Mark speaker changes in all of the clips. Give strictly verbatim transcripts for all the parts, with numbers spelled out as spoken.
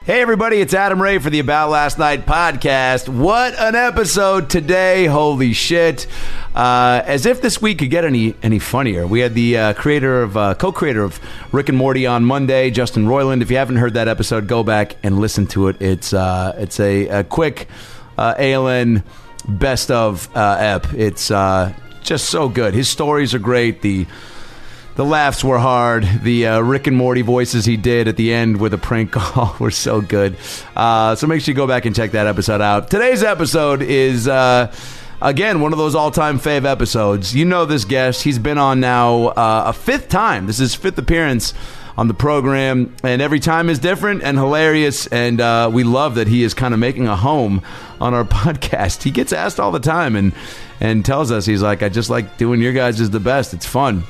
Speaker 1: Hey everybody, it's Adam Ray for the About Last Night podcast. What an episode today. Holy shit. Uh, as if this week could get any any funnier. We had the uh, creator of, uh, co-creator of Rick and Morty on Monday, Justin Roiland. If you haven't heard that episode, go back and listen to it. It's uh, it's a, a quick uh, A L N best of uh, ep. It's uh, just so good. His stories are great. The The laughs were hard. The uh, Rick and Morty voices he did at the end with a prank call were so good. Uh, so make sure you go back and check that episode out. Today's episode is, uh, again, one of those all-time fave episodes. You know this guest. He's been on now uh, a fifth time. This is his fifth appearance on the program, and every time is different and hilarious, and uh, we love that he is kind of making a home on our podcast. He gets asked all the time and, and tells us, he's like, I just like doing your guys is the best. It's fun.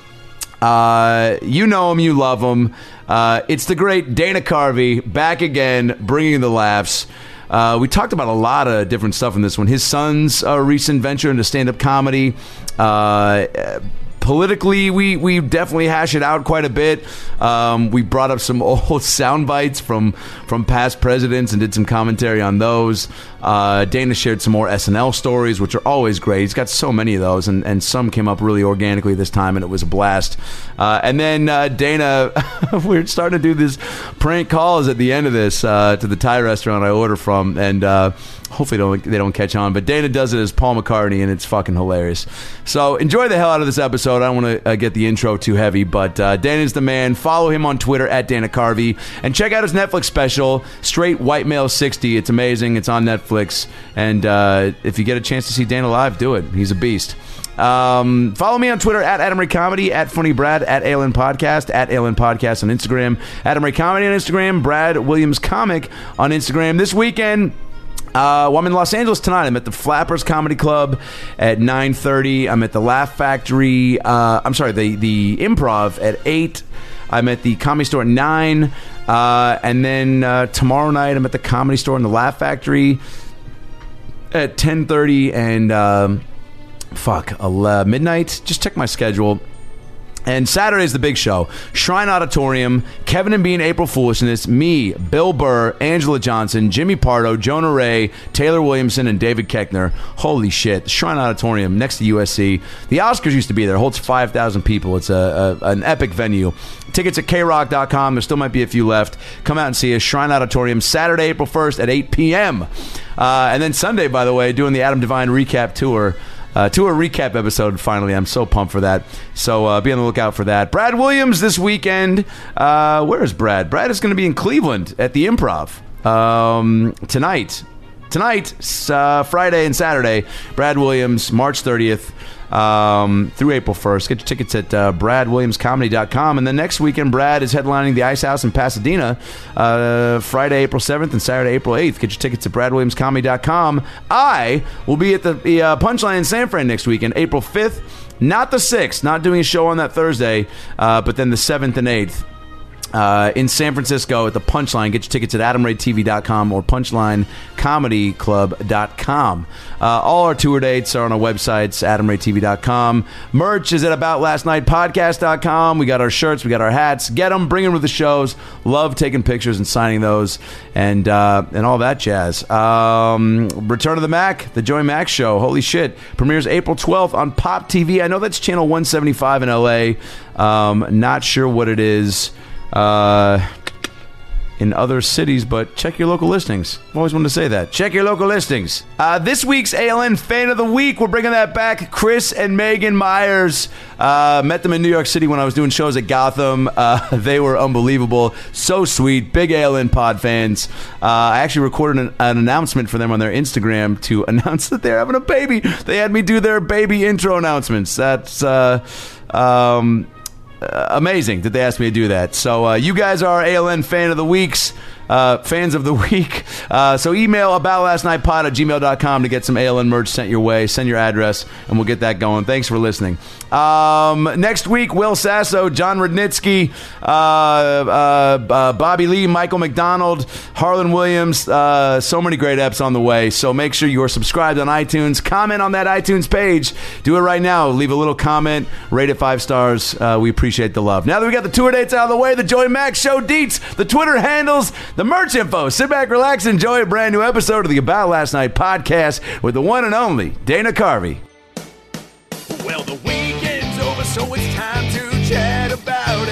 Speaker 1: Uh, you know him, you love him. Uh, it's the great Dana Carvey, back again, bringing the laughs. Uh, we talked about a lot of different stuff in this one. His son's uh, recent venture into stand-up comedy. Uh, politically, we, we definitely hash it out quite a bit. Um, we brought up some old sound bites from, from past presidents and did some commentary on those. Uh, Dana shared some more S N L stories, which are always great. He's got so many of those, and, and some came up really organically this time, and it was a blast. Uh, and then uh, Dana, we're starting to do these prank calls at the end of this uh, to the Thai restaurant I order from, and uh, hopefully don't, they don't catch on. But Dana does it as Paul McCartney, and it's fucking hilarious. So enjoy the hell out of this episode. I don't want to uh, get the intro too heavy, but uh, Dana's the man. Follow him on Twitter at Dana Carvey, and check out his Netflix special, Straight White Male sixty. It's amazing. It's on Netflix. And uh, if you get a chance to see Dana live, do it. He's a beast. Um, follow me on Twitter at Adam Ray Comedy, at Funny Brad, at A L N Podcast, at A L N Podcast on Instagram, Adam Ray Comedy on Instagram, Brad Williams Comic on Instagram. This weekend, Uh, well, I'm in Los Angeles tonight. I'm at the Flappers Comedy Club at nine thirty. I'm at the Laugh Factory. Uh, I'm sorry, the, the Improv at eight. I'm at the Comedy Store at nine. Uh, and then uh, tomorrow night, I'm at the Comedy Store and the Laugh Factory at ten thirty and um, fuck, uh, midnight. Just check my schedule. And Saturday's the big show. Shrine Auditorium, Kevin and Bean, April Foolishness, me, Bill Burr, Angela Johnson, Jimmy Pardo, Jonah Ray, Taylor Williamson, and David Koechner. Holy shit. Shrine Auditorium next to U S C. The Oscars used to be there. It holds five thousand people. It's a, a an epic venue. Tickets at K rock dot com. There still might be a few left. Come out and see us. Shrine Auditorium, Saturday, April first at eight p.m. Uh, and then Sunday, by the way, doing the Adam Devine recap tour. Uh, tour recap episode, finally. I'm so pumped for that. So uh, be on the lookout for that. Brad Williams this weekend. Uh, where is Brad? Brad is going to be in Cleveland at the Improv um, tonight. Tonight, uh, Friday and Saturday. Brad Williams, March thirtieth um, through April first. Get your tickets at uh, brad williams comedy dot com. And then next weekend, Brad is headlining the Ice House in Pasadena uh, Friday, April seventh and Saturday, April eighth. Get your tickets at brad williams comedy dot com. I will be at the, the uh, Punchline in San Fran next weekend, April fifth. Not the sixth. Not doing a show on that Thursday, uh, but then the seventh and eighth. Uh, in San Francisco at the Punchline. Get your tickets at adam ray t v dot com or punchline comedy club dot com. Uh, all our tour dates are on our websites, adam ray t v dot com. Merch is at about last night podcast dot com. We got our shirts, we got our hats. Get them, bring them to the shows. Love taking pictures and signing those and uh, and all that jazz. Um, Return of the Mac, the Joey Mac Show. Holy shit. Premieres April twelfth on Pop T V. I know that's channel one seventy-five in L A. Um, not sure what it is Uh, in other cities, but check your local listings. I've always wanted to say that. Check your local listings. Uh, this week's A L N Fan of the Week, we're bringing that back. Chris and Megan Myers. Uh, met them in New York City when I was doing shows at Gotham. Uh, they were unbelievable. So sweet. Big A L N pod fans. Uh, I actually recorded an, an announcement for them on their Instagram to announce that they're having a baby. They had me do their baby intro announcements. That's... Uh, um... Uh, amazing that they asked me to do that. So uh, you guys are A L N fan of the weeks, uh, fans of the week. Uh, so email about last night pod at gmail dot com to get some A L N merch sent your way. Send your address, and we'll get that going. Thanks for listening. Um, next week, Will Sasso, John Rudnitsky, uh, uh, uh, Bobby Lee, Michael McDonald, Harlan Williams. Uh, so many great eps on the way. So make sure you are subscribed on iTunes. Comment on that iTunes page. Do it right now. Leave a little comment. Rate it five stars. Uh, we appreciate the love. Now that we got the tour dates out of the way, the Joey Mac Show deets, the Twitter handles, the the merch info. Sit back, relax, and enjoy a brand new episode of the About Last Night podcast with the one and only Dana Carvey.
Speaker 2: Well, the weekend's over, so it's time to chat about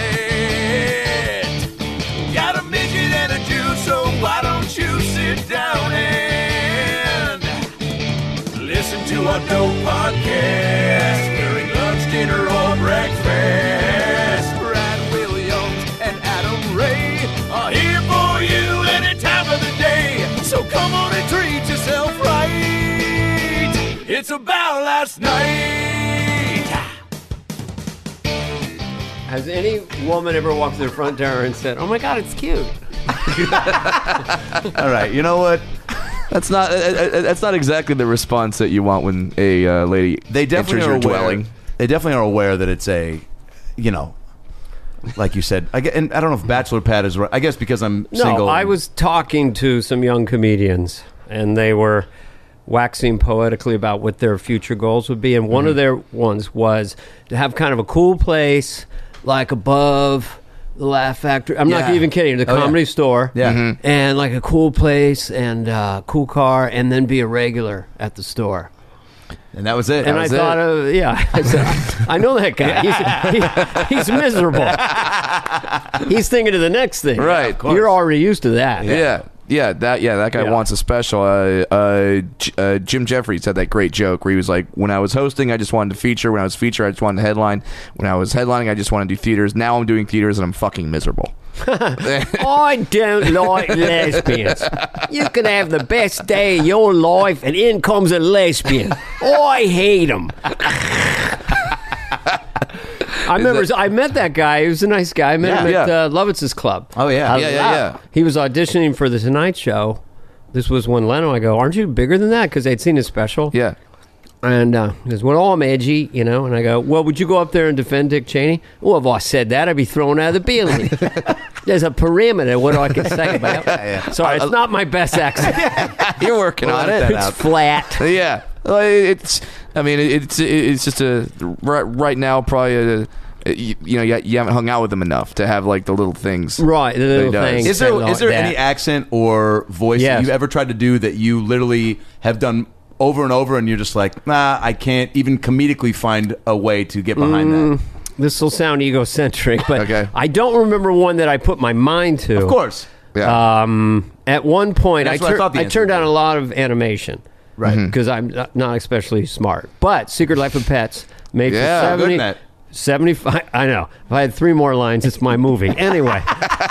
Speaker 2: it. Got a midget and a Jew, so why don't you sit down and listen to our dope podcast during lunch, dinner, or breakfast. Brad Williams and Adam Ray are here for you any time of the day. So come on and treat yourself right. It's About Last Night.
Speaker 3: Has any woman ever walked to the front door and said, "Oh my God, it's cute"?
Speaker 1: All right, you know what?
Speaker 4: That's not uh, uh, that's not exactly the response that you want when a uh, lady
Speaker 1: They definitely
Speaker 4: enters
Speaker 1: are
Speaker 4: your
Speaker 1: aware.
Speaker 4: dwelling.
Speaker 1: They definitely are aware that it's a, you know, like you said. I, gue- and I don't know if bachelor pad is right. I guess because I'm
Speaker 3: No,
Speaker 1: single.
Speaker 3: I was talking to some young comedians, and they were waxing poetically about what their future goals would be. And one
Speaker 1: Mm-hmm.
Speaker 3: of their ones was to have kind of a cool place, like above the Laugh Factory. I'm
Speaker 1: Yeah.
Speaker 3: not even kidding. The
Speaker 1: Oh, yeah.
Speaker 3: Comedy Store.
Speaker 1: Yeah. Mhm.
Speaker 3: And like a cool place and uh, cool car, and then be a regular at the store.
Speaker 1: and that was it.
Speaker 3: And
Speaker 1: That
Speaker 3: I
Speaker 1: was
Speaker 3: thought,
Speaker 1: it.
Speaker 3: of, yeah, I, said, I know that guy. He's, he, he's miserable. He's thinking of the next thing.
Speaker 4: Right. Of
Speaker 1: course.
Speaker 3: You're already used to that.
Speaker 4: Yeah. Yeah, that yeah, that guy
Speaker 3: Yeah.
Speaker 4: wants a special. Uh, uh, J- uh, Jim Jeffries had that great joke where he was like, "When I was hosting, I just wanted to feature. When I was feature, I just wanted to headline. When I was headlining, I just wanted to do theaters. Now I'm doing theaters, and I'm fucking miserable."
Speaker 3: I don't like lesbians. You can have the best day of your life, and in comes a lesbian. I hate them. I remember
Speaker 4: that-
Speaker 3: I met that guy. He was a nice guy. I met him
Speaker 4: Yeah.
Speaker 3: at
Speaker 4: Yeah.
Speaker 3: uh, Lovitz's club.
Speaker 1: Oh, yeah.
Speaker 3: I
Speaker 4: Yeah, yeah,
Speaker 3: love-
Speaker 4: yeah.
Speaker 3: He was auditioning for The Tonight Show. This was when Leno, I go, "Aren't you bigger than that?" Because they'd seen his special.
Speaker 4: Yeah.
Speaker 3: And uh, he goes, "Well, I'm edgy, you know." And I go, "Well, would you go up there and defend Dick Cheney?" "Well, if I said that, I'd be thrown out of the building." There's a perimeter what I can say about it. Sorry, it's not my best accent.
Speaker 4: You're working on
Speaker 1: edit
Speaker 4: it.
Speaker 1: that
Speaker 3: It's
Speaker 1: out.
Speaker 3: flat.
Speaker 4: Yeah. Well, it's. I mean, it's it's just a right, right now probably a, you, you know you, you haven't hung out with them enough to have like the little things.
Speaker 3: Right, the little
Speaker 4: does.
Speaker 3: things.
Speaker 1: Is there
Speaker 3: like
Speaker 1: is there
Speaker 3: that.
Speaker 1: any accent or voice
Speaker 3: Yes.
Speaker 1: that you've ever tried to do that you literally have done over and over, and you're just like, nah, I can't even comedically find a way to get behind that?
Speaker 3: This will sound egocentric, but
Speaker 4: Okay.
Speaker 3: I don't remember one that I put my mind to.
Speaker 1: Of course,
Speaker 4: Yeah.
Speaker 3: Um, at one point, I,
Speaker 1: That's what I
Speaker 3: tur-
Speaker 1: thought the
Speaker 3: I
Speaker 1: answer
Speaker 3: turned
Speaker 1: would
Speaker 3: down
Speaker 1: be.
Speaker 3: a lot of animation.
Speaker 1: right?
Speaker 3: Because I'm not, not especially smart. But Secret Life of Pets made
Speaker 4: Yeah,
Speaker 3: for
Speaker 1: Good
Speaker 3: seventy,
Speaker 1: in that.
Speaker 3: seventy-five. I know. If I had three more lines, it's my movie. Anyway,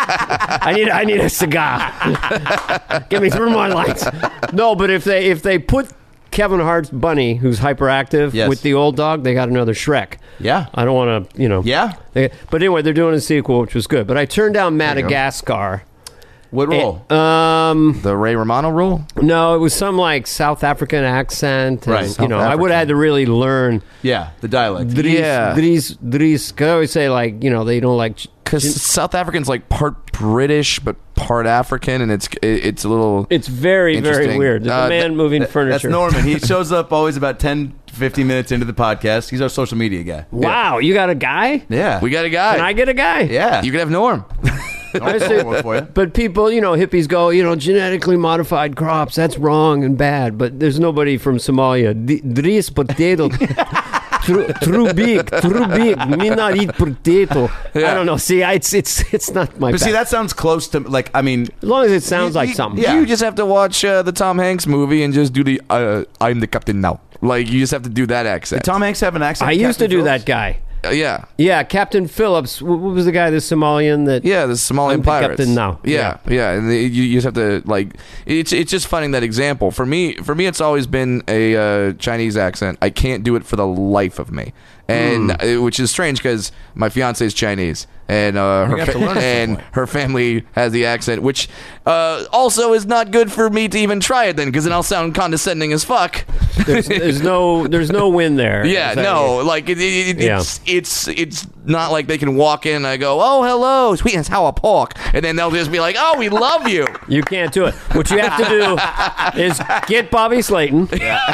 Speaker 3: I need I need a cigar. Give me three more lines. No, but if they if they put Kevin Hart's bunny, who's hyperactive,
Speaker 1: Yes.
Speaker 3: with the old dog, they got another Shrek.
Speaker 1: Yeah.
Speaker 3: I don't want to, you know.
Speaker 1: Yeah.
Speaker 3: They, but anyway, they're doing a sequel, which was good. But I turned down Madagascar.
Speaker 1: What role?
Speaker 3: Um,
Speaker 4: The Ray Romano rule.
Speaker 3: no, it was some like South African accent. And,
Speaker 1: Right,
Speaker 3: You
Speaker 1: South
Speaker 3: know, I would have had to really learn.
Speaker 1: yeah, the dialect.
Speaker 3: Dries,
Speaker 4: Yeah.
Speaker 3: Dries, Dries, cause I always say like, you know, they don't like.
Speaker 4: Because South African's like part British but part African, and it's it, it's a little.
Speaker 3: It's very, very
Speaker 4: Interesting.
Speaker 3: weird. There's
Speaker 4: Uh,
Speaker 3: a man moving
Speaker 1: That's
Speaker 3: furniture.
Speaker 1: Norman. He shows up always about ten, fifteen minutes into the podcast. He's our social media guy.
Speaker 3: Wow, you got a guy?
Speaker 1: Yeah.
Speaker 4: We got a guy.
Speaker 3: Can I get a guy?
Speaker 1: yeah.
Speaker 4: You could have Norm.
Speaker 1: I'll
Speaker 3: say-
Speaker 1: work for you.
Speaker 3: But people, you know, hippies go, you know, genetically modified crops, that's wrong and bad. But there's nobody from Somalia. D- Dries potato. True, true big, true big. Me not eat potato. I
Speaker 4: Yeah.
Speaker 3: don't know. See, I, it's it's it's not my.
Speaker 1: But see,
Speaker 3: bag.
Speaker 1: that sounds close to like. I mean,
Speaker 3: As long as it sounds like
Speaker 4: you,
Speaker 3: something.
Speaker 1: Yeah.
Speaker 4: You just have to watch uh, the Tom Hanks movie and just do the uh, "I'm the captain now." Like you just have to do that accent.
Speaker 1: did Tom Hanks have an accent?
Speaker 3: I used to
Speaker 1: Captain
Speaker 3: do
Speaker 1: Phillips?
Speaker 3: that guy.
Speaker 4: Uh, yeah,
Speaker 3: Yeah, Captain Phillips. What what was the guy, the Somalian that?
Speaker 4: yeah, the Somalian
Speaker 3: I'm the
Speaker 4: pirates.
Speaker 3: captain now.
Speaker 4: Yeah, yeah, and they, you, you just have to like. It's it's just finding that example. For me, for me, it's always been a uh, Chinese accent. I can't do it for the life of me, and uh, which is strange because my fiance is Chinese. And uh, her
Speaker 1: have to
Speaker 4: fa-
Speaker 1: learn at some
Speaker 4: and
Speaker 1: point.
Speaker 4: her family has the accent, which uh, also is not good for me to even try it then, because then I'll sound condescending as fuck.
Speaker 3: There's, there's no there's no win there.
Speaker 4: Yeah,
Speaker 3: Is that-
Speaker 4: no, like it, it, it,
Speaker 3: Yeah.
Speaker 4: it's it's it's not like they can walk in and I go, oh hello, sweet as how a pork, and then they'll just be like, oh, we love you.
Speaker 3: You can't do it. What you have to do is get Bobby Slayton,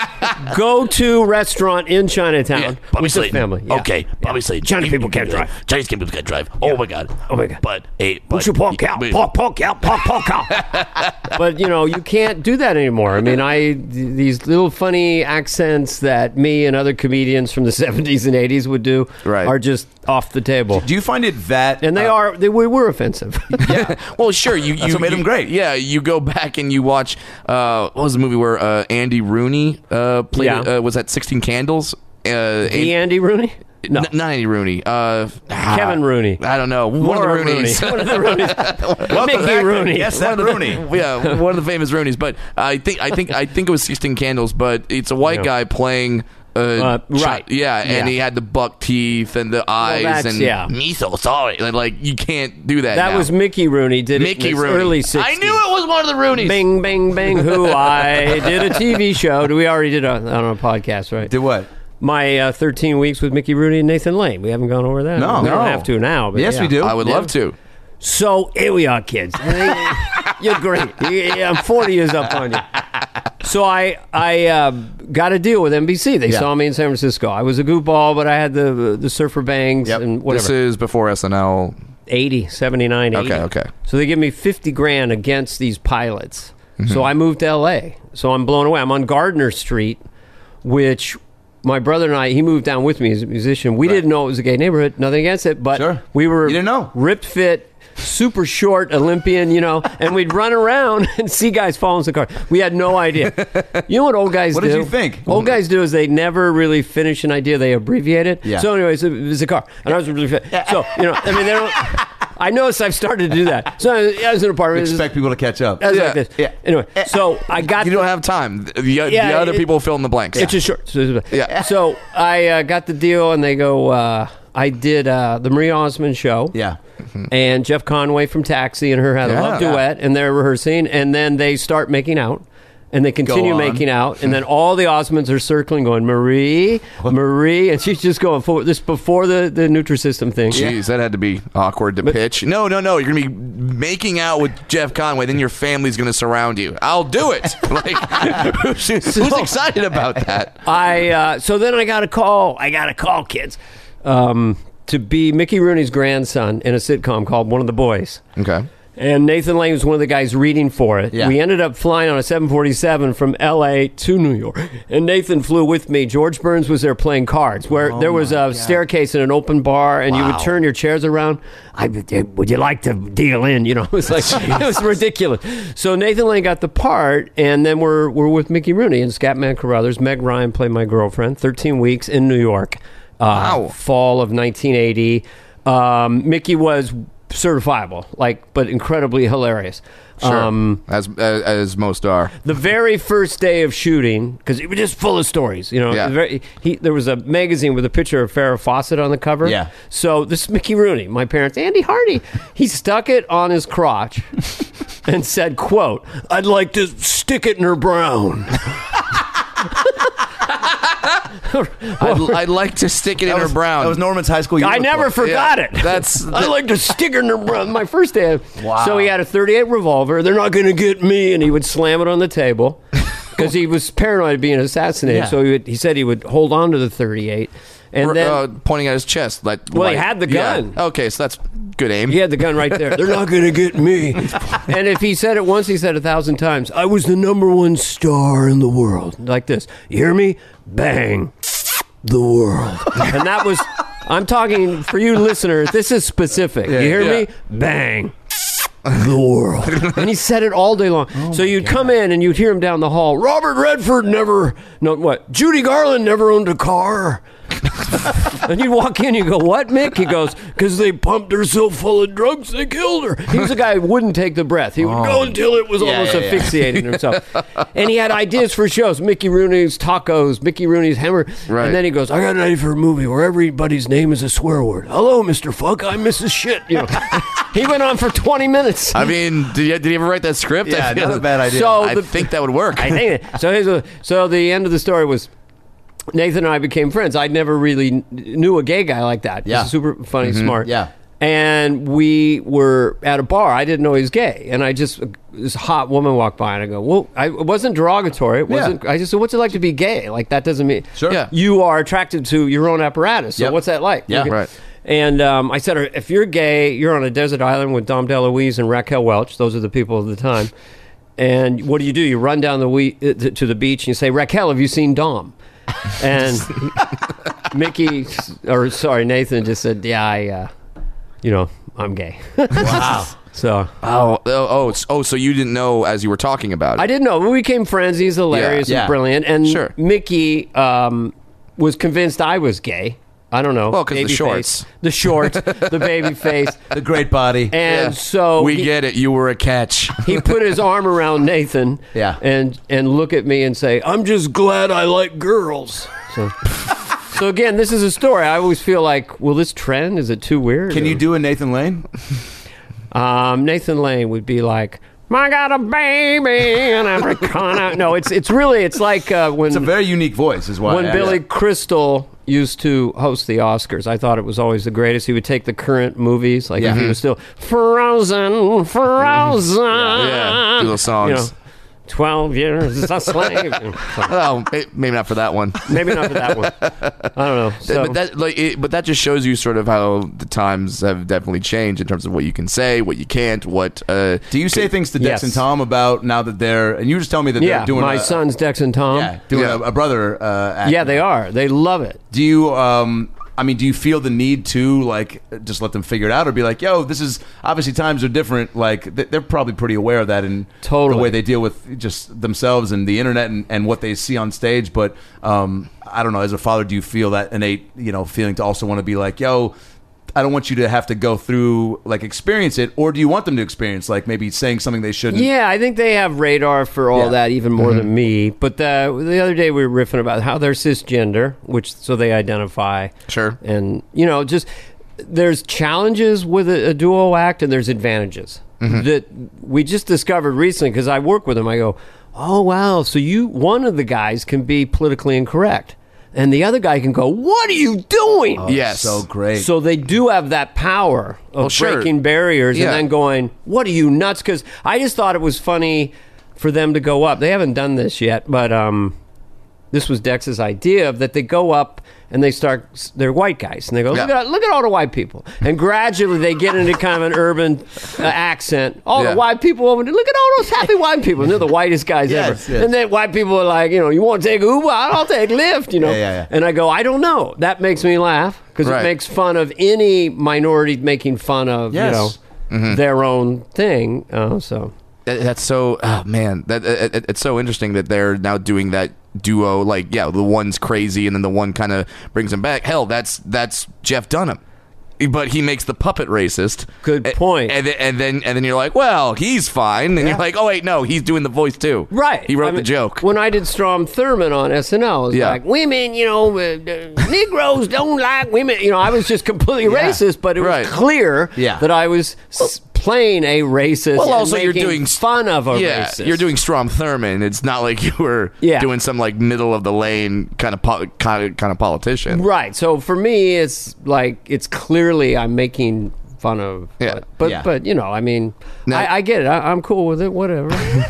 Speaker 3: go to a restaurant in Chinatown
Speaker 5: Bobby
Speaker 3: with the
Speaker 5: Slayton.
Speaker 3: family. Yeah.
Speaker 5: Okay, Bobby
Speaker 3: Yeah.
Speaker 5: Slayton.
Speaker 3: Chinese people can't drive.
Speaker 5: Chinese people can't drive.
Speaker 4: Oh my god.
Speaker 3: Oh my God.
Speaker 4: But hey, but,
Speaker 3: Push your pork out,
Speaker 4: but-
Speaker 3: pork, pork out, pork, pork out. But you know, you can't do that anymore. I mean, I th- these little funny accents that me and other comedians from the seventies and eighties would do
Speaker 4: Right.
Speaker 3: are just off the table.
Speaker 1: Do you find it that
Speaker 3: And they
Speaker 1: uh,
Speaker 3: are they were, were offensive.
Speaker 1: Yeah.
Speaker 4: Well, sure. You,
Speaker 1: That's
Speaker 4: you
Speaker 1: what made
Speaker 4: you-
Speaker 1: him great.
Speaker 4: Yeah, you go back and you watch. Uh, what was the movie where uh, Andy Rooney uh, played?
Speaker 3: Yeah.
Speaker 4: Uh, was that sixteen Candles? Uh,
Speaker 3: The Andy Rooney? No.
Speaker 4: N- not Andy Rooney. Uh,
Speaker 3: Kevin Rooney.
Speaker 4: I don't know. One
Speaker 3: Laura
Speaker 4: of the
Speaker 3: Rooney.
Speaker 4: Rooneys.
Speaker 3: One of the Rooneys.
Speaker 1: Welcome
Speaker 3: Mickey
Speaker 1: back.
Speaker 3: Rooney.
Speaker 1: Yes, that Rooney.
Speaker 4: yeah, one of the famous Roonies. But I think I think I think it was sixteen Candles. But it's a white
Speaker 3: Yeah.
Speaker 4: guy playing. Uh,
Speaker 3: Uh,
Speaker 4: chi-
Speaker 3: right.
Speaker 4: Yeah, and
Speaker 3: Yeah.
Speaker 4: he had the buck teeth and the eyes
Speaker 3: that's-
Speaker 4: and
Speaker 3: yeah.
Speaker 4: me so sorry. Like, like you can't do that.
Speaker 3: That
Speaker 4: now.
Speaker 3: was Mickey Rooney. Did it
Speaker 4: Mickey
Speaker 3: in his
Speaker 4: Rooney.
Speaker 3: early sixties.
Speaker 4: I knew it was one of the Roonies.
Speaker 3: Bing, bing, bing. Who I did a T V show. We already did a, on a podcast, right?
Speaker 1: Did what?
Speaker 3: My uh, thirteen weeks with Mickey Rooney and Nathan Lane. We haven't gone over that.
Speaker 1: No.
Speaker 3: we
Speaker 1: No.
Speaker 3: don't have to now. But
Speaker 1: Yes,
Speaker 3: yeah.
Speaker 1: we do.
Speaker 4: I would
Speaker 1: Yeah.
Speaker 4: love to.
Speaker 3: So here we are, kids. You're great. You- I'm forty years up on you. So I I uh, got a deal with N B C. They
Speaker 1: Yeah.
Speaker 3: saw me in San Francisco. I was a goofball, but I had the the surfer bangs
Speaker 1: Yep.
Speaker 3: and
Speaker 4: This
Speaker 3: whatever.
Speaker 4: is before S N L.
Speaker 3: eighty, seventy-nine, eighty.
Speaker 4: Okay, okay.
Speaker 3: So they give me fifty grand against these pilots.
Speaker 1: Mm-hmm.
Speaker 3: So I moved to L A. So I'm blown away. I'm on Gardner Street, which my brother and I, he moved down with me as a musician. We didn't know it was a gay neighborhood. Nothing against it, but
Speaker 1: Sure.
Speaker 3: we were
Speaker 1: You didn't know.
Speaker 3: ripped fit, super short Olympian, you know, and we'd run around and see guys fall into the car. We had no idea. You know what old guys
Speaker 1: What
Speaker 3: do?
Speaker 1: did you think?
Speaker 3: Old guys do is they never really finish an idea. They abbreviate it.
Speaker 1: Yeah.
Speaker 3: So anyways, it was a car. And I was really fit. So, you know, I mean, they don't... I noticed I've started to do that. So I was in an apartment.
Speaker 1: Expect people to catch up.
Speaker 3: I was
Speaker 4: Yeah.
Speaker 3: like this.
Speaker 1: Yeah.
Speaker 3: Anyway, so I got
Speaker 4: You
Speaker 3: the-
Speaker 4: don't have time. The, the
Speaker 3: Yeah,
Speaker 4: other
Speaker 3: it-
Speaker 4: people fill in the blanks.
Speaker 3: It's just short. So,
Speaker 4: Yeah.
Speaker 3: So I uh, got the deal, and they go. Uh, I did uh, the Marie Osmond show.
Speaker 1: Yeah.
Speaker 3: And Jeff Conway from Taxi and her had a
Speaker 4: Yeah.
Speaker 3: love duet, and they're rehearsing, and then they start making out. And they continue
Speaker 1: on.
Speaker 3: making out, and then all the Osmonds are circling, going Marie, Marie, and she's just going forward. This before the the Nutrisystem thing.
Speaker 4: Jeez, that had to be awkward to pitch. No, no, no. You're gonna be making out with Jeff Conway, then your family's gonna surround you. I'll do it. Like, who's, who's excited about that?
Speaker 3: I uh, so then I got a call. I got a call, kids, um, to be Mickey Rooney's grandson in a sitcom called One of the Boys.
Speaker 4: Okay.
Speaker 3: And Nathan Lane was one of the guys reading for it.
Speaker 1: Yeah.
Speaker 3: We ended up flying on a seven forty-seven from L A to New York. And Nathan flew with me. George Burns was there playing cards, where there was a staircase in an open bar, and you would turn your chairs around. I, would you like to deal in? You know, it was like, it was ridiculous. So Nathan Lane got the part, and then we're, we're with Mickey Rooney and Scatman Carruthers. Meg Ryan played my girlfriend. thirteen weeks in New York. Uh,
Speaker 4: Wow.
Speaker 3: Fall of nineteen eighty. Um, Mickey was certifiable, like, but incredibly hilarious.
Speaker 4: Sure.
Speaker 3: Um,
Speaker 4: as, as as most are.
Speaker 3: the very first day of shooting, because it was just full of stories. You know,
Speaker 4: Yeah.
Speaker 3: very, he, there was a magazine with a picture of Farrah Fawcett on the cover.
Speaker 1: Yeah.
Speaker 3: So this is Mickey Rooney, my parents, Andy Hardy. He stuck it on his crotch and said, "quote I'd like to stick it in her brown."
Speaker 4: I'd, I'd like to stick it in
Speaker 1: That
Speaker 4: her
Speaker 1: was,
Speaker 4: brown.
Speaker 1: That was Norman's high school
Speaker 3: I
Speaker 1: uniform.
Speaker 3: never forgot
Speaker 4: Yeah,
Speaker 3: it.
Speaker 4: that's-
Speaker 3: I like to stick it in her brown. My first day.
Speaker 1: Wow.
Speaker 3: So he had a thirty-eight revolver. They're not going to get me, and he would slam it on the table because he was paranoid of being assassinated.
Speaker 1: Yeah.
Speaker 3: So he, would, he said he would hold on to the thirty-eight, and then
Speaker 4: uh, pointing at his chest. Like,
Speaker 3: Well, he
Speaker 4: like-
Speaker 3: had the
Speaker 4: yeah.
Speaker 3: gun.
Speaker 4: Okay, so that's good aim.
Speaker 3: he had the gun right there. They're not going to get me. And if he said it once, he said it a thousand times. I was the number one star in the world. Like this. You hear me? Bang. The world. And that was, I'm talking for you listeners, this is specific. You hear
Speaker 4: yeah.
Speaker 3: me? Bang. The world. And he said it all day long.
Speaker 1: Oh
Speaker 3: so you'd come in and you'd hear him down the hall. Robert Redford never, no, what? Judy Garland never owned a car. And you'd walk in, you go, "What, Mick?" He goes, "Because they pumped her so full of drugs, they killed her." He was a guy who wouldn't take the breath. He would go until it was
Speaker 1: Yeah,
Speaker 3: almost
Speaker 1: yeah, yeah.
Speaker 3: asphyxiating himself. And he had ideas for shows. Mickey Rooney's Tacos, Mickey Rooney's Hammer.
Speaker 4: Right.
Speaker 3: And then he goes, "I got an idea for a movie where everybody's name is a swear word. Hello, Mister Fuck, I'm Missus Shit." You know, he went on for twenty minutes.
Speaker 4: I mean, did you, did you ever write that script?
Speaker 1: Yeah,
Speaker 4: I feel-
Speaker 1: not a bad idea.
Speaker 3: So
Speaker 4: I
Speaker 3: the-
Speaker 4: think that would work.
Speaker 3: I think it. So here's a, so the end of the story was Nathan and I became friends. I'd never really kn- knew a gay guy like that.
Speaker 1: Yeah.
Speaker 3: He's super funny, smart.
Speaker 1: Yeah.
Speaker 3: And we were at a bar. I didn't know he was gay, and I just this hot woman walked by, and I go, "Well, I, it wasn't derogatory. It wasn't. I just said, what's it like to be gay? Like that doesn't mean
Speaker 1: Sure.
Speaker 4: Yeah.
Speaker 3: you are attracted to your own apparatus. So
Speaker 1: Yep.
Speaker 3: what's that like?
Speaker 1: Yeah.
Speaker 3: Okay.
Speaker 4: Right.
Speaker 3: And um, I said, if you're gay, you're on a desert island with Dom DeLuise and Raquel Welch. Those are the people of the time. And what do you do? You run down the we- to the beach and you say, Raquel, have you seen Dom? And Mickey, or sorry, Nathan just said, yeah, I, uh, you know, I'm gay.
Speaker 1: Wow.
Speaker 3: So
Speaker 4: Oh, oh, oh, it's- oh, so you didn't know as you were talking about it.
Speaker 3: I didn't know. We became friends. He's hilarious
Speaker 1: Yeah.
Speaker 3: and
Speaker 1: Yeah.
Speaker 3: brilliant. And
Speaker 4: Sure.
Speaker 3: Mickey um, was convinced I was gay. I don't know.
Speaker 4: Well, 'cause the
Speaker 3: Baby
Speaker 4: shorts.
Speaker 3: face. The shorts, the baby face.
Speaker 1: The great body.
Speaker 3: And
Speaker 4: Yeah.
Speaker 3: so
Speaker 4: we
Speaker 3: he,
Speaker 4: get it. You were a catch.
Speaker 3: he put his arm around Nathan
Speaker 1: Yeah.
Speaker 3: and, and look at me and say, I'm just glad I like girls. So, so again, this is a story. I always feel like, will this trend? Is it too weird?
Speaker 1: Can
Speaker 3: Or-
Speaker 1: you do a Nathan Lane?
Speaker 3: Um, Nathan Lane would be like, I got a baby and Americana. No, it's it's really it's like uh, when
Speaker 1: It's a very unique voice, is why.
Speaker 3: when
Speaker 1: I-
Speaker 3: Billy Crystal used to host the Oscars. I thought it was always the greatest. He would take the current movies, like if he
Speaker 1: Yeah.
Speaker 3: was still Frozen, Frozen,
Speaker 4: Yeah, do those songs.
Speaker 3: You know, Twelve years a slave.
Speaker 4: Oh, may- maybe not for that one.
Speaker 3: Maybe not for that one. I don't know. So,
Speaker 4: but that like, it, but that just shows you sort of how the times have definitely changed in terms of what you can say, what you can't, what. Uh,
Speaker 1: Do you say things to Dex
Speaker 3: Yes.
Speaker 1: and Tom about now that they're, and you just tell me that
Speaker 3: yeah,
Speaker 1: they're doing
Speaker 3: my
Speaker 1: a,
Speaker 3: sons Dex and Tom.
Speaker 1: yeah, doing
Speaker 4: Yeah.
Speaker 1: A, a brother uh, act.
Speaker 3: Yeah, they are. They love it.
Speaker 1: Do you, um, I mean, do you feel the need to, like, just let them figure it out or be like, yo, this is, obviously times are different. Like, th- they're probably pretty aware of that in
Speaker 3: Totally.
Speaker 1: the way they deal with just themselves and the internet and, and what they see on stage. But, um, I don't know, as a father, do you feel that innate, you know, feeling to also want to be like, yo, I don't want you to have to go through, like, experience it, or do you want them to experience, like, maybe saying something they shouldn't?
Speaker 3: Yeah, I think they have radar for all
Speaker 1: Yeah.
Speaker 3: that even more than me. But the, the other day we were riffing about how they're cisgender, which so they identify.
Speaker 4: Sure.
Speaker 3: And, you know, just there's challenges with a, a duo act and there's advantages that we just discovered recently because I work with them. I go, oh, wow. So you, one of the guys can be politically incorrect. And the other guy can go, what are you doing?
Speaker 1: Oh,
Speaker 4: Yes.
Speaker 1: So great.
Speaker 3: So they do have that power of
Speaker 4: Well, sure.
Speaker 3: breaking barriers
Speaker 4: Yeah.
Speaker 3: and then going, what are you nuts? Because I just thought it was funny for them to go up. They haven't done this yet, but um, this was Dex's idea of that they go up and they start, they're white guys, and they go, look,
Speaker 4: Yeah.
Speaker 3: at, look at all the white people. And gradually they get into kind of an urban uh, accent. All
Speaker 4: Yeah.
Speaker 3: the white people over there, look at all those happy white people. And they're the whitest guys
Speaker 1: Yes,
Speaker 3: ever.
Speaker 1: yes.
Speaker 3: And then white people are like, you know, you want to take Uber? I'll take Lyft, you know.
Speaker 1: Yeah, yeah, yeah.
Speaker 3: And I go, I don't know. That makes me laugh because
Speaker 4: Right.
Speaker 3: it makes fun of any minority making fun of,
Speaker 1: Yes.
Speaker 3: you know,
Speaker 4: Mm-hmm.
Speaker 3: their own thing. Uh, so
Speaker 4: That- That's so. Oh man, that it, it- it's so interesting that they're now doing that duo. Like, yeah, the one's crazy, and then the one kind of brings him back. Hell, that's that's Jeff Dunham, but he makes the puppet racist.
Speaker 3: Good
Speaker 4: A-
Speaker 3: point.
Speaker 4: And, then and then and then you're like, well, he's fine, and you're like, oh wait, no, he's doing the voice too.
Speaker 3: right,
Speaker 4: He wrote
Speaker 3: I
Speaker 4: the
Speaker 3: mean,
Speaker 4: joke.
Speaker 3: When I did Strom Thurmond on S N L, it was
Speaker 4: Yeah.
Speaker 3: like women, you know, uh, uh, Negroes don't like women. You know, I was just completely racist, but it was
Speaker 4: Right.
Speaker 3: clear
Speaker 1: Yeah.
Speaker 3: that I was s- playing a racist.
Speaker 4: Well,
Speaker 3: and
Speaker 4: also you're
Speaker 3: making
Speaker 4: doing-
Speaker 3: fun of a
Speaker 4: Yeah,
Speaker 3: racist.
Speaker 4: you're doing Strom Thurmond. It's not like you were
Speaker 3: Yeah.
Speaker 4: doing some like middle of the lane kind of po- kind of kind of politician.
Speaker 3: Right. So for me, it's like it's clearly I'm making fun of.
Speaker 4: Yeah.
Speaker 3: But but,
Speaker 1: Yeah.
Speaker 3: but you know, I mean,
Speaker 4: Now-
Speaker 3: I, I get it. I, I'm cool with it. Whatever.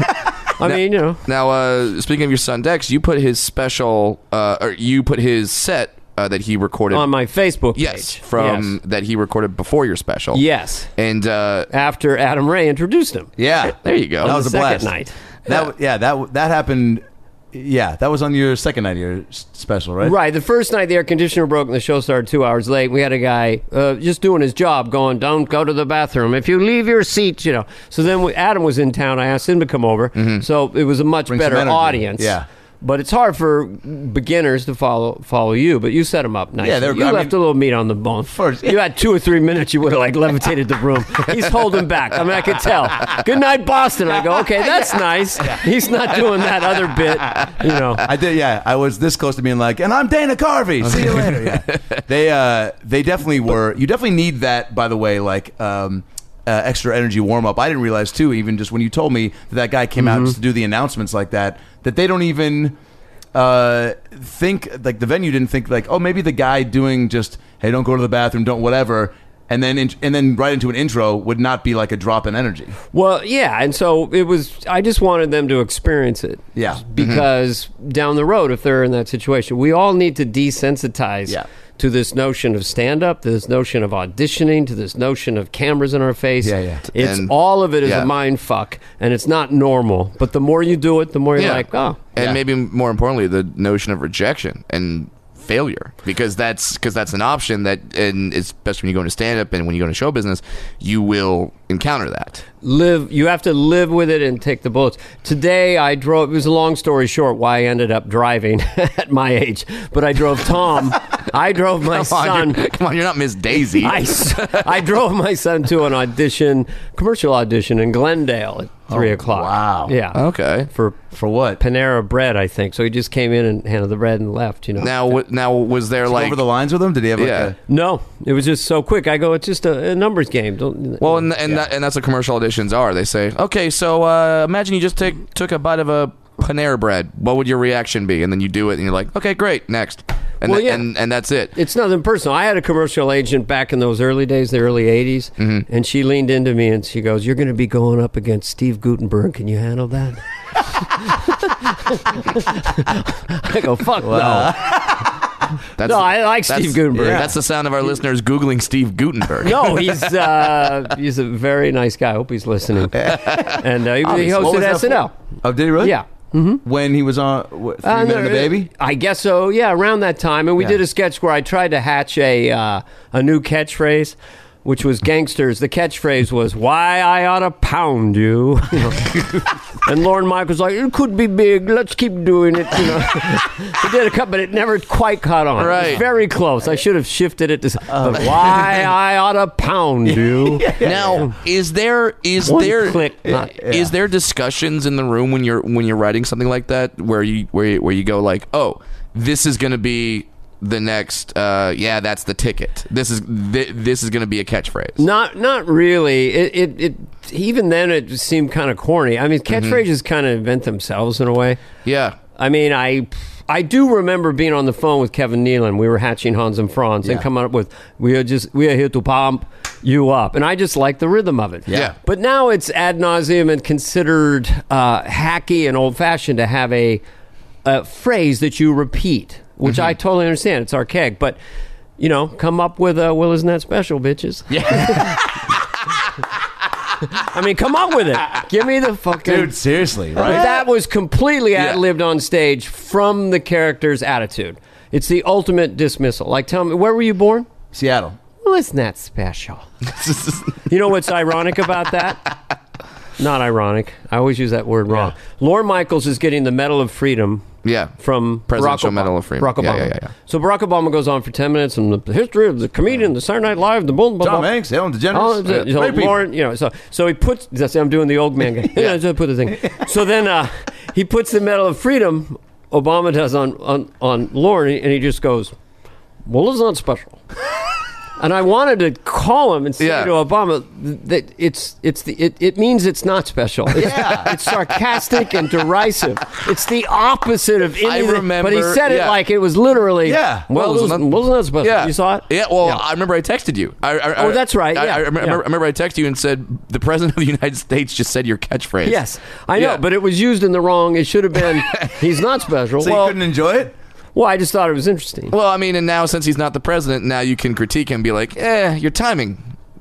Speaker 3: I mean, you know.
Speaker 4: Now, uh, speaking of your son Dex, you put his special, uh, or you put his set uh, that he recorded
Speaker 3: On my Facebook
Speaker 4: Yes,
Speaker 3: page.
Speaker 4: from that he recorded before your special.
Speaker 3: Yes.
Speaker 4: and uh,
Speaker 3: After Adam Ray introduced him.
Speaker 1: Yeah.
Speaker 4: there you go.
Speaker 1: That was a
Speaker 3: the second
Speaker 1: blast.
Speaker 3: night.
Speaker 1: That w- yeah, that that happened. Yeah, that was on your second night of your s- special, right?
Speaker 3: Right. The first night the air conditioner broke and the show started two hours late. We had a guy uh, just doing his job going, don't go to the bathroom. If you leave your seat, you know. So then we, Adam was in town. I asked him to come over. So it was a much
Speaker 1: Bring some
Speaker 3: better
Speaker 1: energy.
Speaker 3: audience.
Speaker 1: Yeah.
Speaker 3: But it's hard for beginners to follow follow you, but you set them up nicely.
Speaker 1: Yeah, they're-
Speaker 3: you
Speaker 1: I
Speaker 3: left
Speaker 1: mean-
Speaker 3: a little meat on the bone.
Speaker 1: First-
Speaker 3: You had two or three minutes, you would have like levitated the room. He's holding back. I mean, I could tell. Good night, Boston. I go, okay, that's nice. He's not doing that other bit, you know.
Speaker 1: I did. Yeah, I was this close to being like, and I'm Dana Carvey. See you later. Yeah, they uh, they definitely were. You definitely need that. By the way, like. Um, Uh, extra energy warm up. I didn't realize too, even just when you told me that that guy came out just to do the announcements like that, that they don't even uh, think like the venue didn't think like, oh, maybe the guy doing just hey, don't go to the bathroom, don't whatever, and then in, and then right into an intro would not be like a drop in energy.
Speaker 3: Well, yeah, and so it was. I just wanted them to experience it.
Speaker 1: Yeah.
Speaker 3: Because down the road, if they're in that situation, we all need to desensitize
Speaker 1: Yeah.
Speaker 3: to this notion of stand-up, to this notion of auditioning, to this notion of cameras in our face.
Speaker 1: Yeah, yeah.
Speaker 3: It's
Speaker 4: And-
Speaker 3: all of it is
Speaker 4: yeah.
Speaker 3: a mind fuck, and it's not normal. But the more you do it, the more you're
Speaker 4: Yeah.
Speaker 3: like, oh.
Speaker 4: And
Speaker 1: Yeah.
Speaker 4: maybe more importantly, the notion of rejection and failure, because that's because that's an option that, and especially when you go into stand up and when you go into show business, you will encounter that.
Speaker 3: Live, you have to live with it and take the bullets. Today I drove, it was a long story short why I ended up driving at my age, but I drove Tom. I drove my
Speaker 4: Come on,
Speaker 3: son.
Speaker 4: you're, come on, you're not Miss Daisy.
Speaker 3: I, s- I drove my son to an audition, commercial audition in Glendale at three o'clock.
Speaker 1: wow.
Speaker 3: Yeah.
Speaker 4: okay.
Speaker 3: For
Speaker 1: For what?
Speaker 3: Panera Bread, I think. So he just came in and handed the bread and left, you know.
Speaker 4: Now, w- now was there like
Speaker 1: Over the lines with him? Did he have like
Speaker 4: Yeah.
Speaker 1: a...
Speaker 3: No, it was just so quick. I go, it's just a, a numbers game. Don't,
Speaker 4: Well, and and, that, and that's what commercial auditions are. They say, okay, so uh, imagine you just take took a bite of a Panera Bread. What would your reaction be? And then you do it, and you're like, okay, great, next. And
Speaker 3: Well,
Speaker 4: th-
Speaker 3: yeah.
Speaker 4: and and that's it.
Speaker 3: It's nothing personal. I had a commercial agent back in those early days, the early eighties,
Speaker 4: Mm-hmm.
Speaker 3: and she leaned into me and she goes, "You're going to be going up against Steve Gutenberg. Can you handle that?" I go, "Fuck
Speaker 4: That's
Speaker 3: no, I like
Speaker 4: that's-
Speaker 3: Steve Gutenberg."
Speaker 4: yeah. That's the sound of our listeners googling Steve Gutenberg.
Speaker 3: No, he's uh, he's a very nice guy. I hope he's listening. And uh, he, he
Speaker 1: What
Speaker 3: hosted
Speaker 1: was that
Speaker 3: S N L.
Speaker 1: for? Oh, did he really?
Speaker 3: Yeah.
Speaker 1: When he was on what, Three
Speaker 3: Uh,
Speaker 1: Men and the
Speaker 3: no,
Speaker 1: Baby?
Speaker 3: I guess so. Yeah, around that time, and we
Speaker 1: Yeah.
Speaker 3: did a sketch where I tried to hatch a uh, a new catchphrase, which was gangsters. The catchphrase was "Why I oughta pound you," You know. And Lorne Michaels like, "It could be big. Let's keep doing it." You know, we did a couple, but it never quite caught on. It
Speaker 4: Right.
Speaker 3: was very close. I should have shifted it to but "Why I oughta pound you."
Speaker 4: Now, is there is
Speaker 3: One
Speaker 4: there
Speaker 3: click, not-
Speaker 4: is there discussions in the room when you're when you're writing something like that where you where you, where you go like, oh, this is going to be the next uh, yeah, that's the ticket. This is th- this is going to be a catchphrase.
Speaker 3: Not, not really. It, it, it. Even then, it seemed kind of corny. I mean, catchphrases kind of invent themselves in a way.
Speaker 4: Yeah.
Speaker 3: I mean, I, I do remember being on the phone with Kevin Nealon. We were hatching Hans and Franz and
Speaker 1: Yeah.
Speaker 3: coming up with we are just we are here to pump you up, and I just like the rhythm of it.
Speaker 4: Yeah.
Speaker 3: But now it's ad nauseum and considered uh, hacky and old fashioned to have a, a phrase that you repeat, which I totally understand. It's archaic, but. You know, come up with a, well, isn't that special, bitches? Yeah. I mean, come up with it. Give me the fucking...
Speaker 1: Dude, seriously, right?
Speaker 3: That was completely
Speaker 4: Yeah.
Speaker 3: ad-libbed on stage from the character's attitude. It's the ultimate dismissal. Like, tell me, where were you born?
Speaker 1: Seattle.
Speaker 3: Well, isn't that special? You know what's ironic about that? Not ironic. I always use that word wrong. Lorne Michaels is getting the Medal of Freedom
Speaker 4: Yeah.
Speaker 3: from
Speaker 4: Presidential
Speaker 3: Barack Obama.
Speaker 4: Medal of Freedom.
Speaker 3: Barack
Speaker 4: Yeah,
Speaker 3: Obama.
Speaker 4: yeah, yeah, yeah.
Speaker 3: So Barack Obama goes on for ten minutes and the history of the comedian, the Saturday Night Live, the blah, blah,
Speaker 1: Tom
Speaker 3: blah.
Speaker 1: Hanks, Ellen
Speaker 3: Oh,
Speaker 1: DeGeneres.
Speaker 3: so,
Speaker 1: uh,
Speaker 3: so
Speaker 1: great people.
Speaker 3: Lauren, you know, so so he puts. That's, I'm doing the old man guy. yeah, just put the thing. So then uh, he puts the Medal of Freedom. Obama does on on on Lauren, and he just goes, "Well, it's not special." And I wanted to call him and say
Speaker 4: Yeah.
Speaker 3: to Obama that it's it's the it, it means it's not special. It's,
Speaker 1: Yeah.
Speaker 3: it's sarcastic and derisive. It's the opposite of
Speaker 4: I
Speaker 3: anything.
Speaker 4: remember-
Speaker 3: but he said it
Speaker 4: yeah.
Speaker 3: like it was literally.
Speaker 1: Yeah.
Speaker 3: Well,
Speaker 4: Well,
Speaker 3: it was,
Speaker 4: wasn't that-
Speaker 3: wasn't that special?
Speaker 4: Yeah.
Speaker 3: You saw it?
Speaker 4: Yeah, well,
Speaker 3: Yeah.
Speaker 4: I remember I texted you. I, I,
Speaker 3: Oh, that's right,
Speaker 4: I,
Speaker 3: yeah.
Speaker 4: I, remember,
Speaker 3: Yeah.
Speaker 4: I remember I texted you and said, the President of the United States just said your catchphrase.
Speaker 3: Yes, I know,
Speaker 4: Yeah.
Speaker 3: but it was used in the wrong. It should have been. He's not special.
Speaker 1: So
Speaker 3: well,
Speaker 1: you couldn't enjoy it?
Speaker 3: well, I just thought it was interesting.
Speaker 4: Well, I mean, and now since he's not the president, now you can critique him and be like, eh, your timing.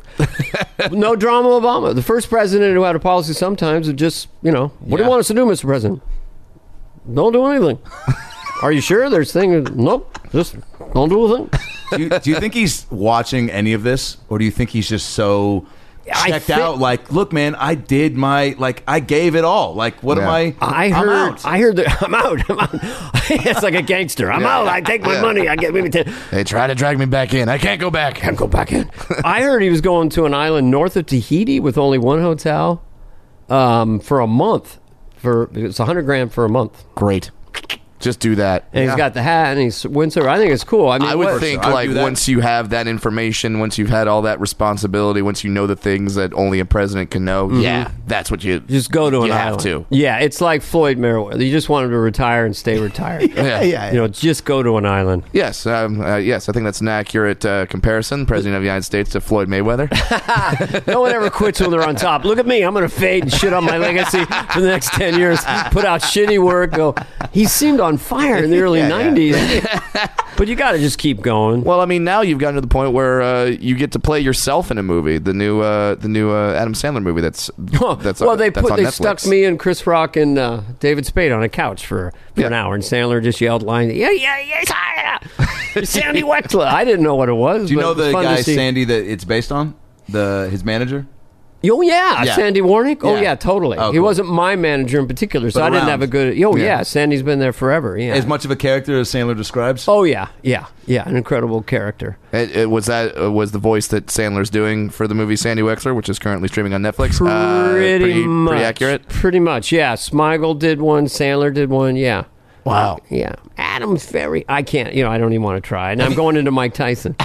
Speaker 3: No drama, Obama, the first president who had a policy sometimes of just, you know, what do
Speaker 4: Yeah.
Speaker 3: you want us to do, Mister President? Don't do anything. Are you sure? There's things. Nope. Just don't do a thing.
Speaker 1: Do you, do you think he's watching any of this? Or do you think he's just so
Speaker 3: I
Speaker 1: checked
Speaker 3: think-
Speaker 1: out? Like, look, man, I did my, like, I gave it all. Like, what am
Speaker 4: Yeah.
Speaker 1: I?
Speaker 3: I
Speaker 1: I'm
Speaker 3: heard.
Speaker 1: out.
Speaker 3: I heard that. I'm out. I'm out. It's like a gangster. I'm out. I take my
Speaker 4: Yeah.
Speaker 3: money. I get maybe ten.
Speaker 4: They try to drag me back in. I can't go back.
Speaker 3: Can't go back in. I heard he was going to an island north of Tahiti with only one hotel um, for a month. For it's a hundred grand for a month,
Speaker 4: Great. Just do that.
Speaker 3: and he's got the hat and he's windsurfer. I think it's cool. I mean,
Speaker 4: I would
Speaker 3: what-
Speaker 4: think
Speaker 1: I'd
Speaker 4: like
Speaker 1: do that.
Speaker 4: once you have that information, once you've had all that responsibility, once you know the things that only a president can know, yeah, that's what you
Speaker 3: just go to an
Speaker 4: you have
Speaker 3: island.
Speaker 4: to.
Speaker 3: Yeah, it's like Floyd Mayweather. You just want him to retire and stay retired.
Speaker 4: Yeah.
Speaker 1: yeah.
Speaker 3: You know, just go to an island.
Speaker 4: Yes, um, uh, yes, I think that's an accurate uh, comparison. President of the United States to Floyd Mayweather.
Speaker 3: No one ever quits when they're on top. Look at me. I'm going to fade and shit on my legacy for the next ten years. Put out shitty work. Go. He seemed on on fire in the early
Speaker 1: Yeah,
Speaker 3: nineties. But you got to just keep going.
Speaker 4: Well, I mean, now you've gotten to the point where uh, you get to play yourself in a movie, the new, uh, the new uh, Adam Sandler movie. That's that's
Speaker 3: well,
Speaker 4: on,
Speaker 3: they
Speaker 4: that's
Speaker 3: put
Speaker 4: on
Speaker 3: they
Speaker 4: Netflix.
Speaker 3: stuck me and Chris Rock and uh, David Spade on a couch for, for
Speaker 4: Yeah.
Speaker 3: an hour, and Sandler just yelled lines. Yeah, yeah, yeah, yeah. Sandy Wexler. I didn't know what it was.
Speaker 1: Do you
Speaker 3: but
Speaker 1: know
Speaker 3: it was
Speaker 1: the
Speaker 3: fun to
Speaker 1: guy
Speaker 3: see.
Speaker 1: Sandy that it's based on? The his manager?
Speaker 3: Oh yeah,
Speaker 1: Yeah.
Speaker 3: Sandy Warnick. Oh
Speaker 1: Yeah.
Speaker 3: yeah, totally.
Speaker 1: Oh,
Speaker 3: he
Speaker 1: cool.
Speaker 3: wasn't my manager in particular, so
Speaker 1: But
Speaker 3: I didn't
Speaker 1: around.
Speaker 3: have a good. Oh yeah.
Speaker 1: Yeah.
Speaker 3: Sandy's been there forever. Yeah.
Speaker 1: As much of a character as Sandler describes?
Speaker 3: oh yeah, yeah, yeah. An incredible character.
Speaker 4: It, it was that uh, was the voice that Sandler's doing for the movie Sandy Wexler, which is currently streaming on Netflix.
Speaker 3: Pretty,
Speaker 4: Uh, pretty,
Speaker 3: much.
Speaker 4: pretty accurate.
Speaker 3: Pretty much. Yeah. Smigel did one. Sandler did one. Yeah.
Speaker 4: Wow.
Speaker 3: Yeah. Adam's very. I can't. You know. I don't even want to try. And I'm going into Mike Tyson.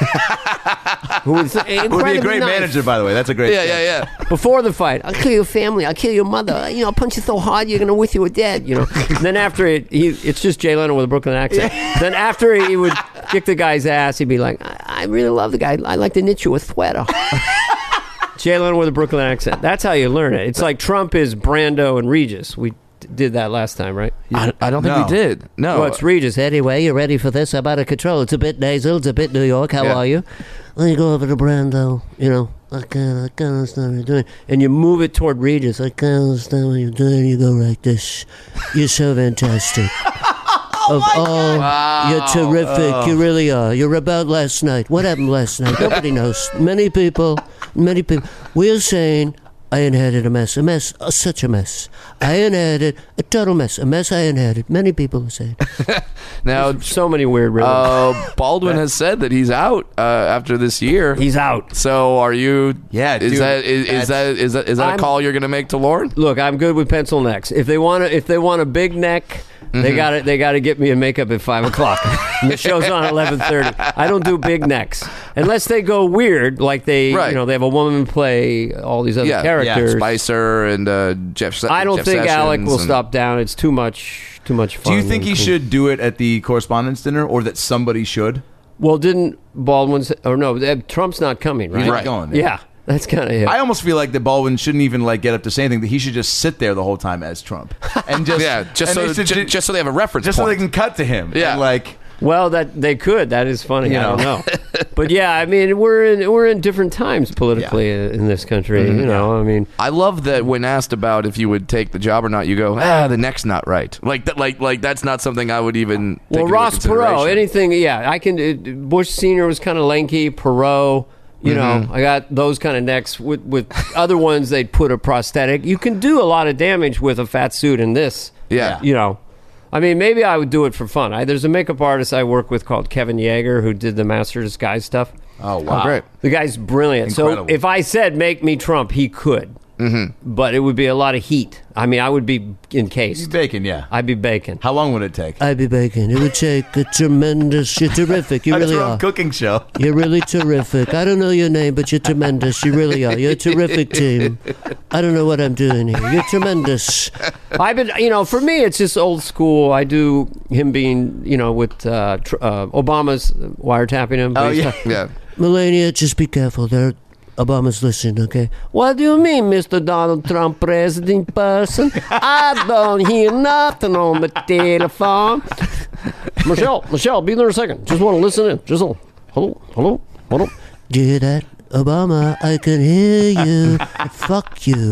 Speaker 3: Who was
Speaker 1: Who would be a
Speaker 3: incredibly
Speaker 1: great
Speaker 3: nice.
Speaker 1: manager, by the way. That's a great
Speaker 4: Yeah, yeah, yeah.
Speaker 3: Before the fight, I'll kill your family. I'll kill your mother. You know, I'll punch you so hard you're gonna wish you were dead. You know. then after it, he it's just Jay Leno with a Brooklyn accent. Then after he would kick the guy's ass, he'd be like, "I, I really love the guy. I like to knit you a sweater." Jay Leno with a Brooklyn accent. That's how you learn it. It's like Trump is Brando and Regis. We d- did that last time, right?
Speaker 4: I, I don't think
Speaker 1: No.
Speaker 4: we did. No.
Speaker 3: Well, it's Regis. Anyway, you ready for this? I'm out of control. It's a bit nasal. It's a bit New York. How
Speaker 4: Yeah.
Speaker 3: are you? Let me go over to Brando. You know, I can't, I can't understand what you're doing. And you move it toward Regis. I can't understand what you're doing. You go like this. You're so fantastic. Of all, you're terrific. You really are. You're about last night. What happened last night? Nobody knows. Many people, many people. We're saying I inherited a mess. A mess. Uh, such a mess. I inherited a total mess. A mess I inherited. Many people are saying.
Speaker 4: now,
Speaker 3: So many weird rhythms.
Speaker 4: uh, Baldwin has said that he's out uh, after this year.
Speaker 3: He's out.
Speaker 4: So, are you?
Speaker 1: Yeah,
Speaker 4: Is
Speaker 1: dude,
Speaker 4: that is, is
Speaker 1: that's-
Speaker 4: that is that is that
Speaker 3: I'm-
Speaker 4: a call you're going to make to Lauren?
Speaker 3: Look, I'm good with pencil necks. If they want to, if they want a big neck, they got to they got to get me in makeup at five o'clock. And the show's on at eleven thirty. I don't do big necks unless they go weird, like they,
Speaker 4: Right.
Speaker 3: you know, they have a woman play all these other
Speaker 4: Yeah,
Speaker 3: characters.
Speaker 4: Spicer and uh, Jeff. Se-
Speaker 3: I don't
Speaker 4: Jeff
Speaker 3: think
Speaker 4: Sessions
Speaker 3: Alec will
Speaker 4: and-
Speaker 3: stop down. It's too much, too much fun.
Speaker 1: Do you think
Speaker 3: and
Speaker 1: he
Speaker 3: cool.
Speaker 1: should do it at the correspondence dinner or that somebody should?
Speaker 3: Well, didn't Baldwin? Say, or no, uh, Trump's not coming, right?
Speaker 1: He's not
Speaker 4: Right.
Speaker 1: going.
Speaker 3: Yeah, that's kind of it.
Speaker 1: I almost feel like that Baldwin shouldn't even like get up to say anything. That he should just sit there the whole time as Trump and just
Speaker 4: Yeah, just
Speaker 1: and
Speaker 4: so
Speaker 1: they should
Speaker 4: ju-
Speaker 1: ju-
Speaker 4: just so they have a reference
Speaker 1: just so
Speaker 4: point.
Speaker 1: they can cut to him.
Speaker 4: Yeah.
Speaker 1: and like
Speaker 3: Well, that they could. That is funny.
Speaker 1: You
Speaker 3: I don't
Speaker 1: know.
Speaker 3: know, but yeah, I mean, we're in we're in different times politically in this country.
Speaker 1: Mm-hmm.
Speaker 3: You know, I mean,
Speaker 4: I love that when asked about if you would take the job or not, you go, ah, the neck's not right. Like that, like like that's not something I would even. Take
Speaker 3: well,
Speaker 4: into
Speaker 3: Ross
Speaker 4: consideration.
Speaker 3: Perot, anything, yeah, I can. Uh, Bush Senior was kind of lanky. Perot, you
Speaker 4: Mm-hmm.
Speaker 3: know, I got those kind of necks. With with other ones, they'd put a prosthetic. You can do a lot of damage with a fat suit in this.
Speaker 4: Yeah.
Speaker 3: You know, I mean, maybe I would do it for fun. I, there's a makeup artist I work with called Kevin Yeager who did the Master Disguise stuff.
Speaker 1: oh wow,
Speaker 4: great.
Speaker 3: The guy's brilliant.
Speaker 1: Incredible.
Speaker 3: So if I said make me Trump, he could. Mm-hmm. But it would be a lot of heat. I mean, I would be encased.
Speaker 1: bacon. Yeah.
Speaker 3: I'd be bacon.
Speaker 1: How long would it take?
Speaker 3: I'd be bacon. It would take a tremendous. You're terrific. You
Speaker 1: A
Speaker 3: really
Speaker 1: Trump
Speaker 3: are.
Speaker 1: cooking show.
Speaker 3: You're really terrific. I don't know your name, but you're tremendous. You really are. You're a terrific team. I don't know what I'm doing here. You're tremendous. I've been, you know, for me, it's just old school. I do him being, you know, with uh, tr- uh, Obama's wiretapping him.
Speaker 1: Oh yeah.
Speaker 4: Yeah.
Speaker 3: Melania, just be careful. There, Obama's listening, okay? What do you mean, Mister Donald Trump, president person? I don't hear nothing on the telephone. Michelle, Michelle, be there in a second. Just want to listen in. Just a, hello, hello, hello. Do you hear that? Obama, I can hear you. Fuck you.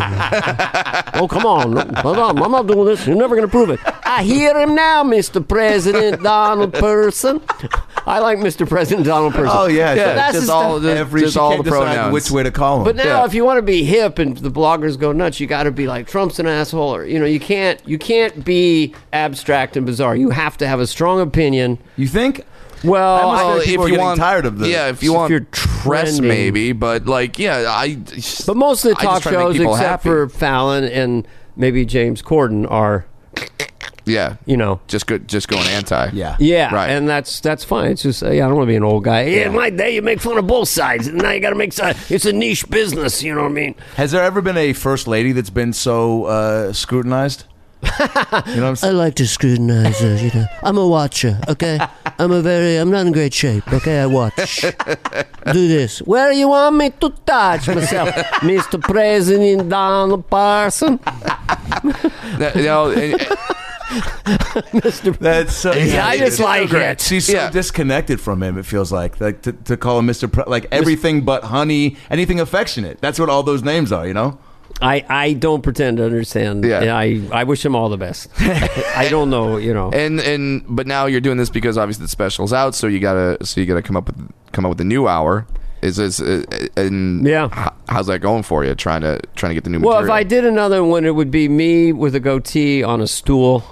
Speaker 3: Oh, come on. Hold on. I'm not doing this. You're never going to prove it. I hear him now, Mister President Donald Person. I like Mister President Donald Person.
Speaker 1: Oh yeah.
Speaker 4: Yeah,
Speaker 1: so
Speaker 3: that's
Speaker 4: just
Speaker 3: the
Speaker 4: all
Speaker 3: stuff.
Speaker 4: the,
Speaker 1: every
Speaker 4: just
Speaker 1: she
Speaker 4: all
Speaker 1: can't
Speaker 4: the
Speaker 1: decide
Speaker 4: pronouns.
Speaker 1: which way to call him.
Speaker 3: But now,
Speaker 4: Yeah.
Speaker 3: if you want to be hip and the bloggers go nuts, you got to be like Trump's an asshole, or you know, you can't you can't be abstract and bizarre. You have to have a strong opinion.
Speaker 1: you think?
Speaker 3: Well,
Speaker 1: I must
Speaker 3: I-
Speaker 1: feel like
Speaker 4: if
Speaker 1: people are
Speaker 4: you
Speaker 1: getting
Speaker 4: want,
Speaker 1: tired of the-
Speaker 4: yeah, if you
Speaker 3: if
Speaker 4: want
Speaker 3: you're
Speaker 4: press,
Speaker 3: trending.
Speaker 4: maybe, but like, yeah, I.
Speaker 3: but most of the
Speaker 4: I just
Speaker 3: talk
Speaker 4: try to make
Speaker 3: shows,
Speaker 4: people
Speaker 3: except
Speaker 4: happy.
Speaker 3: for Fallon and maybe James Corden, are
Speaker 4: yeah,
Speaker 3: you know.
Speaker 4: just go, just going anti.
Speaker 1: Yeah.
Speaker 3: Yeah,
Speaker 4: Right.
Speaker 3: and that's that's fine. It's just uh, yeah, I don't want to be an old guy. Yeah, in my day, you make fun of both sides, and now you got to make side. It's a niche business, you know what I mean?
Speaker 1: Has there ever been a first lady that's been so uh, scrutinized? You know what I'm
Speaker 3: I
Speaker 1: saying?
Speaker 3: like to scrutinize, uh, you know. I'm a watcher, okay? I'm a very, I'm not in great shape, okay? I watch. Do this. Where you want me to touch myself, Mister President Donald Parson?
Speaker 4: That- you know, and-
Speaker 3: Mister
Speaker 1: That's so.
Speaker 3: Yeah, I just like it.
Speaker 1: She's so
Speaker 4: Yeah.
Speaker 1: disconnected from him. It feels like like to, to call him Mister Pre- like everything but honey, anything affectionate. That's what all those names are. You know.
Speaker 3: I, I don't pretend to understand.
Speaker 4: Yeah.
Speaker 3: I, I wish him all the best. I don't know, you know.
Speaker 4: And and but now you're doing this because obviously the special's out, so you gotta so you gotta come up with come up with a new hour. Is this uh, and
Speaker 3: Yeah.
Speaker 4: h- how's that going for you? Trying to trying to get the new
Speaker 3: Well,
Speaker 4: material.
Speaker 3: if I did another one, it would be me with a goatee on a stool,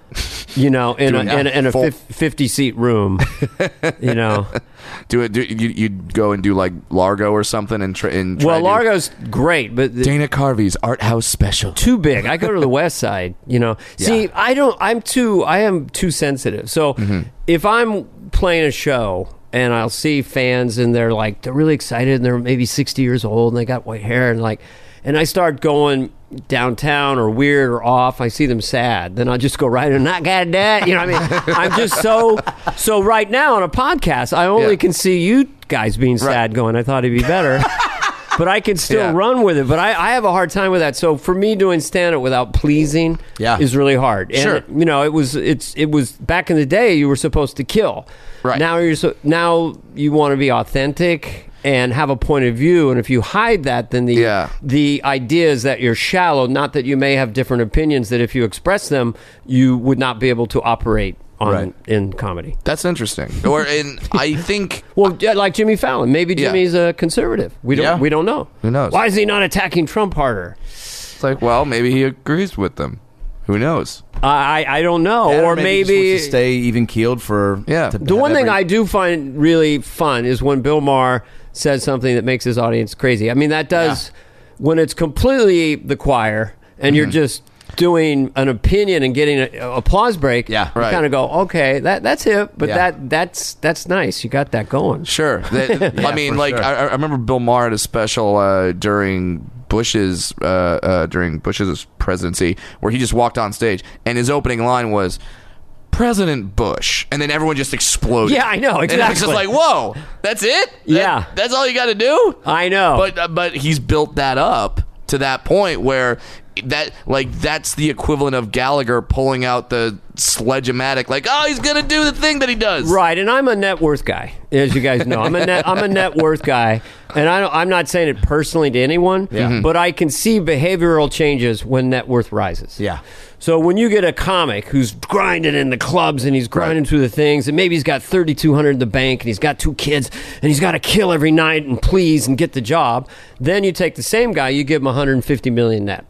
Speaker 3: you know, in a,
Speaker 4: Doing
Speaker 3: in a, in a
Speaker 4: full-
Speaker 3: fifty-seat room, you know.
Speaker 4: do it, do you you'd go and do like Largo or something and, try and try
Speaker 3: Well,
Speaker 4: to do
Speaker 3: Largo's great, but the-
Speaker 4: Dana Carvey's Art House Special.
Speaker 3: too big. I go to the West Side, you know. See, I don't. I'm too. I am too sensitive. So if I'm playing a show and I'll see fans and they're like they're really excited and they're maybe sixty years old and they got white hair and like, and I start going downtown or weird or off, I see them sad, then I'll just go right and not got that. You know what I mean? I'm just so so right now on a podcast, I only
Speaker 4: Yeah.
Speaker 3: can see you guys being sad going, I thought he'd be better. But I can still
Speaker 4: Yeah.
Speaker 3: run with it. But I, I have a hard time with that. So for me, doing stand-up without pleasing
Speaker 1: Yeah.
Speaker 3: is really hard. And
Speaker 4: Sure.
Speaker 3: you know, it was it's it was back in the day. You were supposed to kill.
Speaker 4: Right.
Speaker 3: Now you're so, now you want to be authentic and have a point of view. And if you hide that, then the
Speaker 4: Yeah.
Speaker 3: the idea is that you're shallow. Not that you may have different opinions. That if you express them, you would not be able to operate on
Speaker 1: Right.
Speaker 3: in comedy.
Speaker 4: That's interesting. Or and I think
Speaker 3: Well, yeah, like Jimmy Fallon. Maybe
Speaker 4: Yeah.
Speaker 3: Jimmy's a conservative. We don't.
Speaker 1: Yeah.
Speaker 3: We don't know.
Speaker 4: Who knows?
Speaker 3: Why is he not attacking Trump harder?
Speaker 4: it's like, well, maybe he agrees with them. Who knows?
Speaker 3: I I don't know.
Speaker 1: Yeah,
Speaker 3: or
Speaker 1: he
Speaker 3: maybe,
Speaker 1: just wants to stay even keeled for.
Speaker 4: Yeah.
Speaker 1: to
Speaker 3: the
Speaker 1: have
Speaker 3: one thing
Speaker 1: every-
Speaker 3: I do find really fun is when Bill Maher says something that makes his audience crazy. I mean, that does when it's completely the choir and you're just doing an opinion and getting an applause break.
Speaker 1: Yeah.
Speaker 3: you
Speaker 4: Right.
Speaker 3: kind of go, okay, that that's hip, but
Speaker 1: Yeah.
Speaker 3: that that's that's nice. You got that going.
Speaker 4: Sure. That- I mean,
Speaker 1: for
Speaker 4: like
Speaker 1: sure.
Speaker 4: I, I remember Bill Maher had a special uh, during Bush's uh, uh, during Bush's presidency where he just walked on stage and his opening line was President Bush, and then everyone just exploded.
Speaker 3: Yeah, I know,
Speaker 4: And it's just
Speaker 3: exactly.
Speaker 4: like, whoa, that's it? That-
Speaker 3: Yeah.
Speaker 4: that's all you got to do.
Speaker 3: I know.
Speaker 4: But uh, but he's built that up to that point where that like that's the equivalent of Gallagher pulling out the sledge-o-matic, like, oh, he's gonna do the thing that he does.
Speaker 3: Right, and I'm a net worth guy, as you guys know. I'm a net, I'm a net worth guy, and I don't, I'm not saying it personally to anyone,
Speaker 1: Yeah.
Speaker 3: but I can see behavioral changes when net worth rises.
Speaker 1: Yeah.
Speaker 3: So when you get a comic who's grinding in the clubs and he's grinding through the things, and maybe he's got thirty-two hundred in the bank and he's got two kids and he's got to kill every night and please and get the job, then you take the same guy, you give him one hundred fifty million net.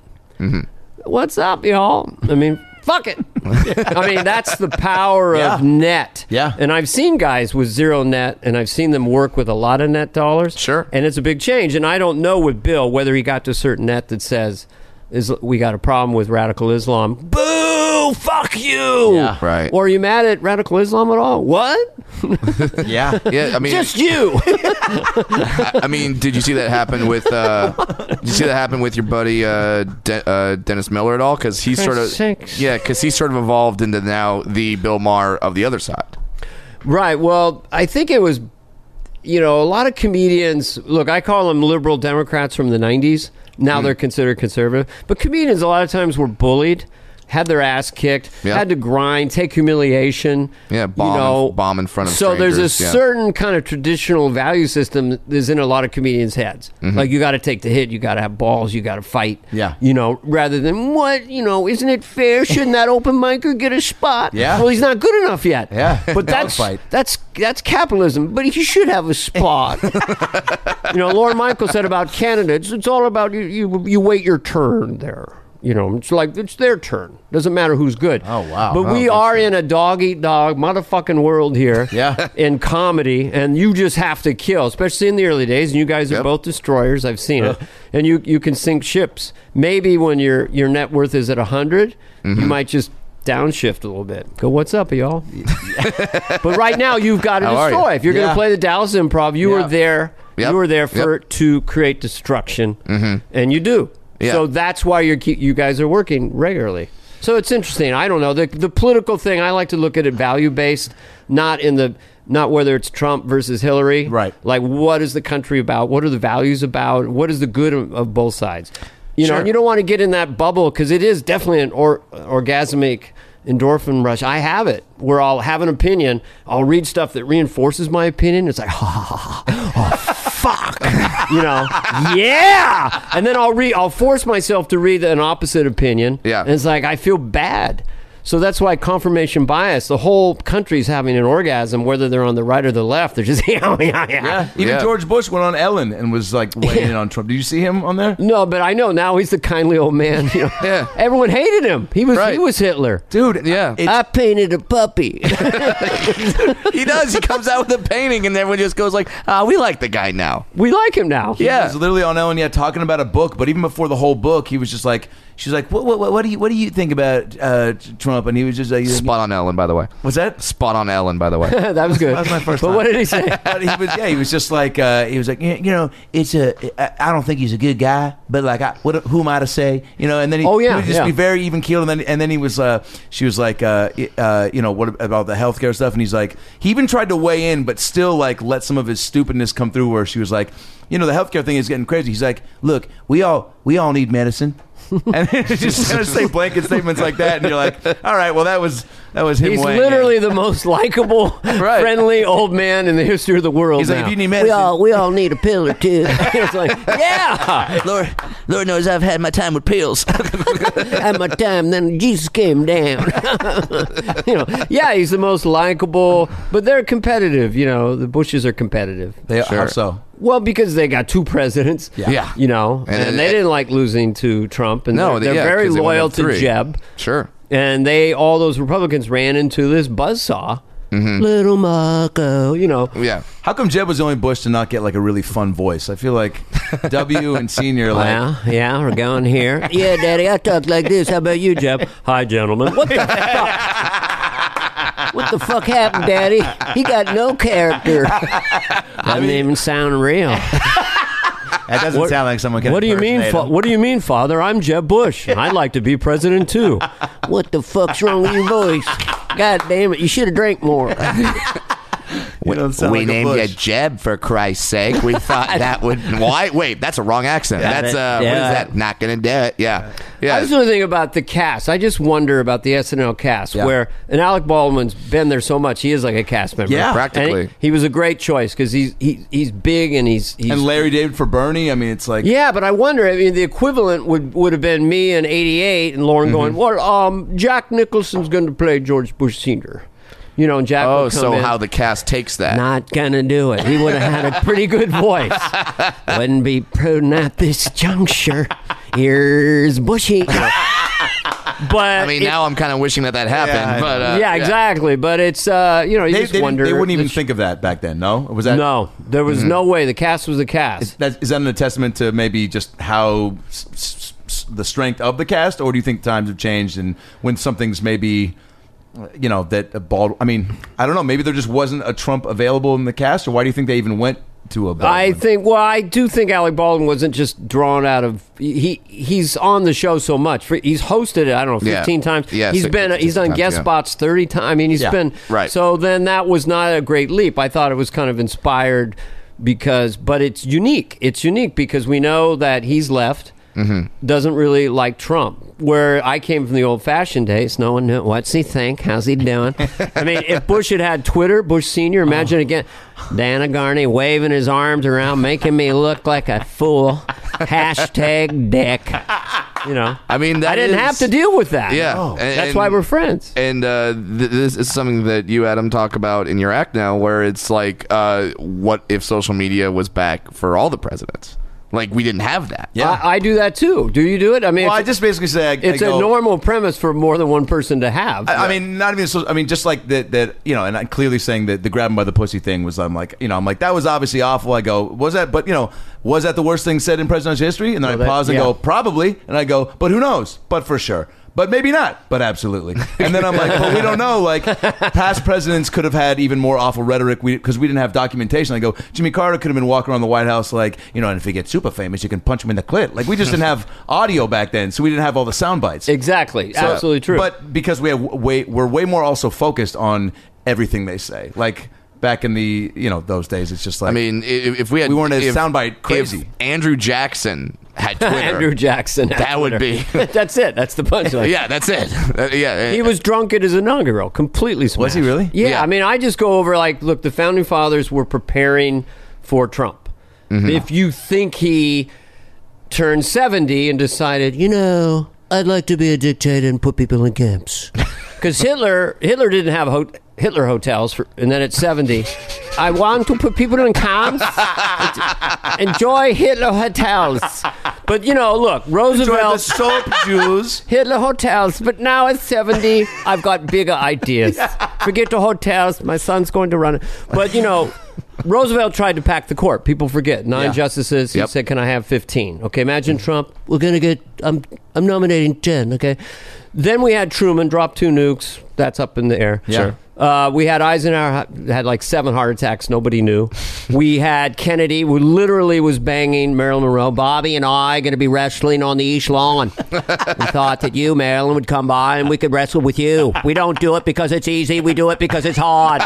Speaker 3: What's up, y'all? I mean, fuck it. I mean, that's the power
Speaker 1: Yeah.
Speaker 3: of net.
Speaker 1: Yeah.
Speaker 3: And I've seen guys with zero net, and I've seen them work with a lot of net dollars.
Speaker 4: Sure.
Speaker 3: And it's a big change. And I don't know with Bill whether he got to a certain net that says, is we got a problem with radical Islam. Boo! Fuck you!
Speaker 1: Yeah.
Speaker 4: Right.
Speaker 3: Or are you mad at radical Islam at all? What?
Speaker 1: Yeah.
Speaker 4: Yeah, I mean,
Speaker 3: Just you.
Speaker 4: I, I mean, did you see that happen with? Uh, did you see that happen with your buddy uh, De- uh, Dennis Miller at all? Because he sort of,
Speaker 3: sakes.
Speaker 4: yeah, because he sort of evolved into now the Bill Maher of the other side.
Speaker 3: Right. Well, I think it was, you know, a lot of comedians, look, I call them liberal Democrats from the nineties. Now they're considered conservative. But comedians a lot of times were bullied, had their ass kicked,
Speaker 4: Yeah.
Speaker 3: had to grind, take humiliation.
Speaker 4: Yeah, bomb
Speaker 3: you
Speaker 4: in-
Speaker 3: know.
Speaker 4: bomb in front of
Speaker 3: So there's a
Speaker 4: strangers, yeah.
Speaker 3: certain kind of traditional value system that is in a lot of comedians' heads. Like, you got to take the hit, you got to have balls, you got to fight.
Speaker 1: Yeah.
Speaker 3: You know, rather than, what, you know, isn't it fair? Shouldn't that open micer get a spot?
Speaker 1: Yeah.
Speaker 3: Well, he's not good enough yet.
Speaker 1: Yeah.
Speaker 3: But that's
Speaker 1: Fight.
Speaker 3: that's that's capitalism, but he should have a spot. You know, Lorne Michael said about candidates, it's all about you, you. You wait your turn there. You know, it's like it's their turn. Doesn't matter who's good.
Speaker 1: Oh, wow.
Speaker 3: But
Speaker 1: Oh,
Speaker 3: we
Speaker 1: that's
Speaker 3: are in a dog eat dog motherfucking world here.
Speaker 1: Yeah.
Speaker 3: In comedy, and you just have to kill, especially in the early days. And you guys are
Speaker 4: Yep.
Speaker 3: both destroyers. I've seen it, and you you can sink ships. Maybe when your your net worth is at a hundred,
Speaker 1: Mm-hmm.
Speaker 3: you might just downshift a little bit. Go, what's up, y'all? But right now, you've got to
Speaker 4: How are you?
Speaker 3: destroy. If you're going
Speaker 1: Yeah.
Speaker 3: to play the Dallas Improv, you
Speaker 1: Yeah.
Speaker 3: were there.
Speaker 4: Yep.
Speaker 3: You were there for
Speaker 4: Yep.
Speaker 3: to create destruction, and you do.
Speaker 4: Yeah.
Speaker 3: So that's why you're keep, you guys are working regularly. So it's interesting. I don't know the the political thing. I like to look at it value based, not in the not whether it's Trump versus Hillary.
Speaker 1: Right.
Speaker 3: Like, what is the country about? What are the values about? What is the good of, of both sides? You know,
Speaker 4: Sure.
Speaker 3: and you don't want to get in that bubble because it is definitely an or, orgasmic endorphin rush. I have it where I'll have an opinion. I'll read stuff that reinforces my opinion. It's like, ha, ha, ha, ha. Oh, fuck. You know, yeah. And then I'll read, I'll force myself to read an opposite opinion.
Speaker 4: Yeah.
Speaker 3: And it's like, I feel bad. So that's why confirmation bias, the whole country's having an orgasm, whether they're on the right or the left. They're just, yeah, yeah, yeah.
Speaker 1: Yeah, even
Speaker 4: Yeah.
Speaker 1: George Bush went on Ellen and was like weighing in on Trump. Did you see him on there?
Speaker 3: No, but I know now he's the kindly old man. You know,
Speaker 4: Yeah.
Speaker 3: everyone hated him. He was
Speaker 4: Right.
Speaker 3: he was Hitler.
Speaker 1: Dude,
Speaker 4: Yeah.
Speaker 1: it's-
Speaker 3: I painted a puppy.
Speaker 4: He does. He comes out with a painting, and everyone just goes like, "Ah, we like the guy now."
Speaker 3: We like him now.
Speaker 1: He
Speaker 4: Yeah.
Speaker 1: was literally on Ellen, yeah, talking about a book. But even before the whole book, he was just like, she's like, what, what, what, what do you, what do you think about uh, Trump? And he was just like,
Speaker 4: Spot on Ellen, by the way.
Speaker 1: what's that?
Speaker 4: Spot on Ellen, by the way.
Speaker 3: That was good.
Speaker 1: That was my first
Speaker 3: But
Speaker 1: time.
Speaker 3: what did he say?
Speaker 1: But he was, yeah, he was just like, uh, he was like, you know, it's a, I I don't think he's a good guy, but like, I, what, who am I to say, you know? And then he,
Speaker 3: Oh, yeah,
Speaker 1: he would just
Speaker 3: yeah.
Speaker 1: be very even keeled, and then and then he was, uh, she was like, uh, uh, you know, what about the healthcare stuff? And he's like, he even tried to weigh in, but still like let some of his stupidness come through, where she was like, you know, the healthcare thing is getting crazy. He's like, look, we all we all need medicine. And then just kind of say blanket statements like that, and you're like, all right, well, that was that was him.
Speaker 3: He's
Speaker 1: weighing
Speaker 3: literally
Speaker 1: in.
Speaker 3: the most likable,
Speaker 4: Right.
Speaker 3: friendly old man in the history of the world.
Speaker 1: He's like,
Speaker 3: now.
Speaker 1: if you need
Speaker 3: we
Speaker 1: medicine-
Speaker 3: all we all need a pill or two. It's like, yeah,
Speaker 4: Lord, Lord knows I've had my time with pills.
Speaker 3: at my time, then Jesus came down. You know, yeah, he's the most likable, but they're competitive. You know, the Bushes are competitive.
Speaker 1: They
Speaker 4: Sure.
Speaker 1: are so.
Speaker 3: Well, because they got two presidents.
Speaker 1: Yeah.
Speaker 4: Yeah.
Speaker 3: You know, and,
Speaker 4: And-
Speaker 3: they didn't like losing to Trump, and
Speaker 4: No,
Speaker 3: they're,
Speaker 4: yeah,
Speaker 3: they're very
Speaker 4: 'cause they wouldn't
Speaker 3: loyal
Speaker 4: have
Speaker 3: to
Speaker 4: three.
Speaker 3: Jeb.
Speaker 4: Sure.
Speaker 3: And they, all those Republicans ran into this buzzsaw. Little Marco, you know.
Speaker 4: Yeah.
Speaker 1: How come Jeb was the only Bush to not get like a really fun voice? I feel like W and Senior like.
Speaker 3: Well, yeah, we're going here. Yeah, Daddy, I talk like this. How about you, Jeb? Hi, gentlemen. What the fuck? What the fuck happened, Daddy? He got no character. Doesn't even sound real.
Speaker 1: That doesn't sound like someone can.
Speaker 3: What do you mean?
Speaker 1: impersonate
Speaker 3: Fa-
Speaker 1: him.
Speaker 3: what do you mean, Father? I'm Jeb Bush. I'd like to be president too. What the fuck's wrong with your voice? God damn it! You should have drank more.
Speaker 1: You don't sound
Speaker 4: we
Speaker 1: like a
Speaker 4: named you
Speaker 1: Bush.
Speaker 4: Jeb for Christ's sake. We thought that would. Why? Wait, that's a wrong accent.
Speaker 3: Yeah,
Speaker 4: that's uh,
Speaker 3: that-
Speaker 4: what is
Speaker 3: yeah.
Speaker 4: that? Not gonna do it. Yeah, yeah.
Speaker 3: I just want to think about the cast. I just wonder about the S N L cast,
Speaker 1: Yeah.
Speaker 3: where and Alec Baldwin's been there so much. He is like a cast member.
Speaker 1: Yeah.
Speaker 4: Practically.
Speaker 3: And he, he was a great choice because he's he, he's big and he's he's
Speaker 1: And Larry David for Bernie. I mean, it's like.
Speaker 3: yeah. But I wonder. I mean, the equivalent would would have been me in eighty-eight and Lauren going, well, um, Jack Nicholson's going to play George Bush Senior You know, and Jack.
Speaker 4: oh,
Speaker 3: would come
Speaker 4: so
Speaker 3: in.
Speaker 4: how the cast takes that?
Speaker 3: Not gonna do it. He would have had a pretty good voice. Wouldn't be prudent at this juncture. Here's Bushy. But
Speaker 4: I mean,
Speaker 3: it-
Speaker 4: now I'm kind of wishing that that happened.
Speaker 1: Yeah, I
Speaker 4: but uh,
Speaker 3: yeah, exactly. But it's uh, you know, you
Speaker 1: They,
Speaker 3: just
Speaker 1: they, didn't-
Speaker 3: wonder.
Speaker 1: they wouldn't even
Speaker 3: the-
Speaker 1: think of that back then. No, was that?
Speaker 3: No, there was no way. The cast was the cast.
Speaker 1: That, is that a testament to maybe just how s- s- s- the strength of the cast, or do you think times have changed and when something's maybe, you know, that a bald? I mean, I don't know. Maybe there just wasn't a Trump available in the cast, or why do you think they even went to a? Baldwin?
Speaker 3: I think. Well, I do think Alec Baldwin wasn't just drawn out of. He he's on the show so much. He's hosted it. I don't know,
Speaker 4: Yeah.
Speaker 3: fifteen times.
Speaker 4: Yeah,
Speaker 3: he's
Speaker 4: six-
Speaker 3: been. He's done
Speaker 4: times,
Speaker 3: guest
Speaker 4: yeah.
Speaker 3: spots thirty times. I mean, he's
Speaker 1: Yeah.
Speaker 3: been
Speaker 4: Right.
Speaker 3: So then that was not a great leap. I thought it was kind of inspired because, but it's unique. It's unique because we know that he's left.
Speaker 4: Mm-hmm.
Speaker 3: Doesn't really like Trump. Where I came from the old-fashioned days, no one knew what's he think, how's he doing. I mean, if Bush had had Twitter, Bush Senior, imagine
Speaker 4: Oh.
Speaker 3: again, Dana Garney waving his arms around, making me look like a fool. Hashtag dick. You know,
Speaker 4: I mean, that
Speaker 3: I didn't
Speaker 4: is-
Speaker 3: have to deal with that.
Speaker 4: Yeah,
Speaker 3: Oh.
Speaker 4: and-
Speaker 3: That's why
Speaker 4: and-
Speaker 3: we're friends.
Speaker 4: And uh, th- this is something that you, Adam, talk about in your act now, where it's like, uh, what if social media was back for all the presidents? Like, we didn't have that.
Speaker 1: Yeah.
Speaker 3: I, I do that too. Do you do it? I mean,
Speaker 1: Well, I
Speaker 3: it's,
Speaker 1: just basically say I,
Speaker 3: it's
Speaker 1: I go,
Speaker 3: a normal premise for more than one person to have.
Speaker 1: I, I mean, not even. So, I mean, just like that. That you know, and I'm clearly saying that the grab him by the pussy thing was. I'm like, you know, I'm like that was obviously awful. I go, was that? But you know, was that the worst thing said in presidential history? And then
Speaker 3: Well,
Speaker 1: I
Speaker 3: that-
Speaker 1: pause and
Speaker 3: yeah.
Speaker 1: go, probably. And I go, but who knows? But for sure. But maybe not. But absolutely. And then I'm like, but we don't know. Like, past presidents could have had even more awful rhetoric because we, we didn't have documentation. I go, Jimmy Carter could have been walking around the White House like, you know, and if he gets super famous, you can punch him in the clit. Like, we just didn't have audio back then, so we didn't have all the sound bites.
Speaker 3: exactly.
Speaker 1: So-
Speaker 3: Absolutely true.
Speaker 1: But because we have way, we're way more also focused on everything they say. Like back in the you know those days, it's just like
Speaker 4: I mean, if, if we had,
Speaker 1: We weren't as
Speaker 4: if,
Speaker 1: soundbite crazy.
Speaker 4: If Andrew Jackson had Twitter.
Speaker 3: Andrew Jackson. had
Speaker 4: That would
Speaker 3: Twitter.
Speaker 4: be-
Speaker 3: That's it. That's the punchline.
Speaker 4: Yeah, that's it. Uh, yeah,
Speaker 3: He was drunk at his inaugural, completely smashed.
Speaker 1: Was he really?
Speaker 3: Yeah,
Speaker 4: Yeah.
Speaker 3: I mean, I just go over, like, look, the Founding Fathers were preparing for Trump.
Speaker 4: Mm-hmm.
Speaker 3: If you think he turned seventy and decided, you know, I'd like to be a dictator and put people in camps. Because Hitler, Hitler didn't have ho- Hitler hotels, for, and then at seventy, I want to put people in camps. Enjoy Hitler hotels. But, you know, look,
Speaker 1: Enjoy the
Speaker 3: Roosevelt...
Speaker 1: soap Jews.
Speaker 3: Hitler hotels, but now at seventy, I've got bigger ideas. Forget the hotels. My son's going to run it. But, you know, Roosevelt tried to pack the court. People forget. Nine
Speaker 1: Yeah.
Speaker 3: justices. He
Speaker 4: Yep.
Speaker 3: said, can I have fifteen? Okay, imagine Trump. We're going to get, I'm, I'm nominating ten, okay? Then we had Truman drop two nukes. That's up in the air.
Speaker 1: Yeah. Sure.
Speaker 3: Uh, we had Eisenhower had like seven heart attacks. Nobody knew. We had Kennedy, who literally was banging Marilyn Monroe. Bobby and I going to be wrestling on the East Lawn. We thought that you, Marilyn, would come by and we could wrestle with you. We don't do it because it's easy. We do it because it's hard.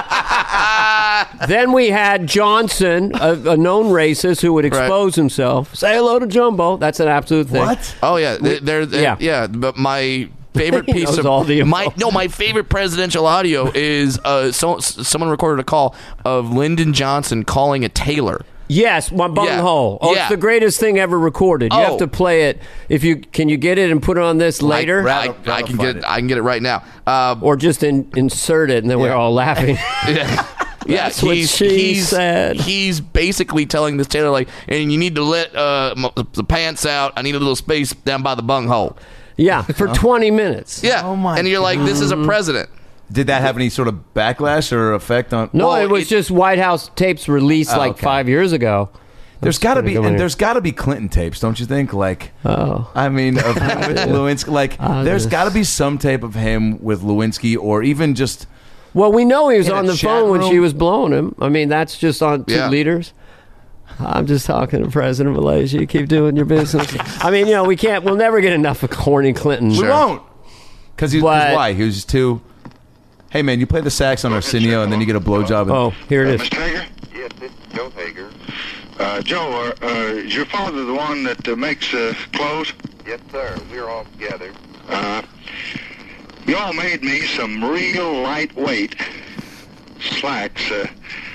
Speaker 3: Then we had Johnson, a, a known racist who would expose himself. Say hello to Jumbo. That's an absolute thing.
Speaker 1: What?
Speaker 4: Oh yeah, they're, they're, they're-
Speaker 3: yeah.
Speaker 4: yeah. But my favorite
Speaker 3: He
Speaker 4: piece
Speaker 3: knows
Speaker 4: of
Speaker 3: all the info.
Speaker 4: my no, my favorite presidential audio is uh, so, someone recorded a call of Lyndon Johnson calling a tailor.
Speaker 3: Yes, my bunghole.
Speaker 4: Yeah.
Speaker 3: Oh,
Speaker 4: Yeah.
Speaker 3: it's the greatest thing ever recorded. You
Speaker 4: Oh.
Speaker 3: have to play it. If you can, you get it and put it on this later,
Speaker 1: Right,
Speaker 4: I,
Speaker 1: Rather-
Speaker 4: I
Speaker 1: rather
Speaker 4: can
Speaker 1: find
Speaker 4: get
Speaker 1: it.
Speaker 4: I can get it right now. Uh,
Speaker 3: or just in, insert it, and then we're
Speaker 1: Yeah.
Speaker 3: all laughing.
Speaker 4: yeah. Yeah,
Speaker 3: That's what
Speaker 4: he's,
Speaker 3: she
Speaker 4: he's,
Speaker 3: said.
Speaker 4: He's basically telling this tailor, like, and you need to let uh, m- the pants out. I need a little space down by the bunghole.
Speaker 3: Yeah, for twenty minutes.
Speaker 4: Yeah.
Speaker 1: Oh, my
Speaker 4: And you're like, this is a president.
Speaker 1: Did that have any sort of backlash or effect on?
Speaker 3: No,
Speaker 4: Well,
Speaker 3: it was
Speaker 4: it-
Speaker 3: just White House tapes released
Speaker 1: Oh,
Speaker 3: like
Speaker 1: okay.
Speaker 3: five years ago.
Speaker 1: There's got to be,
Speaker 3: Go in
Speaker 1: and
Speaker 3: here.
Speaker 1: there's got to be Clinton tapes, don't you think? Like,
Speaker 3: Oh.
Speaker 1: I mean, of him with Lewinsky. Like,
Speaker 3: Ah,
Speaker 1: there's
Speaker 3: this-
Speaker 1: got to be some tape of him with Lewinsky, or even just.
Speaker 3: Well, we know he was
Speaker 1: In a
Speaker 3: on the
Speaker 1: chat
Speaker 3: phone when
Speaker 1: room?
Speaker 3: she was blowing him. I mean, that's just on two
Speaker 4: Yeah.
Speaker 3: leaders. I'm just talking to President Malaysia. You keep doing your business. I mean, you know, we can't. We'll never get enough of corny Clinton.
Speaker 1: We won't, because he. 'cause
Speaker 3: But-
Speaker 1: why? He was just too. Hey man, you play the sax on Arsenio, and then you get a blowjob. And,
Speaker 3: Oh, here it is.
Speaker 5: Mister Hager?
Speaker 6: Yes, this is Joe Hager.
Speaker 5: Uh, Joe, uh, uh, is your father the one that uh, makes uh, clothes?
Speaker 6: Yes, sir. We're all together.
Speaker 5: Uh, y'all made me some real lightweight slacks. Uh,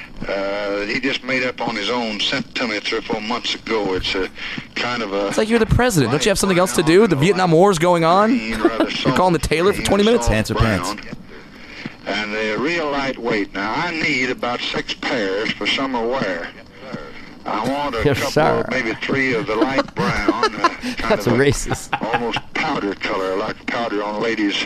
Speaker 5: uh, he just made up on his own, sent to me three or four months ago. It's a kind of a.
Speaker 4: It's like you're the president. Don't you have something else to do? The Vietnam War's going on. You're calling the tailor for twenty minutes?
Speaker 1: Pants are pants.
Speaker 5: And they're real lightweight. Now, I need about six pairs for summer wear. I want a
Speaker 3: Yes,
Speaker 5: couple,
Speaker 3: sir.
Speaker 5: maybe three of the light brown. Uh, kind
Speaker 3: That's
Speaker 5: of
Speaker 3: a racist.
Speaker 5: Almost powder color, like powder on a lady's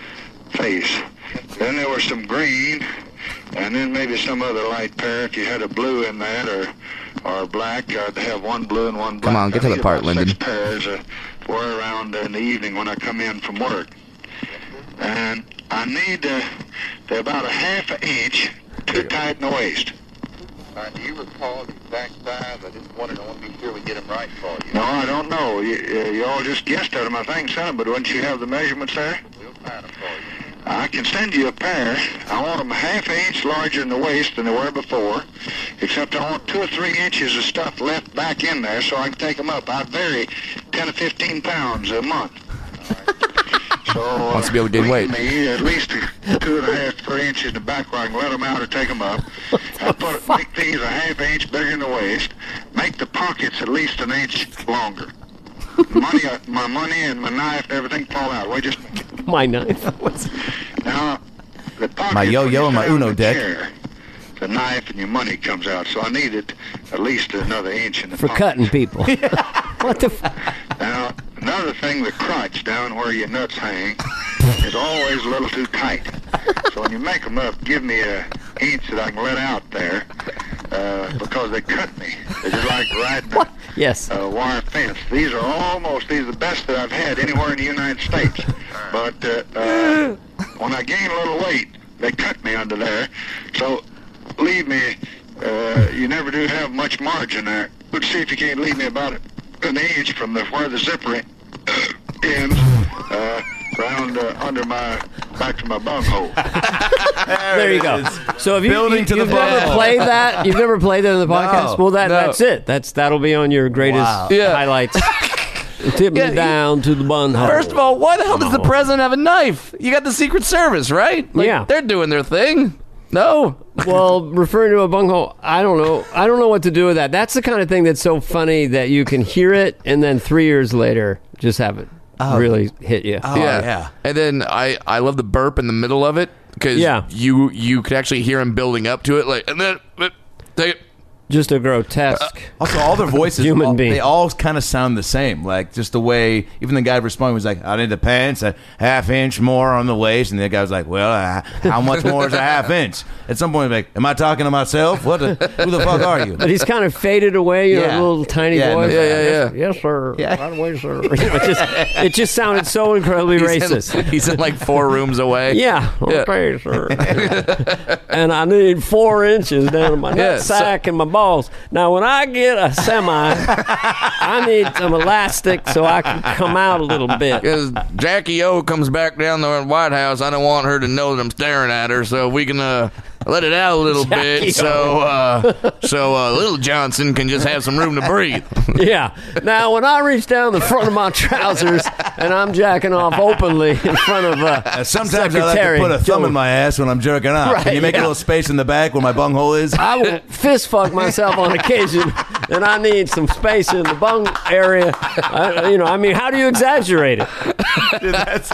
Speaker 5: face. Then there was some green, and then maybe some other light pair. If you had a blue in that, or or black, I'd have one blue and one black.
Speaker 4: Come on, get to
Speaker 5: I
Speaker 4: the
Speaker 5: need
Speaker 4: part,
Speaker 5: about
Speaker 4: Lyndon.
Speaker 5: Six pairs uh, to wear around in the evening when I come in from work. And I need uh, they're about a half an inch too tight in the waist.
Speaker 6: Uh, do you recall the exact size? I just wanted, I want to be sure we get them right for you.
Speaker 5: No, I don't know. You, uh, you all just guessed at them, I think, son, but wouldn't you have the measurements there?
Speaker 6: We'll find them for you.
Speaker 5: I can send you a pair. I want them a half an inch larger in the waist than they were before, except I want two or three inches of stuff left back in there so I can take them up. I vary ten to fifteen pounds a month. So, uh,
Speaker 4: Wants to be able to gain weight.
Speaker 5: Me at least two and a half, three inches in the back where I can let them out or take them up. I put make these a half inch bigger in the waist. Make the pockets at least an inch longer. Money, uh, my money and my knife and everything fall out. We just
Speaker 3: My knife.
Speaker 5: now the pockets.
Speaker 1: My yo-yo
Speaker 5: when you
Speaker 1: and my
Speaker 5: sit on
Speaker 1: Uno
Speaker 5: the
Speaker 1: deck.
Speaker 5: chair, the knife and your money comes out, so I needed at least another inch in the
Speaker 3: For
Speaker 5: pocket.
Speaker 3: cutting people. What the? F-
Speaker 5: Now, another thing, the crotch down where your nuts hang is always a little too tight. So when you make them up, give me a inch that I can let out there, uh, because they cut me. They're just like riding a,
Speaker 3: yes.
Speaker 5: a wire fence. These are almost, these are the best that I've had anywhere in the United States. But uh, uh, when I gain a little weight, they cut me under there. So leave me, uh, you never do have much margin there. But see if you can't leave me about an inch from the where the zipper en- ends, uh, round uh, under my, back to my bunghole.
Speaker 3: There you go. So if you,
Speaker 1: Building
Speaker 3: you,
Speaker 1: to the
Speaker 3: you've never
Speaker 1: bone.
Speaker 3: played that, you've never played that in the podcast. Well, that
Speaker 1: no.
Speaker 3: that's it. That's that'll be on your greatest
Speaker 1: Wow.
Speaker 4: Yeah.
Speaker 3: highlights. Tip me
Speaker 4: Yeah, he-
Speaker 3: down to the bun hole.
Speaker 4: First of all, why the hell does the president have a knife? You got the Secret Service, right? Like,
Speaker 3: Yeah.
Speaker 4: they're doing their thing. No.
Speaker 3: Well, referring to a bunghole, I don't know. I don't know what to do with that. That's the kind of thing that's so funny that you can hear it and then three years later just have it really hit you.
Speaker 1: Oh, yeah.
Speaker 4: And then I, I love the burp in the middle of it because
Speaker 3: Yeah.
Speaker 4: you you could actually hear him building up to it. Like, and then uh, take it.
Speaker 3: Just a grotesque.
Speaker 1: Also, all their voices,
Speaker 3: Human
Speaker 1: all,
Speaker 3: being.
Speaker 1: they all kind of sound the same. Like, just the way, even the guy responding was like, I need the pants a half inch more on the waist. And the guy was like, well, uh, how much more is a half inch? At some point, like, am I talking to myself? What? The, who the fuck are you?
Speaker 3: But he's kind of faded away, you
Speaker 1: Yeah.
Speaker 3: know, little tiny
Speaker 1: Yeah,
Speaker 3: voice.
Speaker 1: no,
Speaker 4: yeah, yeah,
Speaker 3: Yes, yes, sir.
Speaker 1: Yeah.
Speaker 3: Right away, sir. You know, it, just, it just sounded so incredibly
Speaker 4: He's
Speaker 3: racist.
Speaker 4: in, he's in like four rooms away.
Speaker 3: Yeah,
Speaker 4: Yeah.
Speaker 3: okay, sir. And I need four inches down to my
Speaker 4: Yeah,
Speaker 3: nut
Speaker 4: so-
Speaker 3: sack and my balls. Now, when I get a semi, I need some elastic so I can come out a little bit.
Speaker 4: Because Jackie O comes back down the White House, I don't want her to know that I'm staring at her, so we can uh, let it out a little
Speaker 3: Jackie
Speaker 4: bit, so uh, so uh, Little Johnson can just have some room to breathe.
Speaker 3: Yeah. Now, when I reach down the front of my trousers and I'm jacking off openly in front of uh,
Speaker 1: Uh, Sometimes I like
Speaker 3: Secretary
Speaker 1: to put a thumb
Speaker 3: Joe-
Speaker 1: in my ass when I'm jerking off.
Speaker 3: Right,
Speaker 1: Can you make
Speaker 3: yeah.
Speaker 1: a little space in the back where my bunghole is?
Speaker 3: I will fist fuck myself on occasion, and I need some space in the bung area. I, you know, I mean, how do you exaggerate it?
Speaker 1: Dude, that's-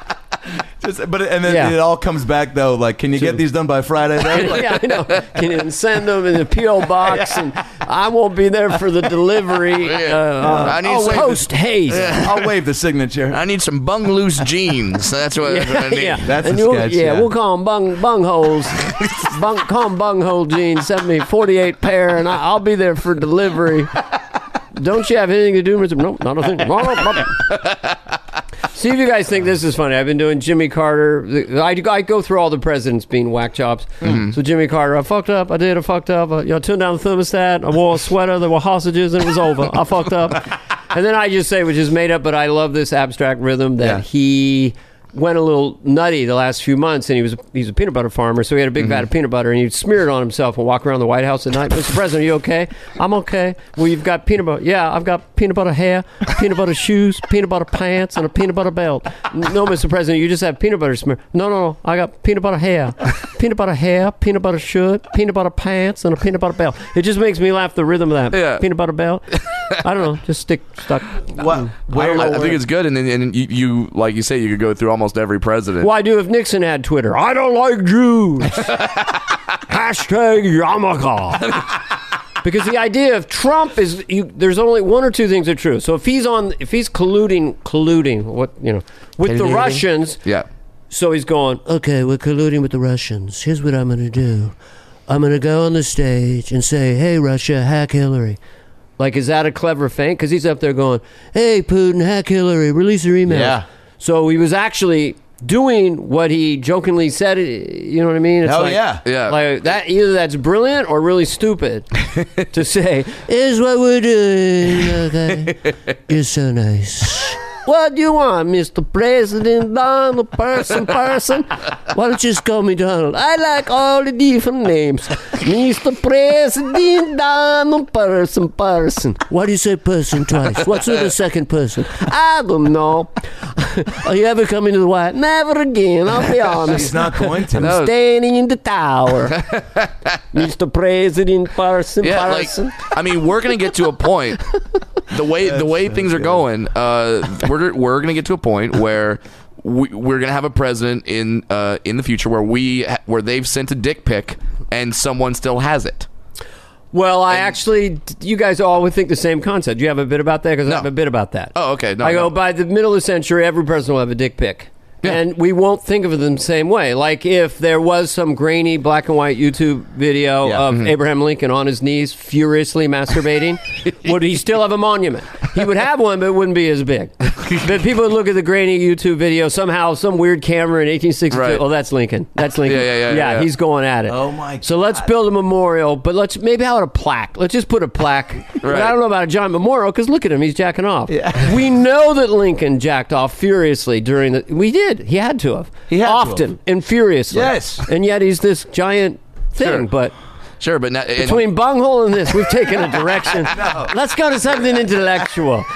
Speaker 1: just, but and then
Speaker 3: Yeah.
Speaker 1: it all comes back though. Like, can you get these done by Friday? Though? Like,
Speaker 3: Yeah, I know. Can you send them in the P O box, and I won't be there for the delivery. Uh, uh,
Speaker 4: I need
Speaker 3: oh,
Speaker 4: some-
Speaker 3: Post haze.
Speaker 1: I'll wave the signature.
Speaker 4: I need some bung loose jeans. That's what, that's what I
Speaker 3: Yeah,
Speaker 4: need.
Speaker 3: yeah.
Speaker 1: That's
Speaker 3: and
Speaker 1: a
Speaker 3: you'll-
Speaker 1: sketch,
Speaker 3: Yeah,
Speaker 1: yeah.
Speaker 3: we'll call them bung bung holes. bung, call them bunghole jeans. Send me forty-eight pair, and I, I'll be there for delivery. Don't you have anything to do with it? No, not a thing. No, no, no. See if you guys think this is funny. I've been doing Jimmy Carter. I, I go through all the presidents being whack jobs. So Jimmy Carter, I fucked up. I did. I fucked up. I, you know, turned down the thermostat. I wore a sweater. There were hostages, and it was over. I fucked up. And then I just say, which is made up, but I love this abstract rhythm that
Speaker 1: Yeah.
Speaker 3: he went a little nutty the last few months, and he was he's a peanut butter farmer, so he had a big vat of peanut butter, and he'd smear it on himself and walk around the White House at night. Mister President, are you okay? I'm okay. Well, you've got peanut butter. Yeah, I've got peanut butter hair, peanut butter shoes, peanut butter pants, and a peanut butter belt. No, Mister President, you just have peanut butter smear. No, no, no. I got peanut butter hair, peanut butter hair, peanut butter shirt, peanut butter pants, and a peanut butter belt. It just makes me laugh, the rhythm of that.
Speaker 4: Yeah.
Speaker 3: Peanut butter belt. I don't know. Just stick, stuck.
Speaker 1: What?
Speaker 3: I don't know
Speaker 4: I, I
Speaker 3: where-
Speaker 4: think it's good, and then and you, you, like you say, you could go through almost every president.
Speaker 3: Well, I do if Nixon had Twitter. I don't like Jews. Hashtag Yarmulke. Because the idea of Trump is, you, there's only one or two things that are true. So if he's on, if he's colluding, colluding, what you know, with the
Speaker 4: Colluding?
Speaker 3: Russians,
Speaker 4: Yeah.
Speaker 3: so he's going, okay, we're colluding with the Russians. Here's what I'm going to do. I'm going to go on the stage and say, hey, Russia, hack Hillary. Like, is that a clever feint? Because he's up there going, hey, Putin, hack Hillary, release her email.
Speaker 1: Yeah.
Speaker 3: So he was actually doing what he jokingly said. You know what I mean? It's
Speaker 1: Hell
Speaker 3: like,
Speaker 1: yeah.
Speaker 4: Yeah.
Speaker 3: Like that, either that's brilliant or really stupid to say, here's what we're doing. Okay. You're so nice. What do you want, Mister President Donald Person Person? Why don't you just call me Donald? I like all the different names. Mister President Donald Person Person. Why do you say person twice? What's with the second person? I don't know. Are you ever coming to the White? Never again, I'll be honest.
Speaker 1: He's not going to.
Speaker 4: No.
Speaker 3: Standing in the tower. Mister President Person
Speaker 4: Yeah, like
Speaker 3: Person.
Speaker 4: I mean, we're gonna get to a point. The way the way things are going, uh, we're we're gonna get to a point where we, we're gonna have a president in uh, in the future where we where they've sent a dick pic and someone still has it.
Speaker 3: Well, I actually, you guys all would think the same concept. Do you have a bit about that? Because I
Speaker 4: No.
Speaker 3: have a bit about that.
Speaker 4: Oh, okay. No,
Speaker 3: I go,
Speaker 4: no.
Speaker 3: by the middle of the century, every president will have a dick pic.
Speaker 4: Yeah.
Speaker 3: And we won't think of them the same way. Like if there was some grainy black and white YouTube video
Speaker 1: Yeah.
Speaker 3: of
Speaker 4: Mm-hmm.
Speaker 3: Abraham Lincoln on his knees furiously masturbating, would he still have a monument? He would have one, but it wouldn't be as big. But people would look at the grainy YouTube video, somehow some weird camera in eighteen sixty-two.
Speaker 4: Right.
Speaker 3: Oh, that's Lincoln. That's Lincoln.
Speaker 4: Yeah, yeah, yeah, yeah.
Speaker 3: he's going at it.
Speaker 1: Oh, my
Speaker 3: So let's build a memorial, but let's maybe how about a plaque? Let's just put a plaque. But
Speaker 4: Right.
Speaker 3: I don't know about a giant memorial because look at him, he's jacking off. We know that Lincoln jacked off furiously during the. We did. He had to have.
Speaker 1: He had to
Speaker 3: often
Speaker 1: have.
Speaker 3: and furiously.
Speaker 1: Yes.
Speaker 3: And yet he's this giant thing.
Speaker 4: Sure.
Speaker 3: But
Speaker 4: Sure, but not, and-
Speaker 3: between bunghole and this, we've taken a direction. Let's go to something intellectual.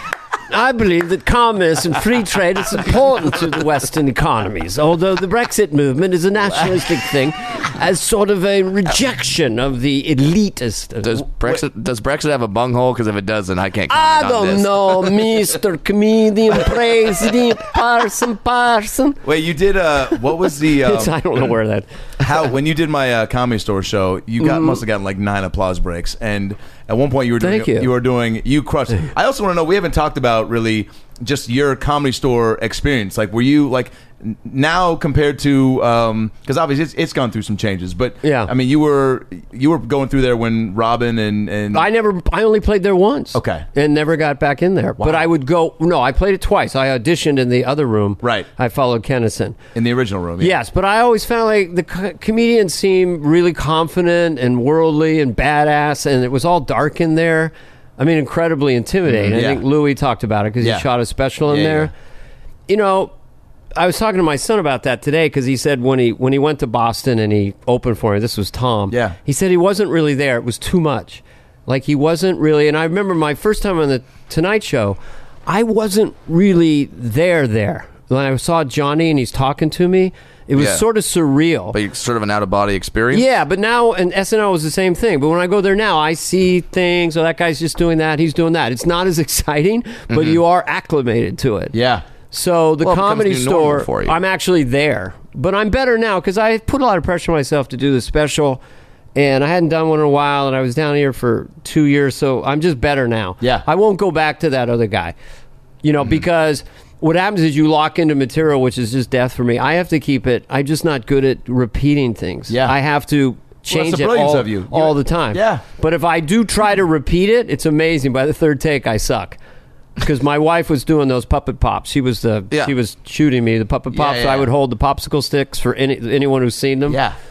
Speaker 3: I believe that commerce and free trade is important to the Western economies, although the Brexit movement is a nationalistic thing, as sort of a rejection of the elitist.
Speaker 4: Does Brexit does Brexit have a bunghole? Because if it doesn't, I can't
Speaker 3: I
Speaker 4: comment on
Speaker 3: don't
Speaker 4: this.
Speaker 3: know, Mister Comedian, President, Parson, Parson.
Speaker 1: Wait, you did uh what was the um,
Speaker 3: It's, I don't know where that.
Speaker 1: how when you did my uh, Comedy Store show, you got must have gotten like nine applause breaks, and at one point you were doing
Speaker 3: Thank you.
Speaker 1: you were doing you crushed. I also want to know, we haven't talked about really just your Comedy Store experience. Like, were you like n- now compared to um because obviously it's, it's gone through some changes, but
Speaker 3: Yeah.
Speaker 1: I mean you were you were going through there when Robin and and
Speaker 3: I never. I only played there once.
Speaker 1: Okay.
Speaker 3: And never got back in there. But I would go. No, I played it twice. I auditioned in the other room.
Speaker 1: Right.
Speaker 3: I followed Kennison.
Speaker 1: in the original room. Yeah.
Speaker 3: Yes, but I always found like the co- comedians seemed really confident and worldly and badass, and it was all dark in there. I mean, incredibly intimidating.
Speaker 1: Mhm, yeah.
Speaker 3: I think Louis talked about it because
Speaker 1: Yeah.
Speaker 3: he shot a special in
Speaker 1: Yeah,
Speaker 3: there.
Speaker 1: yeah.
Speaker 3: You know, I was talking to my son about that today because he said when he when he went to Boston and he opened for me, this was Tom.
Speaker 1: Yeah.
Speaker 3: He said he wasn't really there. It was too much. Like he wasn't really. And I remember my first time on the Tonight Show, I wasn't really there. There when I saw Johnny and he's talking to me, it was
Speaker 4: Yeah.
Speaker 3: sort of surreal.
Speaker 4: But it's sort of an out of body experience.
Speaker 3: Yeah, but now, and S N L was the same thing. But when I go there now, I see things. Oh, that guy's just doing that. He's doing that. It's not as exciting, but you are acclimated to it.
Speaker 1: Yeah.
Speaker 3: So the
Speaker 4: Well, it becomes
Speaker 3: Comedy
Speaker 4: new normal
Speaker 3: Store,
Speaker 4: for you.
Speaker 3: I'm actually there. But I'm better now because I put a lot of pressure on myself to do the special. And I hadn't done one in a while, and I was down here for two years. So I'm just better now.
Speaker 1: Yeah.
Speaker 3: I won't go back to that other guy. You know, because what happens is you lock into material, which is just death for me. I have to keep it. I'm just not good at repeating things.
Speaker 1: Yeah.
Speaker 3: I have to change
Speaker 1: the
Speaker 3: it
Speaker 1: brilliance
Speaker 3: all,
Speaker 1: of you.
Speaker 3: all
Speaker 1: You-
Speaker 3: the time.
Speaker 1: Yeah.
Speaker 3: But if I do try to repeat it, it's amazing. By the third take, I suck. Because my wife was doing those puppet pops. She was the
Speaker 4: Yeah.
Speaker 3: she was shooting me the puppet
Speaker 1: Yeah,
Speaker 3: pops. So
Speaker 1: yeah.
Speaker 3: I would hold the popsicle sticks for any anyone who's seen them.
Speaker 1: Yeah.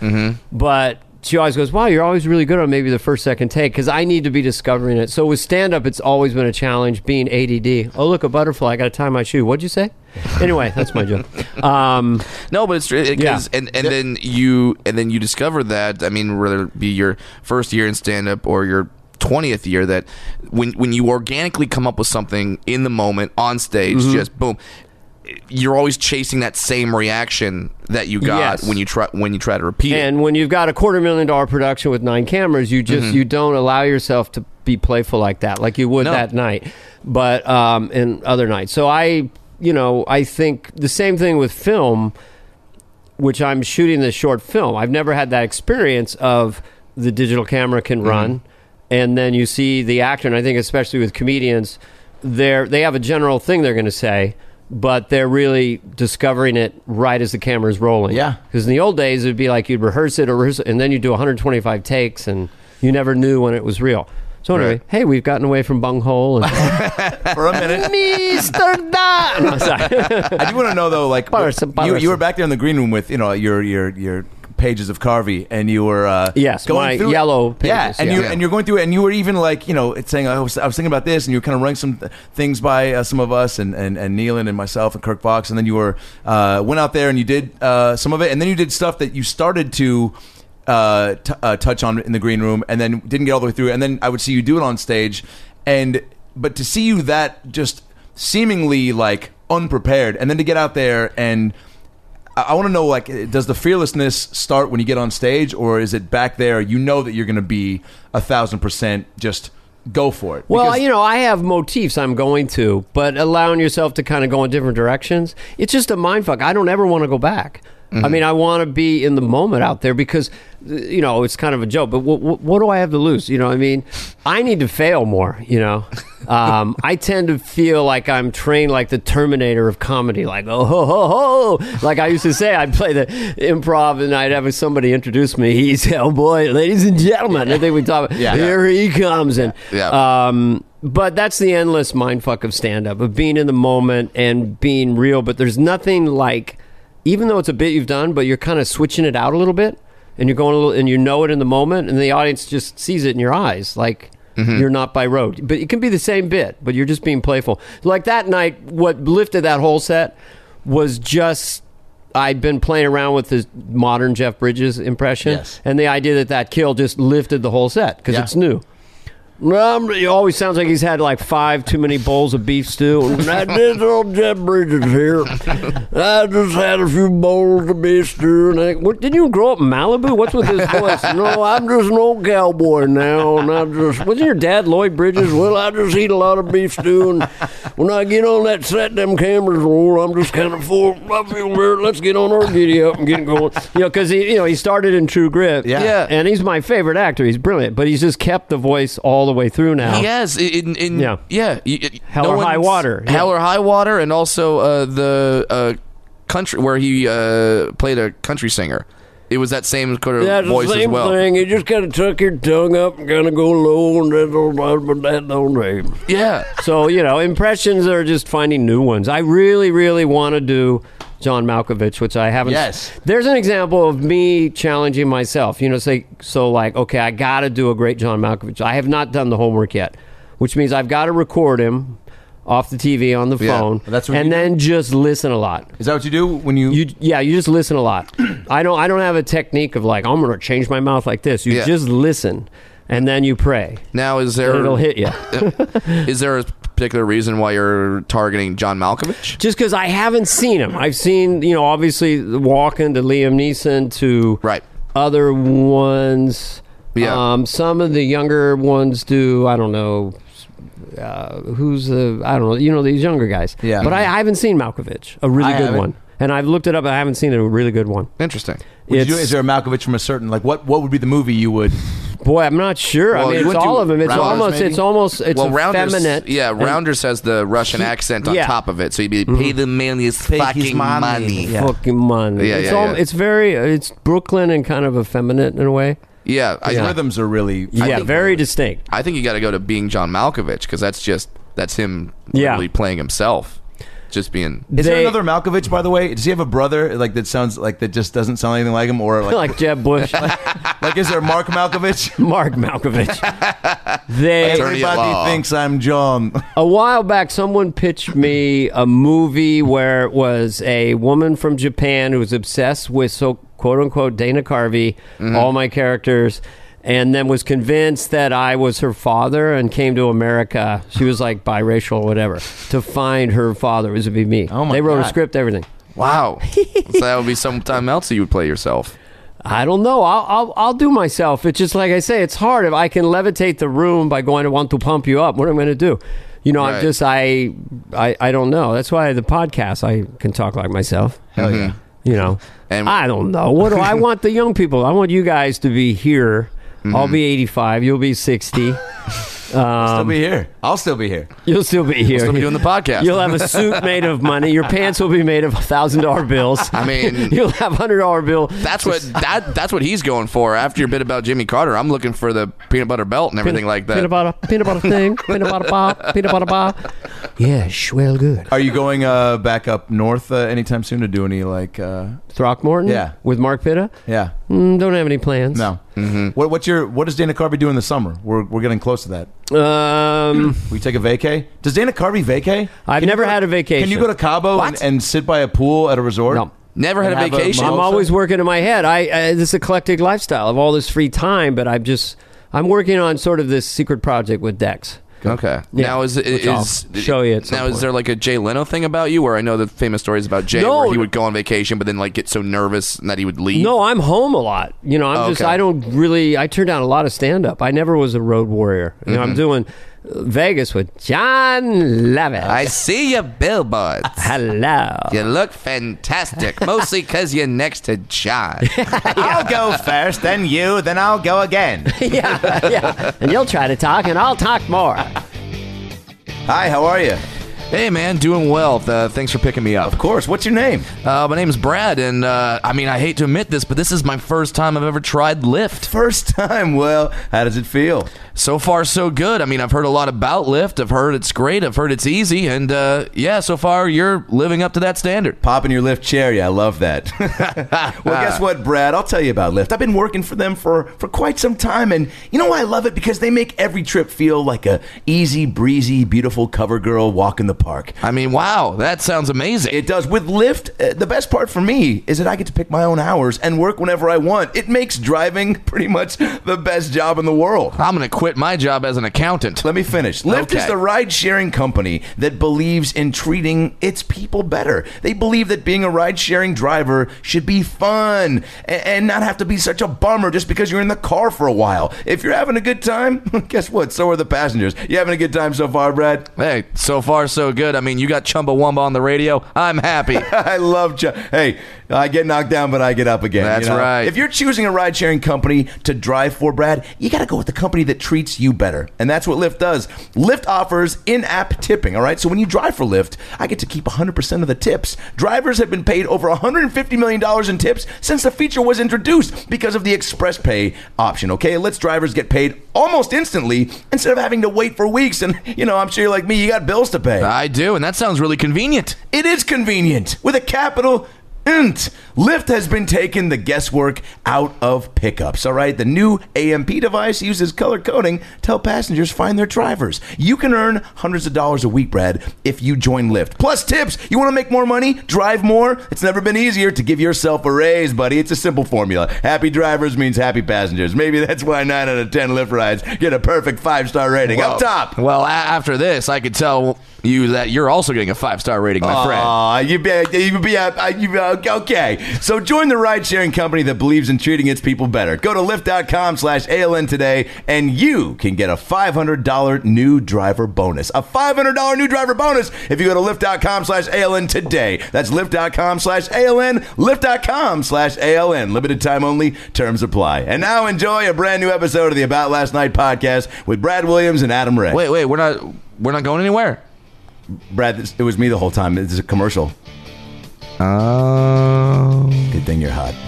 Speaker 3: But she always goes, "Wow, you're always really good on maybe the first, second take." Because I need to be discovering it. So with stand up, it's always been a challenge. Being A D D. Oh, look, a butterfly. I got to tie my shoe. What'd you say? Anyway, that's my joke. Um,
Speaker 4: No, but it's true. It,
Speaker 3: Yeah.
Speaker 4: 'cause- and and then you and then you discover that. I mean, whether it be your first year in stand up or your twentieth year, that when when you organically come up with something in the moment on stage,
Speaker 3: Mm-hmm.
Speaker 4: just boom, you're always chasing that same reaction that you got
Speaker 3: Yes.
Speaker 4: when you try when you try to repeat it.
Speaker 3: And when you've got a quarter million dollar production with nine cameras, you just you don't allow yourself to be playful like that, like you would
Speaker 4: No.
Speaker 3: that night, but um, and other nights. So I, you know, I think the same thing with film, which I'm shooting this short film. I've never had that experience of the digital camera can run, and then you see the actor. And I think especially with comedians, they're they have a general thing they're going to say. But they're really discovering it right as the camera's rolling.
Speaker 1: Yeah.
Speaker 3: Because in the old days, it would be like you'd rehearse it or rehearse it, and then you'd do one hundred twenty-five takes, and you never knew when it was real. So anyway,
Speaker 4: Right.
Speaker 3: hey, we've gotten away from bunghole. And
Speaker 1: For a minute.
Speaker 3: Mister Da! No, sorry.
Speaker 1: I do want to know though, like
Speaker 3: Patterson,
Speaker 1: you,
Speaker 3: Patterson.
Speaker 1: you were back there in the green room with you know your your your pages of Carvey, and you were uh,
Speaker 3: Yes,
Speaker 1: going
Speaker 3: my
Speaker 1: through it.
Speaker 3: yellow
Speaker 1: yeah,
Speaker 3: pages,
Speaker 1: and
Speaker 3: yeah.
Speaker 1: you
Speaker 4: Yeah.
Speaker 1: and you're going through it, and you were even like you know it's saying I was, I was thinking about this, and you were kind of running some th- things by uh, some of us, and and and Nealon and myself and Kirk Fox, and then you were uh, went out there and you did uh, some of it, and then you did stuff that you started to. Uh, t- uh, touch on in the green room, and then didn't get all the way through, and then I would see you do it on stage, and but to see you that just seemingly like unprepared, and then to get out there and I, I want to know like does the fearlessness start when you get on stage, or is it back there you know that you're going to be a thousand percent just go for it?
Speaker 3: Well,
Speaker 1: Because-
Speaker 3: you know, I have motifs I'm going to, but allowing yourself to kind of go in different directions, it's just a mind fuck. I don't ever want to go back.
Speaker 1: Mm-hmm.
Speaker 3: I mean, I want to be in the moment out there because, you know, it's kind of a joke, but what, what, what do I have to lose? You know what I mean? I need to fail more, you know? Um, I tend to feel like I'm trained like the Terminator of comedy, like, oh, ho, ho, ho. Like I used to say, I'd play the improv and I'd have somebody introduce me. He's Hellboy, ladies and gentlemen. I think we talk about,
Speaker 1: Yeah.
Speaker 3: here he comes. And,
Speaker 4: Yeah.
Speaker 3: um, but that's the endless mindfuck of stand-up, of being in the moment and being real. But there's nothing like, even though it's a bit you've done, but you're kind of switching it out a little bit, and you're going a little, and you know it in the moment, and the audience just sees it in your eyes, like you're not by rote. But it can be the same bit, but you're just being playful. Like that night, what lifted that whole set was just I'd been playing around with this modern Jeff Bridges impression,
Speaker 1: Yes.
Speaker 3: and the idea that that kill just lifted the whole set because
Speaker 1: Yeah.
Speaker 3: it's new. Um, it always sounds like he's had like five too many bowls of beef stew. Now, this old Jeff Bridges here. I just had a few bowls of beef stew. And I, what, didn't you grow up in Malibu? What's with this voice? No, I'm just an old cowboy now. And I just, wasn't your dad Lloyd Bridges? Well, I just eat a lot of beef stew. And when I get on that set, them cameras roll, I'm just kind of full. I feel weird. Let's get on our giddy up and get going. You know, because he, you know, he started in True Grit.
Speaker 1: Yeah.
Speaker 4: Yeah.
Speaker 3: And he's my favorite actor. He's brilliant. But he's just kept the voice all the way through now.
Speaker 4: He has in, in
Speaker 3: Yeah.
Speaker 4: yeah, yeah.
Speaker 3: Hell or High
Speaker 4: one's-
Speaker 3: Water. Yeah.
Speaker 4: Hell or High Water, and also uh, the uh, country where he uh, played a country singer. It was that same kind of
Speaker 3: That's
Speaker 4: voice
Speaker 3: the same
Speaker 4: as well.
Speaker 3: thing. You just kind of tuck your tongue up and kind of go low, and that's all right, but that don't name.
Speaker 4: Yeah,
Speaker 3: So, you know, impressions are just finding new ones. I really, really want to do John Malkovich, which I haven't.
Speaker 1: Yes.
Speaker 3: There's an example of me challenging myself. You know, say, so like, okay, I got to do a great John Malkovich. I have not done the homework yet, which means I've got to record him off the T V on the
Speaker 4: Yeah.
Speaker 3: phone,
Speaker 1: That's what
Speaker 3: and
Speaker 1: you do?
Speaker 3: then just listen a lot.
Speaker 1: Is that what you do when you?
Speaker 3: You yeah, you just listen a lot. I don't I don't have a technique of like I'm going to change my mouth like this. You
Speaker 4: Yeah.
Speaker 3: just listen, and then you pray.
Speaker 4: now is
Speaker 3: And
Speaker 4: there
Speaker 3: it'll hit you.
Speaker 4: is there a particular reason why you're targeting John Malkovich?
Speaker 3: Just because I haven't seen him. I've seen, you know, obviously Walken to Liam Neeson to
Speaker 4: Right.
Speaker 3: other ones.
Speaker 4: Yeah.
Speaker 3: Um, some of the younger ones do, I don't know, uh, who's the, I don't know, you know, these younger guys.
Speaker 1: Yeah.
Speaker 3: But I, I haven't seen Malkovich, a really
Speaker 1: I
Speaker 3: good
Speaker 1: haven't.
Speaker 3: one. And I've looked it up, and I haven't seen a really good one.
Speaker 4: Interesting.
Speaker 1: Would you do,
Speaker 3: It's-
Speaker 1: is there a Malkovich from a certain like what? What would be the movie you would?
Speaker 3: Boy, I'm not sure.
Speaker 4: Well,
Speaker 3: I mean,
Speaker 4: you
Speaker 3: it's
Speaker 4: went
Speaker 3: all
Speaker 4: to
Speaker 3: of them. It's
Speaker 4: Rounders,
Speaker 3: almost,
Speaker 1: maybe?
Speaker 3: it's almost, it's
Speaker 4: well, Rounders,
Speaker 3: effeminate.
Speaker 4: yeah,
Speaker 3: And-
Speaker 4: Rounders has the Russian accent on
Speaker 3: yeah.
Speaker 4: top of it, so you'd be pay the man his fucking money.
Speaker 1: money. Yeah.
Speaker 3: Fucking money.
Speaker 4: Yeah,
Speaker 3: it's,
Speaker 4: yeah,
Speaker 3: all,
Speaker 4: yeah.
Speaker 3: it's very, it's Brooklyn and kind of effeminate in a way.
Speaker 4: Yeah, I,
Speaker 1: The rhythms are really.
Speaker 3: Yeah,
Speaker 4: think-
Speaker 3: very distinct.
Speaker 4: I think you got to go to being John Malkovich because that's just that's him
Speaker 3: Yeah.
Speaker 4: literally playing himself, just being.
Speaker 1: Is there
Speaker 3: They-
Speaker 1: another Malkovich, by the way? Does he have a brother like that sounds like that just doesn't sound anything like him, or like
Speaker 3: Like Jeb Bush,
Speaker 1: like is there Mark Malkovich?
Speaker 3: Mark Malkovich. They
Speaker 4: Attorney at law.
Speaker 1: Everybody thinks I'm John.
Speaker 3: a while back, someone pitched me a movie where it was a woman from Japan who was obsessed with so quote unquote Dana Carvey,
Speaker 4: Mm-hmm.
Speaker 3: all my characters, and then was convinced that I was her father and came to America. She was like biracial or whatever to find her father. It was to be me.
Speaker 1: Oh, my
Speaker 3: They wrote a
Speaker 1: God.
Speaker 3: script, everything.
Speaker 4: Wow, so that would be sometime else that you would play yourself.
Speaker 3: I don't know. I'll, I'll I'll do myself. It's just like I say. It's hard. If I can levitate the room by going to want to pump you up, what am I going to do? You know, I'm
Speaker 4: Right.
Speaker 3: just I, I I don't know. That's why the podcast I can talk like myself.
Speaker 1: Hell yeah.
Speaker 3: You know,
Speaker 4: And-
Speaker 3: I don't know. What do I want the young people? I want you guys to be here. I'll be eighty-five. You'll be sixty.
Speaker 1: I'll still
Speaker 3: Um,
Speaker 1: be here. I'll still be here.
Speaker 3: You'll still be here.
Speaker 4: Still be doing the podcast.
Speaker 3: You'll have a suit made of money. Your pants will be made of thousand dollar bills.
Speaker 4: I mean-
Speaker 3: you'll have hundred dollar bill.
Speaker 4: That's what that that's what he's going for. After your bit about Jimmy Carter, I'm looking for the peanut butter belt and everything like that.
Speaker 3: Peanut butter, peanut butter thing, peanut butter bar, peanut butter bar. Yeah, swell good.
Speaker 1: Are you going uh, back up north uh, anytime soon to do any like? Uh,
Speaker 3: Throckmorton?
Speaker 1: Yeah.
Speaker 3: With Mark Pitta?
Speaker 1: yeah.
Speaker 3: Mm, don't have any plans.
Speaker 1: No.
Speaker 4: Mm-hmm.
Speaker 1: What, what's your What does Dana Carvey do in the summer? We're we're getting close to that.
Speaker 3: Um,
Speaker 1: We take a vacay. Does Dana Carvey vacay?
Speaker 3: I've
Speaker 1: Can you
Speaker 3: never
Speaker 1: go-
Speaker 3: had a vacation.
Speaker 1: Can you go to Cabo and,
Speaker 4: What?
Speaker 1: and sit by a pool at a resort?
Speaker 3: No.
Speaker 4: Never had a
Speaker 1: And have a
Speaker 4: vacation.
Speaker 1: mom-
Speaker 3: I'm always working in my head. I uh, this eclectic lifestyle of all this free time, but I'm just I'm working on sort of this secret project with Dex.
Speaker 4: Okay.
Speaker 3: Yeah.
Speaker 4: Now is
Speaker 3: Which I'll
Speaker 4: is
Speaker 3: show you at some
Speaker 4: now is
Speaker 3: point.
Speaker 4: there like a Jay Leno thing about you, where I know the famous stories about Jay,
Speaker 3: No.
Speaker 4: where he would go on vacation, but then like get so nervous that he would leave.
Speaker 3: No, I'm home a lot. You know, I'm
Speaker 4: Oh,
Speaker 3: just
Speaker 4: okay.
Speaker 3: I don't really I turned down a lot of stand up. I never was a road warrior. You know, I'm doing uh, Vegas with John Lovett.
Speaker 4: I see your billboards.
Speaker 3: Hello.
Speaker 4: You look fantastic, mostly because you're next to John.
Speaker 1: I'll go first, then you, then I'll go again.
Speaker 3: yeah, yeah. And you'll try to talk, and I'll talk more.
Speaker 1: Hi, how are you?
Speaker 4: Hey, man, doing well. Uh, thanks for picking me up.
Speaker 1: Of course. What's your name?
Speaker 4: Uh, my name's Brad, and uh, I mean, I hate to admit this, but this is my first time I've ever tried Lyft.
Speaker 1: First time. Well, how does it feel?
Speaker 4: So far, so good. I mean, I've heard a lot about Lyft. I've heard it's great. I've heard it's easy, and uh, yeah, so far you're living up to that standard.
Speaker 1: Pop in your Lyft cherry. I love that. Well, guess what, Brad? I'll tell you about Lyft. I've been working for them for, for quite some time, and you know why I love it? Because they make every trip feel like a easy, breezy, beautiful cover girl walking the park.
Speaker 4: I mean, wow, that sounds amazing.
Speaker 1: It does. With Lyft, uh, the best part for me is that I get to pick my own hours and work whenever I want. It makes driving pretty much the best job in the world.
Speaker 4: I'm going to quit my job as an accountant.
Speaker 1: Let me finish. Lyft
Speaker 4: Okay.
Speaker 1: is the ride-sharing company that believes in treating its people better. They believe that being a ride-sharing driver should be fun and, and not have to be such a bummer just because you're in the car for a while. If you're having a good time, guess what? So are the passengers. You having a good time so far, Brad?
Speaker 4: Hey, so far so good. I mean, you got Chumbawamba on the radio. I'm happy.
Speaker 1: I love Ch- Hey, I get knocked down, but I get up again.
Speaker 4: That's
Speaker 1: you know?
Speaker 4: right.
Speaker 1: If you're choosing a ride-sharing company to drive for, Brad, you got to go with the company that treats you better. And that's what Lyft does. Lyft offers in-app tipping, all right? So when you drive for Lyft, I get to keep one hundred percent of the tips. Drivers have been paid over one hundred fifty million dollars in tips since the feature was introduced because of the Express Pay option, okay? It lets drivers get paid almost instantly instead of having to wait for weeks. And, you know, I'm sure you're like me, you got bills to pay.
Speaker 4: I do, and that sounds really convenient.
Speaker 1: It is convenient with a capital int. Lyft has been taking the guesswork out of pickups, all right? The new A M P device uses color coding to help passengers find their drivers. You can earn hundreds of dollars a week, Brad, if you join Lyft. Plus tips. You want to make more money? Drive more? It's never been easier to give yourself a raise, buddy. It's a simple formula. Happy drivers means happy passengers. Maybe that's why nine out of ten Lyft rides get a perfect five-star rating.
Speaker 4: Well,
Speaker 1: Up top.
Speaker 4: Well, a- after this, I could tell you that you're also getting a five-star rating, my friend.
Speaker 1: Aw, you be, you be, uh, you be, okay. So join the ride-sharing company that believes in treating its people better. Go to lyft.com slash ALN today, and you can get a five hundred dollars new driver bonus. A five hundred dollars new driver bonus if you go to lyft.com slash ALN today. That's lyft.com slash ALN, lyft.com slash ALN. Limited time only. Terms apply. And now enjoy a brand new episode of the About Last Night podcast with Brad Williams and Adam Ray.
Speaker 4: Wait, wait, we're not we're not going anywhere.
Speaker 1: Brad, this, it was me the whole time. This is a commercial.
Speaker 4: Oh.
Speaker 1: Good thing you're hot.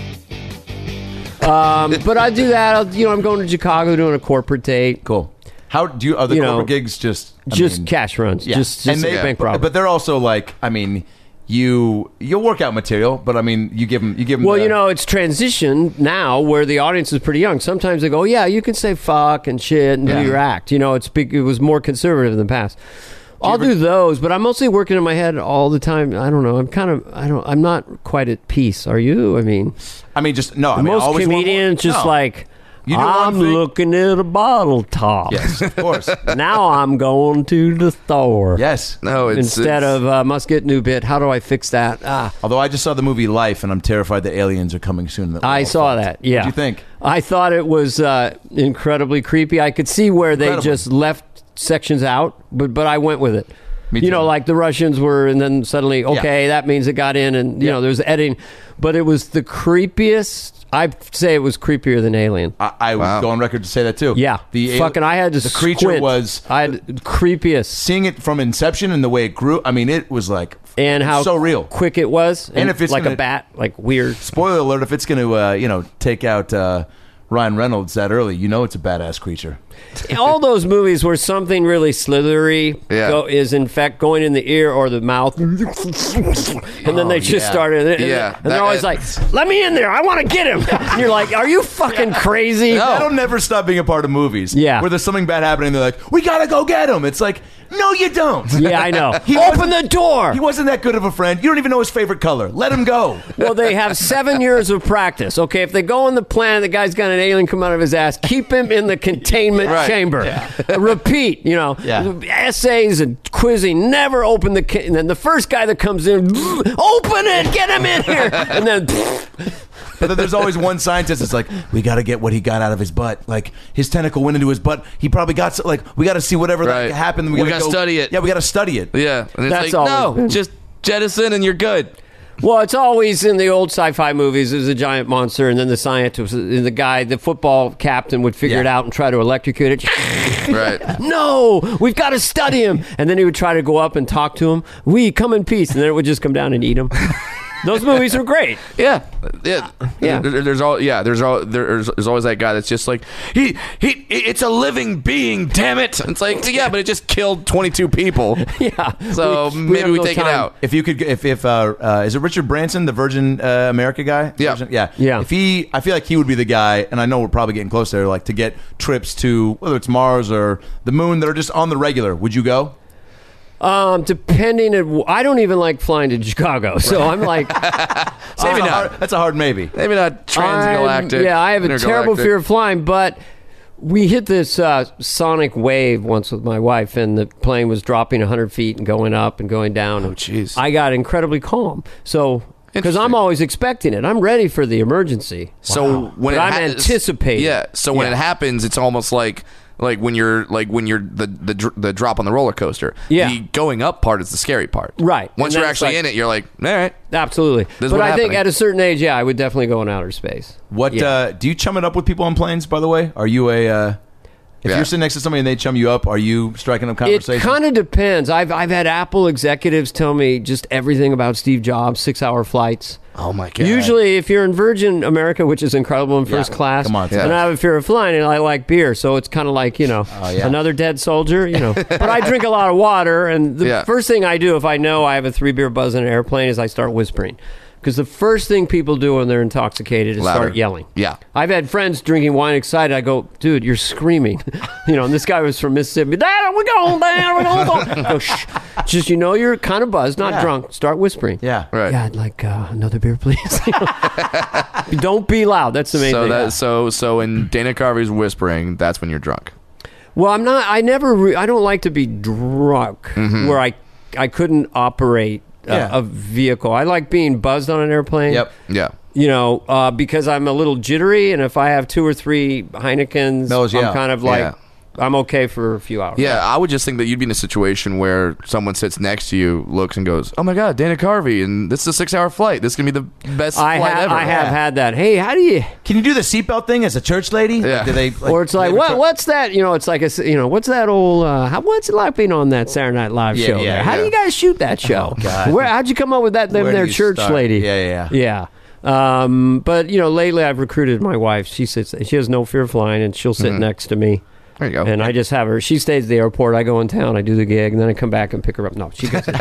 Speaker 3: Um, but I do that. I'll, you know, I'm going to Chicago doing a corporate date.
Speaker 1: Cool. How do you, are the
Speaker 3: You
Speaker 1: corporate
Speaker 3: know,
Speaker 1: gigs just I
Speaker 3: Just
Speaker 1: mean,
Speaker 3: cash runs.
Speaker 1: yeah.
Speaker 3: Just,
Speaker 1: And
Speaker 3: just
Speaker 1: they-
Speaker 3: a bank
Speaker 1: but,
Speaker 3: problem.
Speaker 1: but they're also like, I mean, you you'll work out material, but I mean, you give them you give them.
Speaker 3: Well,
Speaker 1: the,
Speaker 3: you know, it's transitioned now where the audience is pretty young. Sometimes they go, yeah, you can say fuck and shit and
Speaker 1: Yeah.
Speaker 3: do your act. You know, it's big, it was more conservative in the past. I'll
Speaker 1: ever-
Speaker 3: do those, but I'm mostly working in my head all the time. I don't know. I'm kind of, I don't, I'm not quite at peace. Are you? I mean,
Speaker 1: I mean, just no. I mean,
Speaker 3: most
Speaker 1: always want more.
Speaker 3: comedians just
Speaker 1: No.
Speaker 3: like,
Speaker 1: You do one
Speaker 3: I'm
Speaker 1: thing-
Speaker 3: looking at a bottle top.
Speaker 1: Yes, of course.
Speaker 3: Now I'm going to the store.
Speaker 1: Yes.
Speaker 4: No, it's
Speaker 3: Instead
Speaker 4: it's,
Speaker 3: of uh, must get new bit. How do I fix that? Ah,
Speaker 1: Although I just saw the movie Life, and I'm terrified that aliens are coming soon. That we're
Speaker 3: I
Speaker 1: all
Speaker 3: saw
Speaker 1: fucked.
Speaker 3: that. Yeah.
Speaker 1: What'd you think?
Speaker 3: I thought it was uh, incredibly creepy. I could see where they
Speaker 1: Incredible.
Speaker 3: just left sections out, but but I went with it.
Speaker 1: Me
Speaker 3: You
Speaker 1: too.
Speaker 3: know, like the Russians were, and then suddenly, okay, that means it got in, and you
Speaker 1: Yeah.
Speaker 3: know, there's editing. But it was the creepiest. I'd say it was creepier than Alien.
Speaker 1: I, I would
Speaker 4: Wow.
Speaker 1: go on record to say that too.
Speaker 3: Yeah,
Speaker 1: The al-
Speaker 3: fucking. I had to.
Speaker 1: The creature
Speaker 3: squint.
Speaker 1: was
Speaker 3: I had creepiest,
Speaker 1: seeing it from inception and the way it grew. I mean, it was like
Speaker 3: and how
Speaker 1: so real.
Speaker 3: quick it was, and,
Speaker 1: And if it's
Speaker 3: like
Speaker 1: gonna-
Speaker 3: a bat, like weird.
Speaker 1: Spoiler alert: if it's going to uh, you know take out uh, Ryan Reynolds that early, you know it's a badass creature.
Speaker 3: All those movies where something really slithery
Speaker 4: Yeah.
Speaker 3: go, is in fact going in the ear or the mouth, and then they just
Speaker 1: yeah.
Speaker 3: started. And,
Speaker 4: Yeah,
Speaker 3: and they're
Speaker 4: that-
Speaker 3: always like, "Let me in there! I want to get him." And you're like, "Are you fucking crazy?"
Speaker 1: That'll never stop being a part of movies.
Speaker 3: Yeah.
Speaker 1: where there's something bad happening, they're like, "We gotta go get him." It's like, no, you don't.
Speaker 3: Yeah, I know.
Speaker 1: He
Speaker 3: Open
Speaker 1: wasn't-
Speaker 3: the door.
Speaker 1: He wasn't that good of a friend. You don't even know his favorite color. Let him go.
Speaker 3: Well, they have seven years of practice. Okay, if they go on the planet, the guy's got an alien come out of his ass. Keep him in the containment
Speaker 4: Right.
Speaker 3: chamber. Repeat. You know,
Speaker 1: Yeah.
Speaker 3: essays and quizzing. Never open the. Ca- and then the first guy that comes in, open it, get him in here, and then.
Speaker 1: But then there's always one scientist that's like, we got to get what he got out of his butt. Like, his tentacle went into his butt. He probably got, so, like, we got to see whatever
Speaker 4: Right.
Speaker 1: that happened.
Speaker 4: We
Speaker 1: gotta
Speaker 4: gotta
Speaker 1: go-
Speaker 4: study it.
Speaker 1: Yeah, we got to study it.
Speaker 4: Yeah, and it's
Speaker 3: That's
Speaker 4: like
Speaker 3: always
Speaker 4: no,
Speaker 3: been-
Speaker 4: just jettison and you're good.
Speaker 3: Well, it's always in the old sci-fi movies. There's a giant monster, and then the scientist, and the guy, the football captain, would figure
Speaker 1: Yeah.
Speaker 3: it out and try to electrocute it.
Speaker 4: Right.
Speaker 3: No, we've got to study him. And then he would try to go up and talk to him. We come in peace, and then it would just come down and eat him. Those movies are great.
Speaker 4: Yeah, yeah,
Speaker 3: Yeah.
Speaker 4: There- there's all yeah. There's all there's, there's always that guy that's just like he he. It's a living being. Damn it! It's like yeah, but it just killed twenty-two people.
Speaker 3: Yeah.
Speaker 4: So
Speaker 3: We- we
Speaker 4: maybe
Speaker 3: have
Speaker 4: we,
Speaker 3: no
Speaker 4: take it
Speaker 3: time.
Speaker 4: out.
Speaker 1: If you could, if if uh, uh, is it Richard Branson, the Virgin uh, America guy?
Speaker 4: Yeah.
Speaker 1: Virgin- yeah,
Speaker 3: Yeah.
Speaker 1: If he, I feel like he would be the guy, and I know we're probably getting close there, like to get trips to whether it's Mars or the Moon that are just on the regular. Would you go?
Speaker 3: Um, depending on, I don't even like flying to Chicago, so I'm like,
Speaker 1: maybe
Speaker 4: That's a
Speaker 1: not.
Speaker 4: hard-
Speaker 1: That's a hard maybe.
Speaker 4: Maybe not transgalactic.
Speaker 3: I'm- yeah, I have a terrible
Speaker 4: intergalactic.
Speaker 3: fear of flying, but we hit this uh, sonic wave once with my wife, and the plane was dropping one hundred feet and going up and going down.
Speaker 4: Oh, jeez.
Speaker 3: I got incredibly calm. So, because I'm
Speaker 4: Interesting.
Speaker 3: always expecting it. I'm ready for the emergency.
Speaker 4: So when
Speaker 3: But
Speaker 4: it
Speaker 3: I'm
Speaker 4: ha-
Speaker 3: anticipating.
Speaker 4: Yeah. So when
Speaker 3: Yeah.
Speaker 4: it happens, it's almost like like when you're like when you're the the dr- the drop on the roller coaster.
Speaker 3: Yeah.
Speaker 4: The going up part is the scary part.
Speaker 3: Right.
Speaker 4: Once
Speaker 3: And
Speaker 4: you're
Speaker 3: that's
Speaker 4: actually
Speaker 3: like-
Speaker 4: in it, you're like, all right.
Speaker 3: Absolutely.
Speaker 4: This is
Speaker 3: but
Speaker 4: what
Speaker 3: I think
Speaker 4: happening.
Speaker 3: at a certain age, yeah, I would definitely go in outer space.
Speaker 1: What
Speaker 3: Yeah.
Speaker 1: uh, do you chum it up with people on planes? By the way, are you a? Uh, if
Speaker 4: Yeah.
Speaker 1: you're sitting next to somebody and they chum you up, are you striking up
Speaker 3: It
Speaker 1: conversation?
Speaker 3: kind of depends. I've I've had Apple executives tell me just everything about Steve Jobs, six hour flights.
Speaker 4: Oh my god.
Speaker 3: Usually, if you're in Virgin America, which is incredible in first
Speaker 1: Yeah.
Speaker 3: class,
Speaker 1: Come on,
Speaker 4: Yeah.
Speaker 3: and I have a fear of flying, and I like beer, so it's kind of like you know
Speaker 1: Oh, yeah.
Speaker 3: another dead soldier, you know. But I drink a lot of water, and the
Speaker 4: Yeah.
Speaker 3: first thing I do if I know I have a three beer buzz in an airplane is I start whispering. Because the first thing people do when they're intoxicated is
Speaker 4: Louder.
Speaker 3: start yelling.
Speaker 4: Yeah.
Speaker 3: I've had friends drinking wine excited. I go, dude, you're screaming. you know, and this guy was from Mississippi. Dad, we're going down. We're going down. I go, shh. Just, you know, you're kind of buzzed, not
Speaker 1: Yeah.
Speaker 3: drunk. Start whispering.
Speaker 1: yeah.
Speaker 4: Right.
Speaker 3: Yeah, I'd like uh, another beer, please. Don't be loud. That's the main
Speaker 4: So
Speaker 3: thing.
Speaker 4: that so so when Dana Carvey's whispering, that's when you're drunk.
Speaker 3: Well, I'm not. I never. Re- I don't like to be drunk where I I couldn't operate uh,
Speaker 1: Yeah.
Speaker 3: a vehicle. I like being buzzed on an airplane.
Speaker 1: Yep.
Speaker 4: Yeah.
Speaker 3: You know, uh, because I'm a little jittery, and if I have two or three Heinekens,
Speaker 1: Those, yeah.
Speaker 3: I'm kind of like
Speaker 4: Yeah.
Speaker 3: I'm okay for a few hours.
Speaker 4: Yeah, I would just think that you'd be in a situation where someone sits next to you, looks and goes, "Oh my God, Dana Carvey, and this is a six-hour flight. This is gonna be the best
Speaker 3: I
Speaker 4: flight
Speaker 3: have.
Speaker 4: ever."
Speaker 3: I have
Speaker 1: Yeah.
Speaker 3: had that. Hey, how do you?
Speaker 1: Can you do the seatbelt thing as a church lady?
Speaker 4: Yeah.
Speaker 1: Like, do they, like,
Speaker 3: Or it's
Speaker 1: do they
Speaker 3: like,
Speaker 1: ever
Speaker 3: what?
Speaker 1: try-
Speaker 3: What's that? You know, it's like a. s- You know, what's that old? Uh, how, what's it like being on that Saturday Night Live
Speaker 1: Yeah,
Speaker 3: show?
Speaker 1: yeah,
Speaker 3: there? How do
Speaker 4: yeah.
Speaker 3: you guys shoot that show?
Speaker 1: Oh, God.
Speaker 3: Where? How'd you come up with that? Them
Speaker 1: Where do
Speaker 3: their
Speaker 1: you
Speaker 3: church
Speaker 1: start?
Speaker 3: lady.
Speaker 1: Yeah, yeah,
Speaker 3: yeah. Um, but you know, lately I've recruited my wife. She sits. She has no fear of flying, and she'll sit next to me.
Speaker 4: There you go.
Speaker 3: And I just have her. She stays at the airport. I go in town. I do the gig, and then I come back and pick her up. No, she goes.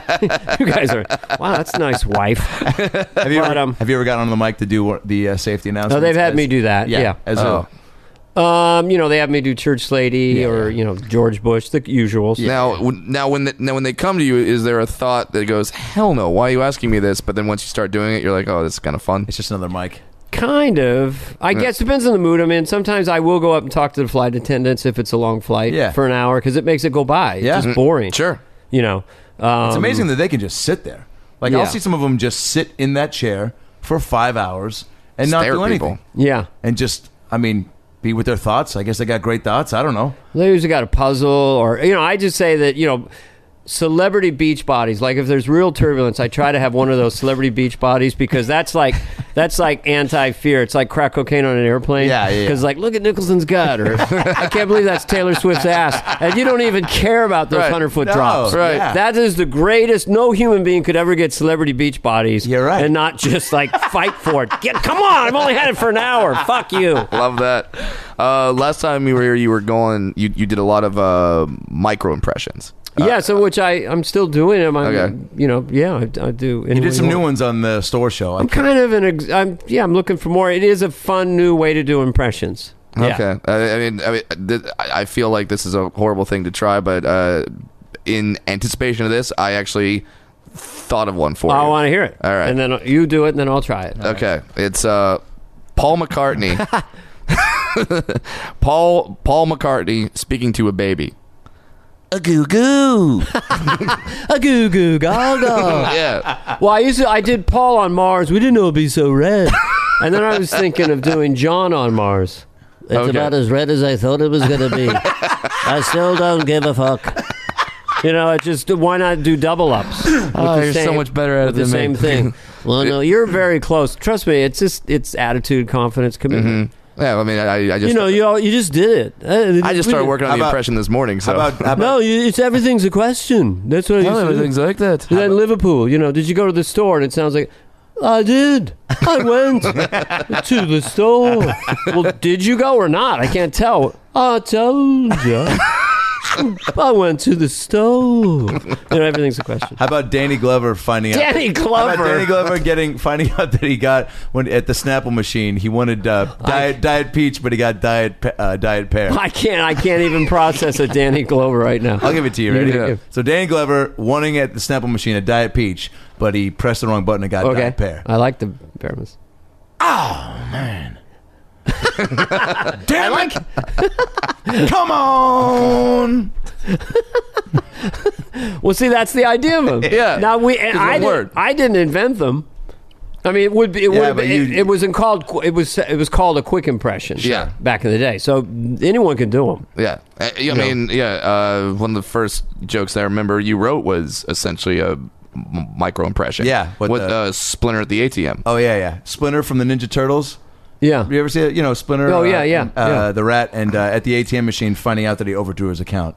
Speaker 3: You guys are wow. That's a nice wife.
Speaker 1: Have you,
Speaker 3: But,
Speaker 1: ever,
Speaker 3: um,
Speaker 1: have you ever gotten on the mic to do what- the uh, safety announcements?
Speaker 3: No, they've had
Speaker 1: as-
Speaker 3: me do that. Yeah.
Speaker 1: As
Speaker 4: Oh.
Speaker 1: a,
Speaker 3: Um, you know, they have me do Church Lady
Speaker 1: Yeah,
Speaker 3: or
Speaker 1: yeah.
Speaker 3: you know George Bush, the usuals.
Speaker 4: Now, when, now when the, now when they come to you, is there a thought that goes, "Hell no, why are you asking me this?" But then once you start doing it, you're like, "Oh, this is kind of fun."
Speaker 1: it's just another mic.
Speaker 3: Kind of. I guess depends on the mood I'm in. Sometimes I will go up and talk to the flight attendants if it's a long flight
Speaker 1: Yeah.
Speaker 3: for an hour because it makes it go by. It's
Speaker 1: Yeah.
Speaker 3: just boring.
Speaker 4: Sure.
Speaker 3: You know. Um,
Speaker 1: It's amazing that they can just sit there. Like,
Speaker 3: yeah.
Speaker 1: I'll see some of them just sit in that chair for five hours and not
Speaker 4: Stare
Speaker 1: do
Speaker 4: at
Speaker 1: anything.
Speaker 4: people.
Speaker 3: Yeah.
Speaker 1: And just, I mean, be with their thoughts. I guess they got great thoughts. I don't know.
Speaker 3: They usually got a puzzle or, you know, I just say that, you know, celebrity beach bodies. Like if there's real turbulence, I try to have one of those celebrity beach bodies because that's like that's like anti-fear. It's like crack cocaine on an airplane.
Speaker 1: Yeah, yeah, yeah.
Speaker 3: Because like, look at Nicholson's gut, or I can't believe that's Taylor Swift's ass, and you don't even care about those
Speaker 4: Right.
Speaker 3: hundred foot
Speaker 1: No,
Speaker 3: drops.
Speaker 4: Right.
Speaker 1: yeah.
Speaker 3: That is the greatest. No human being could ever get celebrity beach bodies.
Speaker 1: You're right.
Speaker 3: And not just like fight for it. Get, come on, I've only had it for an hour. Fuck you.
Speaker 4: Love that. Uh, last time you were here, you were going. You, you did a lot of uh, micro impressions.
Speaker 3: Yeah, so which I I'm still doing them. I'm,
Speaker 4: Okay.
Speaker 3: You know, yeah, I, I do.
Speaker 1: You did some new ones on the store show. I
Speaker 3: I'm kind of an. Ex- I'm yeah. I'm looking for more. It is a fun new way to do impressions. Yeah.
Speaker 4: Okay. I, I mean, I mean, th- I I feel like this is a horrible thing to try, but uh, in anticipation of this, I actually thought of one for
Speaker 3: I
Speaker 4: you.
Speaker 3: want to hear it.
Speaker 4: All right.
Speaker 3: And then you do it, and then I'll try it.
Speaker 4: Okay, it's uh, Paul McCartney. Paul Paul McCartney speaking to a baby. A goo goo.
Speaker 3: A goo goo gaga.
Speaker 4: Yeah.
Speaker 3: Well, I used to. I did Paul on Mars. We didn't know it'd be so red. And then I was thinking of doing John on Mars. It's
Speaker 4: Okay.
Speaker 3: about as red as I thought it was going to be. I still don't give a fuck. You know, it just why not do double ups? with
Speaker 4: Oh,
Speaker 3: the
Speaker 4: you're so much better at it
Speaker 3: with the
Speaker 4: than me.
Speaker 3: same thing. Well, no, you're very close. Trust me, it's just it's attitude, confidence, commitment.
Speaker 4: Yeah. I mean, I, I just
Speaker 3: You know, you all, you just did it. Uh,
Speaker 4: I just
Speaker 3: we
Speaker 4: started
Speaker 3: did-
Speaker 4: working on
Speaker 1: How
Speaker 4: the
Speaker 1: about-
Speaker 4: impression this morning. So
Speaker 1: How about, how about
Speaker 3: No, you, it's everything's a question. That's what I used to do.
Speaker 4: like that.
Speaker 3: And then Liverpool, you know, did you go to the store? And it sounds like, I did. I went to the store. Well, did you go or not? I can't tell. I told you. I went to the stove. You know, everything's a question.
Speaker 1: How about Danny Glover finding out?
Speaker 3: Danny
Speaker 1: How
Speaker 3: Glover.
Speaker 1: about Danny Glover getting finding out that he got when at the Snapple machine he wanted uh, diet diet peach, but he got diet pe- uh, diet pear.
Speaker 3: I can't. I can't even process a Danny Glover right now.
Speaker 1: I'll give it to you. Ready?
Speaker 3: Yeah.
Speaker 1: So Danny Glover wanting at the Snapple machine a diet peach, but he pressed the wrong button and got
Speaker 3: Okay.
Speaker 1: diet pear.
Speaker 3: I like the premise.
Speaker 1: Oh man!
Speaker 3: I like.
Speaker 1: Come on!
Speaker 3: Well, see, that's the idea of them.
Speaker 4: Yeah.
Speaker 3: Now we. And
Speaker 4: It's
Speaker 3: I
Speaker 4: one
Speaker 3: didn't,
Speaker 4: word.
Speaker 3: I didn't invent them. I mean, it would be. It,
Speaker 1: Yeah,
Speaker 3: would,
Speaker 1: but
Speaker 3: it,
Speaker 1: you-
Speaker 3: it wasn't called. It was. It was called a quick impression.
Speaker 4: Yeah.
Speaker 3: Back in the day, so anyone could do them.
Speaker 4: Yeah, I, I mean, yeah. Uh, one of the first jokes I remember you wrote was essentially a m- micro impression.
Speaker 1: Yeah, what
Speaker 4: with
Speaker 1: the-
Speaker 4: uh, Splinter at the A T M.
Speaker 1: Oh yeah, yeah. Splinter from the Ninja Turtles.
Speaker 3: Yeah.
Speaker 1: You ever see it? You know, Splinter.
Speaker 3: Oh, yeah,
Speaker 1: uh,
Speaker 3: yeah,
Speaker 1: uh,
Speaker 3: yeah.
Speaker 1: The rat and uh, at the A T M machine, finding out that he overdrew his account.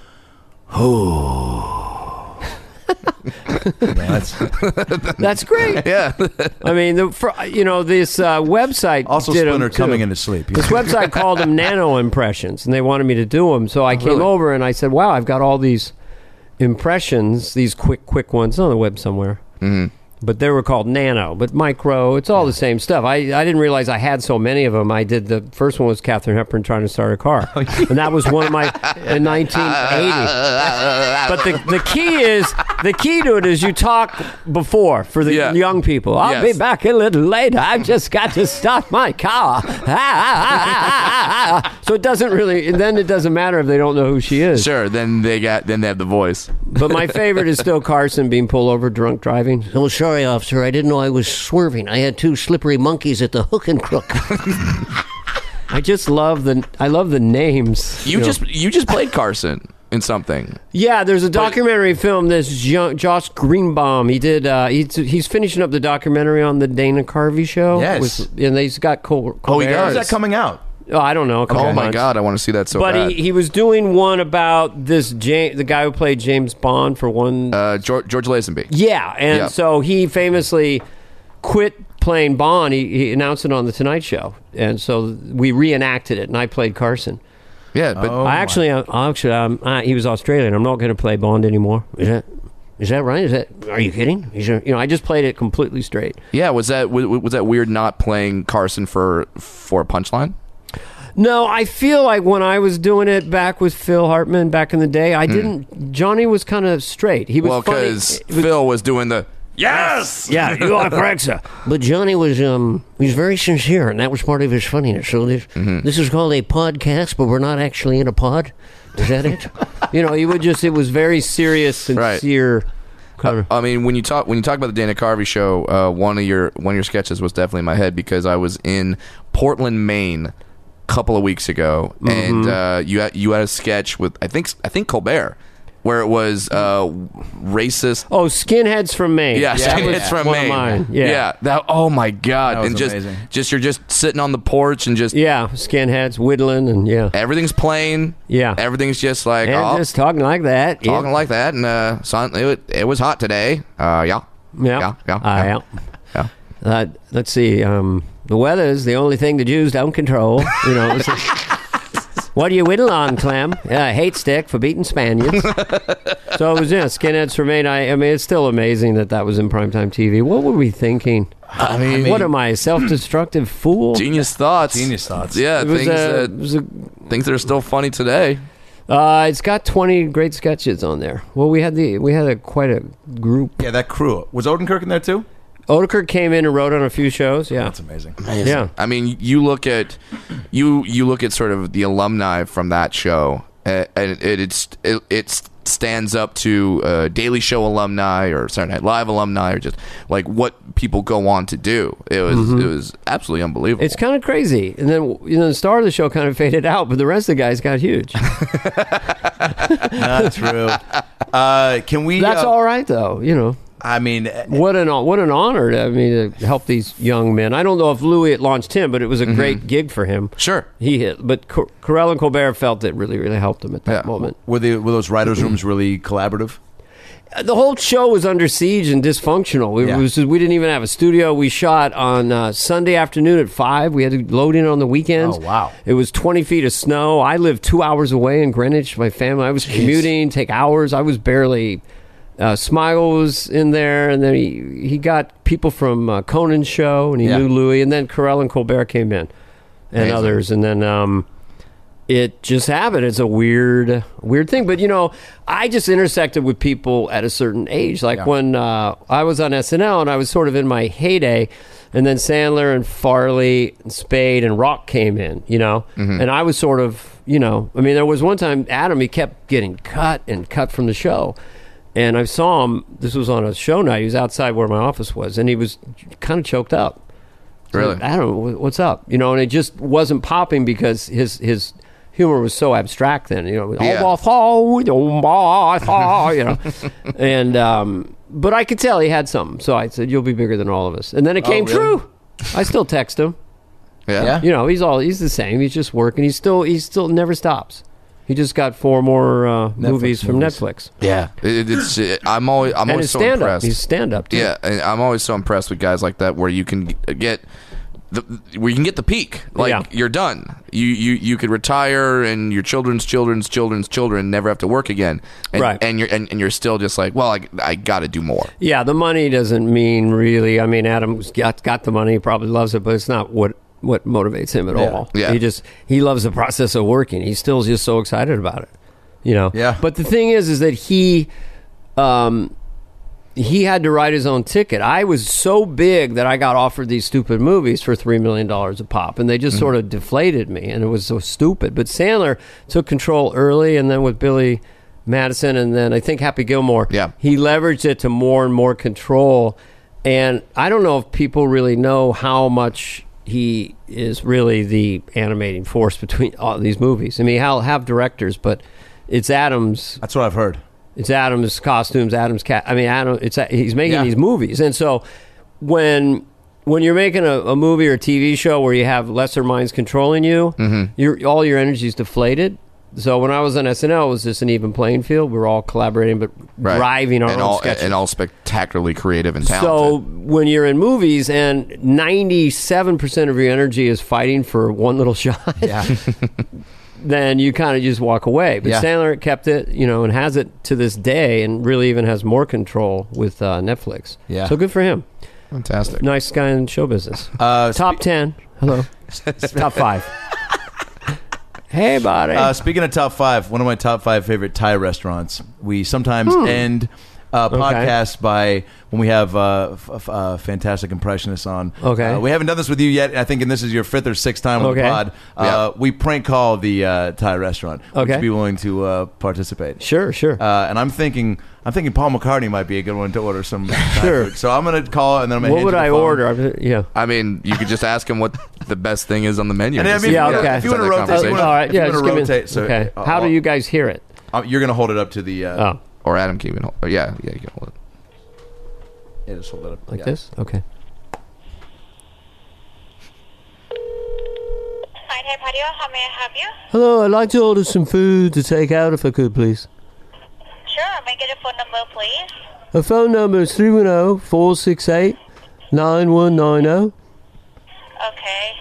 Speaker 1: Oh. that's
Speaker 3: That's great.
Speaker 4: Yeah,
Speaker 3: I mean, the, for, you know, this uh, website
Speaker 1: also
Speaker 3: did 'em,
Speaker 1: Splinter
Speaker 3: too.
Speaker 1: coming into sleep.
Speaker 3: This website called them nano impressions, and they wanted me to do them. So I came
Speaker 4: really?
Speaker 3: over and I said, "Wow, I've got all these impressions, these quick, quick ones on the web somewhere." Mm-hmm. But they were called nano, but micro. It's all the same stuff. I, I didn't realize I had so many of them. I did the first one was Katharine Hepburn trying to start a car, and that was one of my in nineteen eighty. But the the key is the key to it is you talk before for the
Speaker 4: Yeah.
Speaker 3: young people. I'll
Speaker 4: Yes.
Speaker 3: be back a little later. I've just got to start my car. So it doesn't really. And then it doesn't matter if they don't know who she is.
Speaker 4: sure. Then they got. Then they have the voice.
Speaker 3: But my favorite is still Carson being pulled over drunk driving. Oh, sorry, officer. I didn't know I was swerving. I had two slippery monkeys at the hook and crook. I just love the. I love the names.
Speaker 4: You
Speaker 3: know.
Speaker 4: just you just played Carson in something.
Speaker 3: Yeah, there's a documentary film. This young, Josh Greenbaum. He did. Uh, he's he's finishing up the documentary on the Dana Carvey show.
Speaker 1: Yes.
Speaker 3: with- and he's got Col-
Speaker 4: Oh, he
Speaker 3: Colbert.
Speaker 4: does.
Speaker 1: When's that coming out?
Speaker 3: Oh, I don't know. a couple
Speaker 4: Oh my
Speaker 3: months.
Speaker 4: God, I want to see that so
Speaker 3: But
Speaker 4: bad.
Speaker 3: he, he was doing one about this James, the guy who played James Bond for one.
Speaker 4: uh, George, George Lazenby.
Speaker 3: yeah, and
Speaker 4: yeah.
Speaker 3: so he famously quit playing Bond. He, he announced it on the Tonight Show, and so we reenacted it, and I played Carson.
Speaker 4: Yeah, but
Speaker 1: Oh.
Speaker 3: I actually, I, actually, um, I, he was Australian. I'm not going to play Bond anymore. Is that? Is that right? Is that? Are you kidding? Is there, you know, I just played it completely straight.
Speaker 4: yeah, was that was, was that weird not playing Carson for for a punchline?
Speaker 3: No, I feel like when I was doing it back with Phil Hartman back in the day, I didn't. Johnny was kind of straight. He was
Speaker 4: Well,
Speaker 3: funny.
Speaker 4: because
Speaker 3: It was-
Speaker 4: Phil was doing the yes.
Speaker 3: yeah, you are correct, sir. But Johnny was um, he was very sincere, and that was part of his funniness. So this this is called a podcast, but we're not actually in a pod. Is that it? You know, he would just. It was very serious,
Speaker 4: Right.
Speaker 3: sincere. Kind of.
Speaker 4: I mean, when you talk when you talk about the Dana Carvey show, uh, one of your one of your sketches was definitely in my head because I was in Portland, Maine, a couple of weeks ago, and uh, you had, you had a sketch with I think I think Colbert, where it was uh, racist.
Speaker 3: Oh, skinheads from Maine.
Speaker 4: Yeah,
Speaker 3: That
Speaker 4: it's
Speaker 3: was
Speaker 4: from
Speaker 3: one of
Speaker 4: Maine.
Speaker 3: mine. Yeah.
Speaker 4: that. Oh my God!
Speaker 1: That was
Speaker 4: and just
Speaker 1: amazing.
Speaker 4: just you're just sitting on the porch and just
Speaker 3: Yeah, skinheads whittling and yeah,
Speaker 4: everything's plain.
Speaker 3: Yeah.
Speaker 4: everything's just like
Speaker 3: and
Speaker 4: oh,
Speaker 3: just talking like that.
Speaker 4: talking
Speaker 3: yeah.
Speaker 4: like that, and uh, son, it, it was hot today. Uh, yeah,
Speaker 3: Yeah,
Speaker 4: yeah, yeah,
Speaker 3: Ah,
Speaker 4: yeah.
Speaker 3: yeah.
Speaker 4: yeah.
Speaker 3: Uh, let's see. Um, the weather is the only thing the Jews don't control. You know. It's like, what do you whittle on, Clem? Yeah, a hate stick for beating Spaniards. So it was, yeah, skinheads for Maine. I, I mean, it's still amazing that that was in primetime T V. What were we thinking?
Speaker 4: I mean,
Speaker 3: What am I, a self-destructive fool?
Speaker 4: genius thoughts.
Speaker 1: Genius thoughts.
Speaker 4: Yeah,
Speaker 3: It was,
Speaker 4: things
Speaker 3: a,
Speaker 4: that
Speaker 3: it was a,
Speaker 4: things that are still funny today.
Speaker 3: uh, it's got twenty great sketches on there. Well, we had the we had a quite a group.
Speaker 1: Yeah, that crew. Was Odenkirk in there too?
Speaker 3: Odenkirk came in and wrote on a few shows. Yeah,
Speaker 1: That's amazing.
Speaker 3: yeah.
Speaker 4: I mean, you look at you you look at sort of the alumni from that show, uh, and it it's it, it stands up to uh, Daily Show alumni or Saturday Night Live alumni or just like what people go on to do. It was it was absolutely unbelievable.
Speaker 3: It's kind of crazy. And then, you know, the star of the show kind of faded out, but the rest of the guys got huge.
Speaker 1: Not true. Uh, can we?
Speaker 3: That's
Speaker 1: uh,
Speaker 3: all right, though. You know,
Speaker 1: I mean,
Speaker 3: what an what an honor. To, I mean, to help these young men. I don't know if Louis had launched him, but it was a great gig for him.
Speaker 4: sure.
Speaker 3: He hit, but Cor- Carell and Colbert felt it really, really helped him at that
Speaker 4: Yeah.
Speaker 3: moment.
Speaker 1: were the were those writers' rooms really collaborative?
Speaker 3: the whole show was under siege and dysfunctional. We,
Speaker 1: Yeah.
Speaker 3: was, we didn't even have a studio. We shot on uh, Sunday afternoon at five. We had to load in on the weekends.
Speaker 1: Oh, wow.
Speaker 3: It was twenty feet of snow. I lived two hours away in Greenwich. My family. I was commuting, take hours. I was barely. Uh, Smigel was in there, and then he he got people from uh, Conan's show, and he
Speaker 1: Yeah.
Speaker 3: knew Louis, and then Carell and Colbert came in, and
Speaker 4: Amazing.
Speaker 3: others, and then. Um, It just happened. It's a weird, weird thing. But, you know, I just intersected with people at a certain age. Like
Speaker 1: Yeah.
Speaker 3: when uh, I was on S N L and I was sort of in my heyday, and then Sandler and Farley and Spade and Rock came in, you know? And I was sort of, you know, I mean, there was one time Adam, he kept getting cut and cut from the show. And I saw him, this was on a show night. He was outside where my office was, and he was kind of choked up. So
Speaker 4: Really?
Speaker 3: I don't know, what's up? You know, and it just wasn't popping because his his humor was so abstract then, you know.
Speaker 4: Yeah.
Speaker 3: You know. And um, but I could tell he had something, so I said, "You'll be bigger than all of us." And then it came
Speaker 1: really?
Speaker 3: true. I still text him.
Speaker 4: Yeah.
Speaker 1: Yeah.
Speaker 3: You know, he's all he's the same. He's just working. He's still he's still never stops. He just got four more uh, movies from
Speaker 1: movies.
Speaker 3: Netflix.
Speaker 1: Yeah.
Speaker 4: It, it's. It, I'm always. I'm
Speaker 3: And
Speaker 4: always
Speaker 3: his
Speaker 4: so
Speaker 3: stand up.
Speaker 4: impressed.
Speaker 3: He's stand up too.
Speaker 4: Yeah, and I'm always so impressed with guys like that, where you can get the where you can get the peak. Like
Speaker 3: Yeah.
Speaker 4: you're done. You you you could retire, and your children's children's children's children never have to work again. And,
Speaker 3: Right.
Speaker 4: And you're and, and you're still just like, well, I, I got to do more.
Speaker 3: Yeah, the money doesn't mean really. I mean, Adam's got got the money, he probably loves it, but it's not what what motivates him at
Speaker 1: Yeah.
Speaker 3: all.
Speaker 4: Yeah.
Speaker 3: He just he loves the process of working. He's still just so excited about it. You know.
Speaker 1: Yeah.
Speaker 3: But the thing is, is that he, um, he had to write his own ticket. I was so big that I got offered these stupid movies for three million dollars a pop, and they just sort of deflated me, and it was so stupid. But Sandler took control early, and then with Billy Madison, and then I think Happy Gilmore,
Speaker 4: Yeah.
Speaker 3: he leveraged it to more and more control. And I don't know if people really know how much he is really the animating force between all these movies. I mean, he'll have directors, but it's Adam's.
Speaker 1: That's what I've heard.
Speaker 3: It's Adam's costumes, Adam's cat. I mean, Adam. It's he's making
Speaker 1: Yeah.
Speaker 3: these movies, and so when when you're making a, a movie or a T V show where you have lesser minds controlling you,
Speaker 1: Mm-hmm.
Speaker 3: your all your energy is deflated. So when I was on S N L, it was just an even playing field. We were all collaborating, but
Speaker 4: Right.
Speaker 3: driving our
Speaker 4: and
Speaker 3: own
Speaker 4: all
Speaker 3: sketches.
Speaker 4: and all spectacularly creative and
Speaker 3: So
Speaker 4: talented.
Speaker 3: when you're in movies and ninety-seven percent of your energy is fighting for one little shot,
Speaker 1: Yeah.
Speaker 3: then you kind of just walk away. But
Speaker 1: Yeah.
Speaker 3: Sandler kept it, you know, and has it to this day, and really even has more control with uh, Netflix.
Speaker 1: Yeah.
Speaker 3: So good for him.
Speaker 4: Fantastic.
Speaker 3: Nice guy in show business.
Speaker 1: Uh,
Speaker 3: Top ten. Hello. Top five. Hey, buddy.
Speaker 1: Uh, speaking of top five, one of my top five favorite Thai restaurants. We sometimes end uh, podcasts by when we have uh, f- f- uh, fantastic impressionists on.
Speaker 3: Okay.
Speaker 1: Uh, we haven't done this with you yet. I think, and this is your fifth or sixth time on the
Speaker 3: Okay.
Speaker 1: pod. Uh, We prank call the uh, Thai restaurant. Would
Speaker 3: Okay.
Speaker 1: you be willing to uh, participate?
Speaker 3: sure, sure.
Speaker 1: Uh, and I'm thinking, I'm thinking Paul McCartney might be a good one to order some Thai
Speaker 3: Sure.
Speaker 1: food. So I'm going to call and then I'm going to.
Speaker 3: what would I order? I'm- Yeah.
Speaker 4: I mean, you could just ask him what the best thing is on the menu.
Speaker 1: And I
Speaker 4: Just
Speaker 1: mean,
Speaker 4: see
Speaker 3: Yeah,
Speaker 4: if-
Speaker 3: okay.
Speaker 1: If you want to
Speaker 4: start that
Speaker 1: rotate,
Speaker 3: Oh,
Speaker 1: you
Speaker 4: conversation.
Speaker 1: wanna-
Speaker 3: all right.
Speaker 1: if you
Speaker 3: Yeah.
Speaker 1: wanna
Speaker 3: just give me-
Speaker 1: rotate, so,
Speaker 3: okay.
Speaker 1: uh,
Speaker 3: How do
Speaker 1: I'll-
Speaker 3: you guys hear it?
Speaker 1: Uh, you're going to hold it up to the. Uh,
Speaker 3: Oh,
Speaker 4: Or Adam can even hold. oh, Yeah, yeah, you can hold it.
Speaker 1: yeah, just hold it up
Speaker 3: like
Speaker 1: yeah.
Speaker 3: this? Okay.
Speaker 7: Hi, Thai Patio. How may I help you?
Speaker 3: Hello, I'd like to order some food to take out if I could, please.
Speaker 7: Sure. May I get a phone number, please?
Speaker 3: The phone number is three one zero, four six eight, nine one nine zero.
Speaker 7: Okay.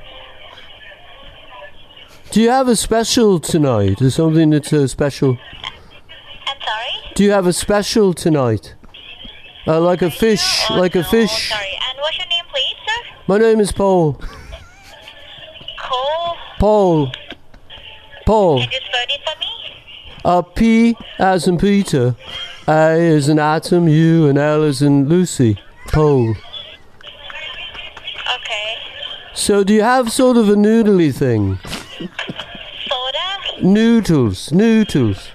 Speaker 3: Do you have a special tonight or something that's uh, special?
Speaker 7: I'm sorry?
Speaker 3: Do you have a special tonight? Uh, like a fish,
Speaker 7: Oh,
Speaker 3: like a
Speaker 7: no,
Speaker 3: fish.
Speaker 7: Sorry. And what's your name, please, sir?
Speaker 3: My name is Paul.
Speaker 7: Cole.
Speaker 3: Paul. Paul.
Speaker 7: Can you spell it for me?
Speaker 3: Uh, P as in Peter, A as in Atom, U and L as in Lucy. Paul.
Speaker 7: Okay.
Speaker 3: So do you have sort of a noodly thing?
Speaker 7: Soda?
Speaker 3: Noodles, noodles,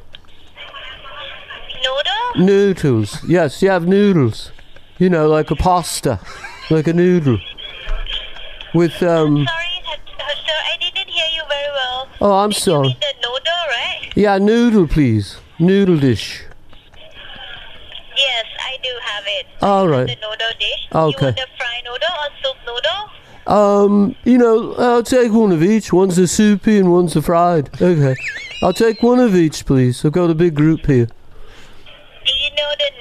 Speaker 7: Noodle?
Speaker 3: noodles. Yes, you have noodles. You know, like a pasta, like a noodle. With, um,
Speaker 7: Sorry, that- uh, sir. I didn't hear you very well.
Speaker 3: oh, I'm
Speaker 7: Did you
Speaker 3: sorry.
Speaker 7: mean the noodle, right?
Speaker 3: Yeah, noodle, please. Noodle dish.
Speaker 7: Yes, I do have it.
Speaker 3: All
Speaker 7: The
Speaker 3: right.
Speaker 7: noodle dish.
Speaker 3: Okay.
Speaker 7: You want the fried noodle or soup noodle?
Speaker 3: Um, you know, I'll take one of each. One's a soupy and one's a fried. Okay. I'll take one of each, please. I've got a big group here.
Speaker 7: Do you know the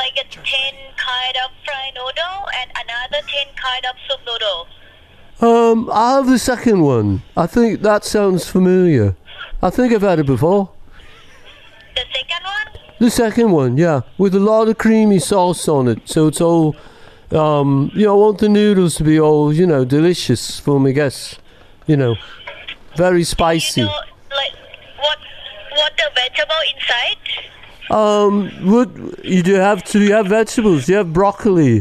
Speaker 7: like a ten kind of fried noodle and another ten kind of soup noodle.
Speaker 3: Um, I have the second one. I think that sounds familiar. I think I've had it before.
Speaker 7: The second one?
Speaker 3: The second one, yeah, with a lot of creamy sauce on it. So it's all, um, you know, I want the noodles to be all, you know, delicious for me guests. You know, very spicy.
Speaker 7: You know, like what what the vegetable inside?
Speaker 3: Um, what you do have to? You have vegetables. You have broccoli.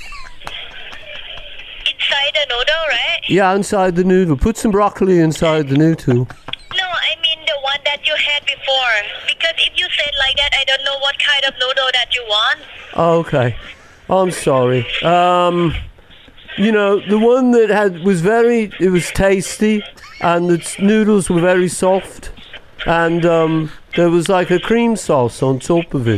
Speaker 7: Inside the noodle, right?
Speaker 3: Yeah, inside the noodle. Put some broccoli inside the noodle.
Speaker 7: No, I mean the one that you had before. Because if you said like that, I don't know what kind of noodle that you want.
Speaker 3: Oh, okay. I'm sorry. Um, you know, the one that had was very, it was tasty, and the t- noodles were very soft, and um, there was like a cream sauce on top of it.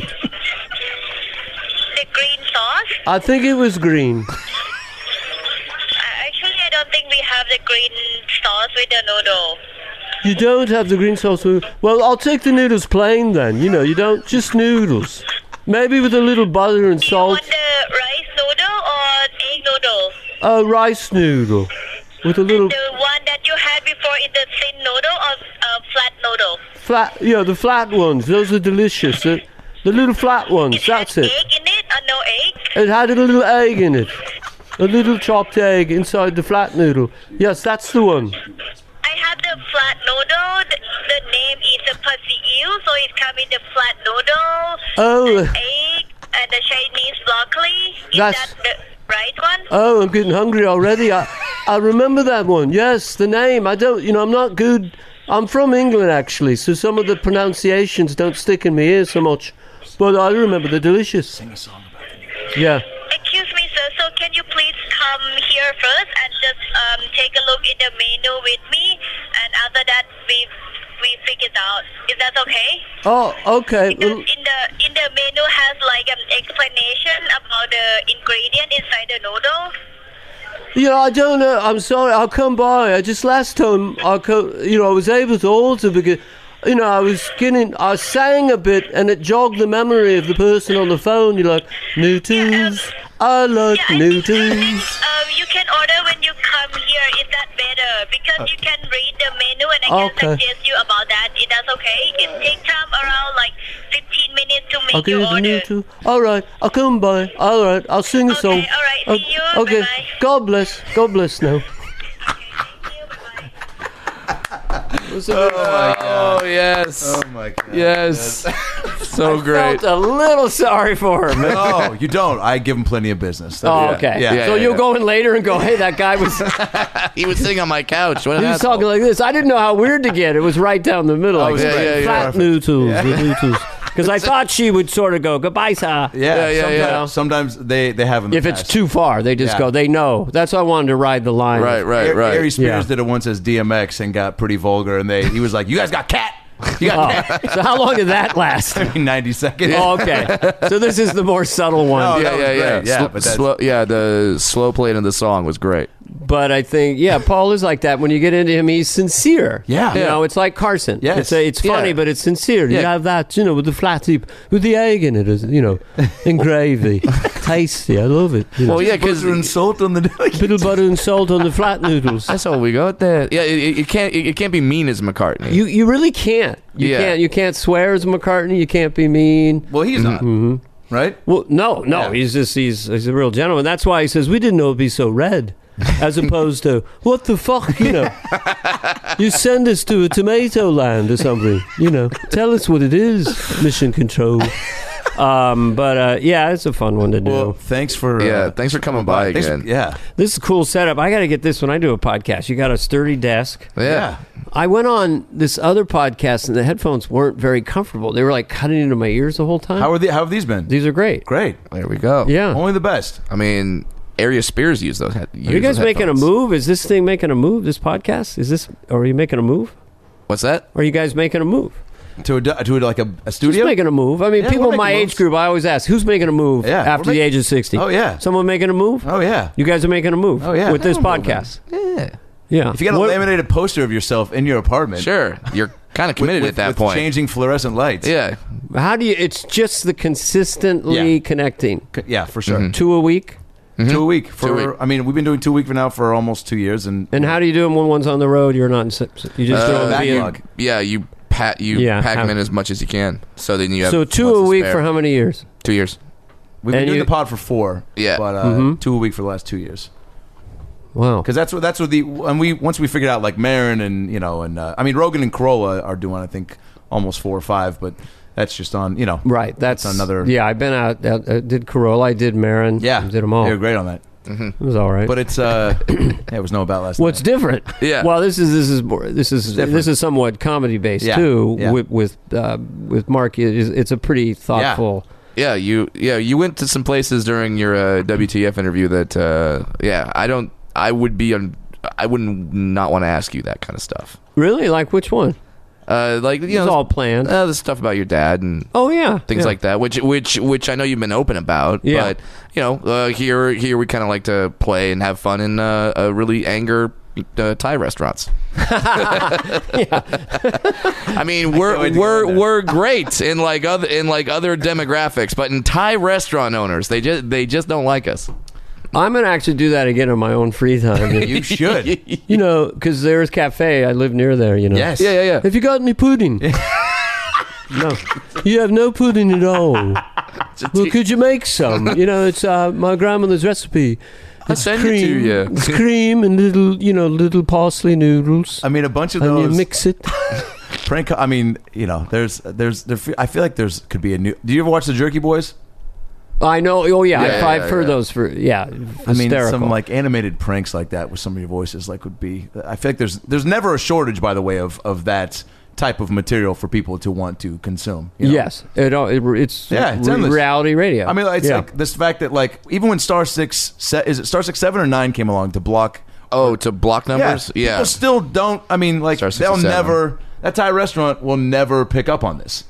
Speaker 7: The green sauce?
Speaker 3: I think it was green.
Speaker 7: Uh, Actually, I don't think we have the green sauce with the noodle.
Speaker 3: You don't have the green sauce. with- Well, I'll take the noodles plain then. You know, you don't just noodles. Maybe with a little butter and
Speaker 7: Do you
Speaker 3: salt.
Speaker 7: want the rice noodle or egg noodle?
Speaker 3: A rice noodle with a little
Speaker 7: The one that you had before is the thin noodle or uh, flat noodle?
Speaker 3: flat. Yeah, the flat ones. Those are delicious. The, the little flat ones.
Speaker 7: It
Speaker 3: That's
Speaker 7: has
Speaker 3: it.
Speaker 7: egg in it or no egg?
Speaker 3: It had a little egg in it. A little chopped egg inside the flat noodle. Yes, that's the one.
Speaker 7: I have the flat noodle. The, the name is the pasiu, so it comes in the flat noodle,
Speaker 3: Oh,
Speaker 7: egg, and the Chinese broccoli. Is
Speaker 3: That's-
Speaker 7: that the right one?
Speaker 3: oh, I'm getting hungry already. I, I remember that one. Yes, the name. I don't, you know, I'm not good. I'm from England, actually, so some of the pronunciations don't stick in my ears so much. But I remember they're delicious. Sing a song about the Yeah.
Speaker 7: Excuse me, sir. So can you please come here first and just um, take a look in the menu with me, and after that we we figure it out. Is that okay?
Speaker 3: Oh, okay.
Speaker 7: Because
Speaker 3: Well,
Speaker 7: in the in the menu has like an explanation about the ingredient inside the noodle.
Speaker 3: you know, I don't know. I'm sorry. I'll come by. I just last time I, co- you know, I was able to alter because, you know, I was getting, I sang a bit and it jogged the memory of the person on the phone. You're like, new tunes. I like
Speaker 7: Yeah, I
Speaker 3: new
Speaker 7: think, I think
Speaker 3: tunes.
Speaker 7: um, you can order when you come here. Is that better? Because you can read the menu and I can
Speaker 3: Okay.
Speaker 7: suggest you about that. Is that okay? It takes time around like fifteen minutes to make
Speaker 3: I'll
Speaker 7: your
Speaker 3: give the new
Speaker 7: order.
Speaker 3: tune. All right. I'll come by. All right. I'll sing a
Speaker 7: Okay,
Speaker 3: song.
Speaker 7: all right. See you.
Speaker 3: Okay.
Speaker 7: Bye-bye.
Speaker 3: God bless. God bless now.
Speaker 4: Oh yes,
Speaker 1: Oh my god.
Speaker 4: yes, so great.
Speaker 3: Felt a little sorry for him.
Speaker 1: No, you don't. I give him plenty of business.
Speaker 3: Oh,
Speaker 1: Yeah.
Speaker 3: okay.
Speaker 1: Yeah.
Speaker 3: so
Speaker 4: yeah,
Speaker 3: you'll
Speaker 4: yeah.
Speaker 3: go in later and go, hey, that guy was
Speaker 4: He was sitting on my couch. What an
Speaker 3: he was
Speaker 4: asshole.
Speaker 3: talking like this. I didn't know how weird to get. It was right down the middle. Like,
Speaker 1: yeah,
Speaker 4: yeah, yeah.
Speaker 3: flat noodles. The noodles. Because I thought she would sort of go, goodbye, sir.
Speaker 1: Yeah,
Speaker 4: Yeah, yeah,
Speaker 1: sometimes,
Speaker 4: yeah.
Speaker 1: sometimes they, they have in the
Speaker 3: If it's
Speaker 1: past.
Speaker 3: too far, they just
Speaker 1: Yeah.
Speaker 3: go, they know. That's why I wanted to ride the line.
Speaker 4: Right, right,
Speaker 1: Ar-
Speaker 4: right.
Speaker 1: Ari Spears
Speaker 3: Yeah.
Speaker 1: did it once as D M X and got pretty vulgar, and they he was like, "You guys got cat? You got cat?"
Speaker 3: Oh, so how long did that last?
Speaker 1: I mean, ninety seconds.
Speaker 3: Oh, okay. So this is the more subtle one.
Speaker 1: No,
Speaker 4: yeah,
Speaker 1: that was
Speaker 4: yeah, yeah.
Speaker 1: great. Yeah,
Speaker 4: Sl-
Speaker 1: but that's-
Speaker 4: slow, yeah, the slow playing of the song was great.
Speaker 3: But I think, yeah, Paul is like that. When you get into him, he's sincere.
Speaker 1: Yeah.
Speaker 3: You
Speaker 1: Yeah.
Speaker 3: know, it's like Carson.
Speaker 1: Yes.
Speaker 3: It's, a, it's funny,
Speaker 4: Yeah.
Speaker 3: but it's sincere. You
Speaker 4: Yeah.
Speaker 3: have that, you know, with the flat tip, with the egg in it, as- you know, in gravy. Tasty. I love it. You know.
Speaker 4: Well, yeah, because
Speaker 1: Butter and salt on the.
Speaker 3: Little butter and salt on the flat noodles.
Speaker 4: that's all we got there. Yeah, it, it, it can't it, it can't be mean as McCartney.
Speaker 3: You you really can't. You
Speaker 4: Yeah.
Speaker 3: can't. You can't swear as McCartney. You can't be mean.
Speaker 1: Well, he's not. Right?
Speaker 3: Well, no, no.
Speaker 1: Yeah.
Speaker 3: He's just he's he's a real gentleman. That's why he says we didn't know it'd be so red, as opposed to what the fuck, you know. You send us to a tomato land or something. You know, tell us what it is. Mission Control. Um, but uh, yeah, it's a fun one to do.
Speaker 1: Well, thanks for. Uh,
Speaker 4: yeah, thanks for coming by
Speaker 1: thanks for-
Speaker 4: again.
Speaker 1: yeah.
Speaker 3: This is a cool setup. I got to get this when I do a podcast. You got a sturdy desk.
Speaker 4: Yeah.
Speaker 1: Yeah.
Speaker 3: I went on this other podcast and the headphones weren't very comfortable. They were like cutting into my ears the whole time.
Speaker 1: How are the, How have these been?
Speaker 3: These are great.
Speaker 1: Great.
Speaker 4: There we go.
Speaker 3: Yeah.
Speaker 1: Only the best.
Speaker 4: I mean, Area Spears used those. Head,
Speaker 3: Are you guys making a move? Is this thing making a move? This podcast? Is this? Or are you making a move?
Speaker 4: What's that?
Speaker 3: Or are you guys making a move?
Speaker 1: To a, to a, like a, a
Speaker 3: Who's
Speaker 1: studio.
Speaker 3: making a move? I mean,
Speaker 1: Yeah,
Speaker 3: people
Speaker 1: we're
Speaker 3: in my
Speaker 1: making
Speaker 3: age
Speaker 1: moves.
Speaker 3: group, I always ask, who's making a move
Speaker 1: Yeah,
Speaker 3: after
Speaker 1: we're
Speaker 3: the
Speaker 1: make-
Speaker 3: age of sixty?
Speaker 1: Oh, yeah.
Speaker 3: Someone making a move?
Speaker 1: Oh yeah.
Speaker 3: You guys are making a move
Speaker 1: Oh, yeah.
Speaker 3: with this
Speaker 1: I'm moving.
Speaker 3: podcast.
Speaker 4: Yeah.
Speaker 3: Yeah.
Speaker 1: If you got a
Speaker 3: What-
Speaker 1: laminated poster of yourself in your apartment,
Speaker 4: Sure. You're Kind of committed
Speaker 1: with,
Speaker 4: at that
Speaker 1: with
Speaker 4: point.
Speaker 1: changing fluorescent lights.
Speaker 4: Yeah.
Speaker 3: How do you? It's just the consistently
Speaker 1: Yeah.
Speaker 3: connecting.
Speaker 1: C- yeah, for sure.
Speaker 3: Two a week.
Speaker 1: Two a week for.
Speaker 4: Two a week.
Speaker 1: I mean, we've been doing two a week for now for almost two years, and
Speaker 3: And how do you do them when one's on the road? You're not in. si- You just
Speaker 4: Uh,
Speaker 3: throw them
Speaker 1: back
Speaker 3: via-
Speaker 1: log.
Speaker 4: Yeah, you pat you
Speaker 3: Yeah,
Speaker 4: pack
Speaker 3: have-
Speaker 4: them in as much as you can. So then you have
Speaker 3: So two
Speaker 4: months
Speaker 3: a
Speaker 4: to
Speaker 3: week
Speaker 4: spare.
Speaker 3: for how many years?
Speaker 4: Two years.
Speaker 1: we've been
Speaker 3: and
Speaker 1: doing
Speaker 3: you-
Speaker 1: the pod for four.
Speaker 4: Yeah.
Speaker 1: but uh,
Speaker 3: Mhm.
Speaker 1: two a week for the last two years.
Speaker 3: Wow.
Speaker 1: Because that's what that's what the and we once we figured out like Marin and you know and uh, I mean Rogan and Corolla are doing I think almost four or five, but that's just on you know
Speaker 3: Right. That's
Speaker 1: another-
Speaker 3: Yeah, I've been out. I uh, did Corolla. I did Marin.
Speaker 1: yeah
Speaker 3: I did them all.
Speaker 1: They were great on that.
Speaker 3: It was all right.
Speaker 1: But it's uh yeah, it was no about last
Speaker 3: What's
Speaker 1: night.
Speaker 3: different?
Speaker 4: Yeah.
Speaker 3: Well, this is this is more, this is
Speaker 1: different.
Speaker 3: this is somewhat comedy based
Speaker 1: Yeah,
Speaker 3: too.
Speaker 1: yeah.
Speaker 3: With with uh, with Mark, it is- it's a pretty thoughtful.
Speaker 4: Yeah, you yeah you went to some places during your uh, W T F interview that uh, yeah I don't I would be un, I wouldn't not want to ask you that kind of stuff.
Speaker 3: Really, like which one?
Speaker 4: Uh, like you
Speaker 3: It
Speaker 4: know,
Speaker 3: was all planned.
Speaker 4: uh, the stuff about your dad and
Speaker 3: Oh yeah,
Speaker 4: things
Speaker 3: yeah.
Speaker 4: like that, which which which I know you've been open about.
Speaker 3: Yeah.
Speaker 4: But you know, uh, here here we kind of like to play and have fun in uh, uh, really anger uh, Thai restaurants. I mean, we're
Speaker 1: can't wait to
Speaker 4: we're
Speaker 1: go in there.
Speaker 4: we're great in like other in like other demographics, but in Thai restaurant owners, they just they just don't like us.
Speaker 3: I'm gonna actually do that again on my own free time.
Speaker 1: You should.
Speaker 3: You know, because there's cafe. I live near there. You know.
Speaker 1: Yes.
Speaker 4: Yeah, yeah, yeah.
Speaker 3: Have you got any pudding? No. You have no pudding at all. Well, could you make some? You know, it's uh, my grandmother's recipe.
Speaker 4: I'll
Speaker 3: It's
Speaker 4: send it
Speaker 3: cream.
Speaker 4: to you.
Speaker 3: It's cream and little, you know, little parsley noodles.
Speaker 1: I mean, a bunch of
Speaker 3: and you
Speaker 1: those
Speaker 3: mix it.
Speaker 1: prank. I mean, you know, there's there's there, I feel like there's could be a new. Do you ever watch the Jerky Boys?
Speaker 3: I know. Oh yeah,
Speaker 4: Yeah,
Speaker 3: I've,
Speaker 4: yeah,
Speaker 3: I've heard
Speaker 4: yeah.
Speaker 3: those for yeah.
Speaker 1: I mean,
Speaker 3: hysterical.
Speaker 1: some like animated pranks like that with some of your voices, like would be. I feel like there's there's never a shortage, by the way, of of that type of material for people to want to consume. you know?
Speaker 3: Yes, it, all- it it's
Speaker 1: Yeah, it's
Speaker 3: re-
Speaker 1: endless.
Speaker 3: reality radio.
Speaker 1: I mean, it's
Speaker 3: Yeah.
Speaker 1: like this fact that like even when Star Six se- is it Star Six Seven or Nine came along to block.
Speaker 4: Oh, to block numbers?
Speaker 1: Yeah,
Speaker 4: Yeah.
Speaker 1: people still don't. I mean, like
Speaker 4: Star
Speaker 1: they'll
Speaker 4: sixty-seven.
Speaker 1: never. That Thai restaurant will never pick up on this.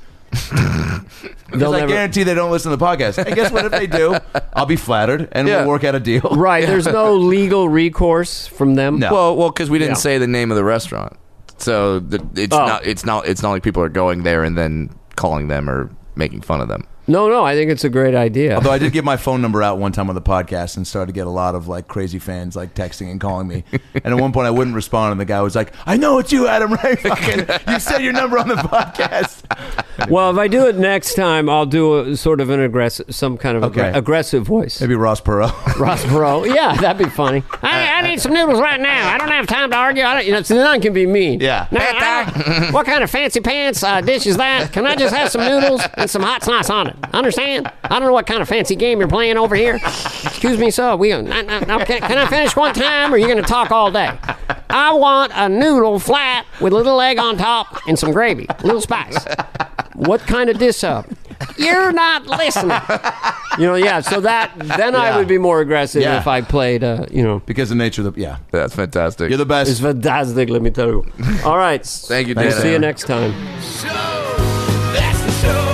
Speaker 1: Because
Speaker 3: They'll
Speaker 1: I
Speaker 3: never-
Speaker 1: guarantee they don't listen to the podcast. And guess what? If they do, I'll be flattered and
Speaker 4: Yeah.
Speaker 1: we'll work out a deal.
Speaker 3: Right, there's no legal recourse from them.
Speaker 1: No.
Speaker 4: Well, well, because we didn't
Speaker 3: Yeah.
Speaker 4: say the name of the restaurant, so the, it's
Speaker 3: Oh.
Speaker 4: not it's not it's not like people are going there and then calling them or making fun of them.
Speaker 3: No, no, I think it's a great idea.
Speaker 1: Although I did give my phone number out one time on the podcast and started to get a lot of like crazy fans like texting and calling me. And at one point I wouldn't respond, and the guy was like, "I know it's you, Adam Ray. Fucking, you said your number on the podcast."
Speaker 3: Well, if I do it next time, I'll do a sort of an aggressive, some kind of
Speaker 1: Okay.
Speaker 3: aggra- aggressive voice.
Speaker 1: Maybe Ross Perot.
Speaker 3: Ross Perot. Yeah, that'd be funny. I, I need some noodles right now. I don't have time to argue. I don't, you know, so then I can be mean.
Speaker 1: Yeah.
Speaker 3: Now, I- what kind of fancy pants uh, dish is that? Can I just have some noodles and some hot sauce on it? Understand? I don't know what kind of fancy game you're playing over here. Excuse me, sir. We, uh, now, now, can, can I finish one time, or are you going to talk all day? I want a noodle flat with a little egg on top and some gravy, a little spice. What kind of dish up? You're not listening. You know, yeah. So that then I
Speaker 1: Yeah.
Speaker 3: would be more aggressive
Speaker 1: Yeah.
Speaker 3: if I played. Uh, you know,
Speaker 1: Because of the nature of the yeah.
Speaker 4: That's fantastic.
Speaker 1: You're the best.
Speaker 3: it's fantastic. Let me tell you. All right.
Speaker 4: Thank you,
Speaker 3: We'll
Speaker 4: Dan.
Speaker 3: see you next time.
Speaker 2: Show, that's the show.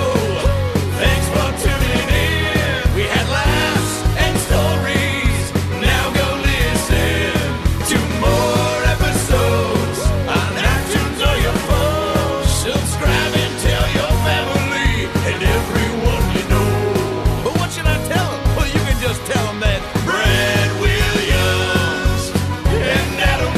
Speaker 2: Thanks for tuning in. We had laughs and stories. Now go listen to more episodes on iTunes or your phone. Subscribe and tell your family and everyone you know. But what should I tell them? Well, you can just tell them that Brad Williams and Adam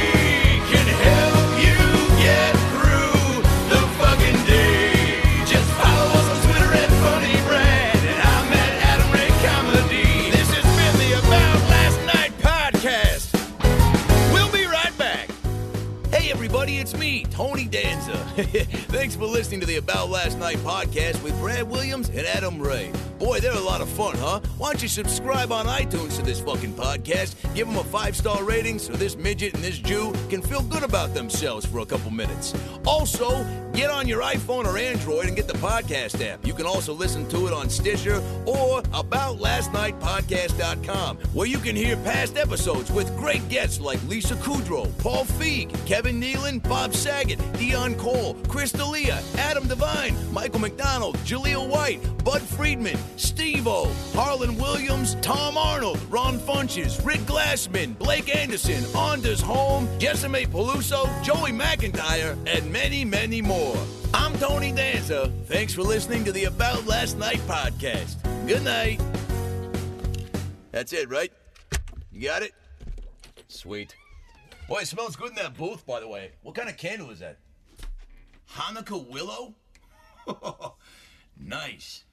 Speaker 2: Ray can help you get through the fucking day. Just follow us on Twitter at Funny Brad, and I'm at Adam Ray Comedy. This has been the About Last Night podcast. We'll be right back. Hey everybody, it's me, Tony Danza. Thanks for listening to the About Last Night podcast with Brad Williams and Adam Ray. Boy, they're a lot of fun, huh? Why don't you subscribe on iTunes to this fucking podcast, give them a five-star rating so this midget and this Jew can feel good about themselves for a couple minutes. Also, Get on your iPhone or Android and get the podcast app. You can also listen to it on Stitcher or about last night podcast dot com, where you can hear past episodes with great guests like Lisa Kudrow, Paul Feig, Kevin Nealon, Bob Saget, Dion Cole, Chris D'Elia, Adam Devine, Michael McDonald, Jaleel White, Bud Friedman, Steve-O, Harlan Williams, Tom Arnold, Ron Funches, Rick Glassman, Blake Anderson, Anders Holm, Jessime Peluso, Joey McIntyre, and many, many more. I'm Tony Danza. Thanks for listening to the About Last Night podcast. Good night. That's it, right? You got it? Sweet. Boy, it smells good in that booth, by the way. What kind of candle is that? Hanukkah willow? Nice.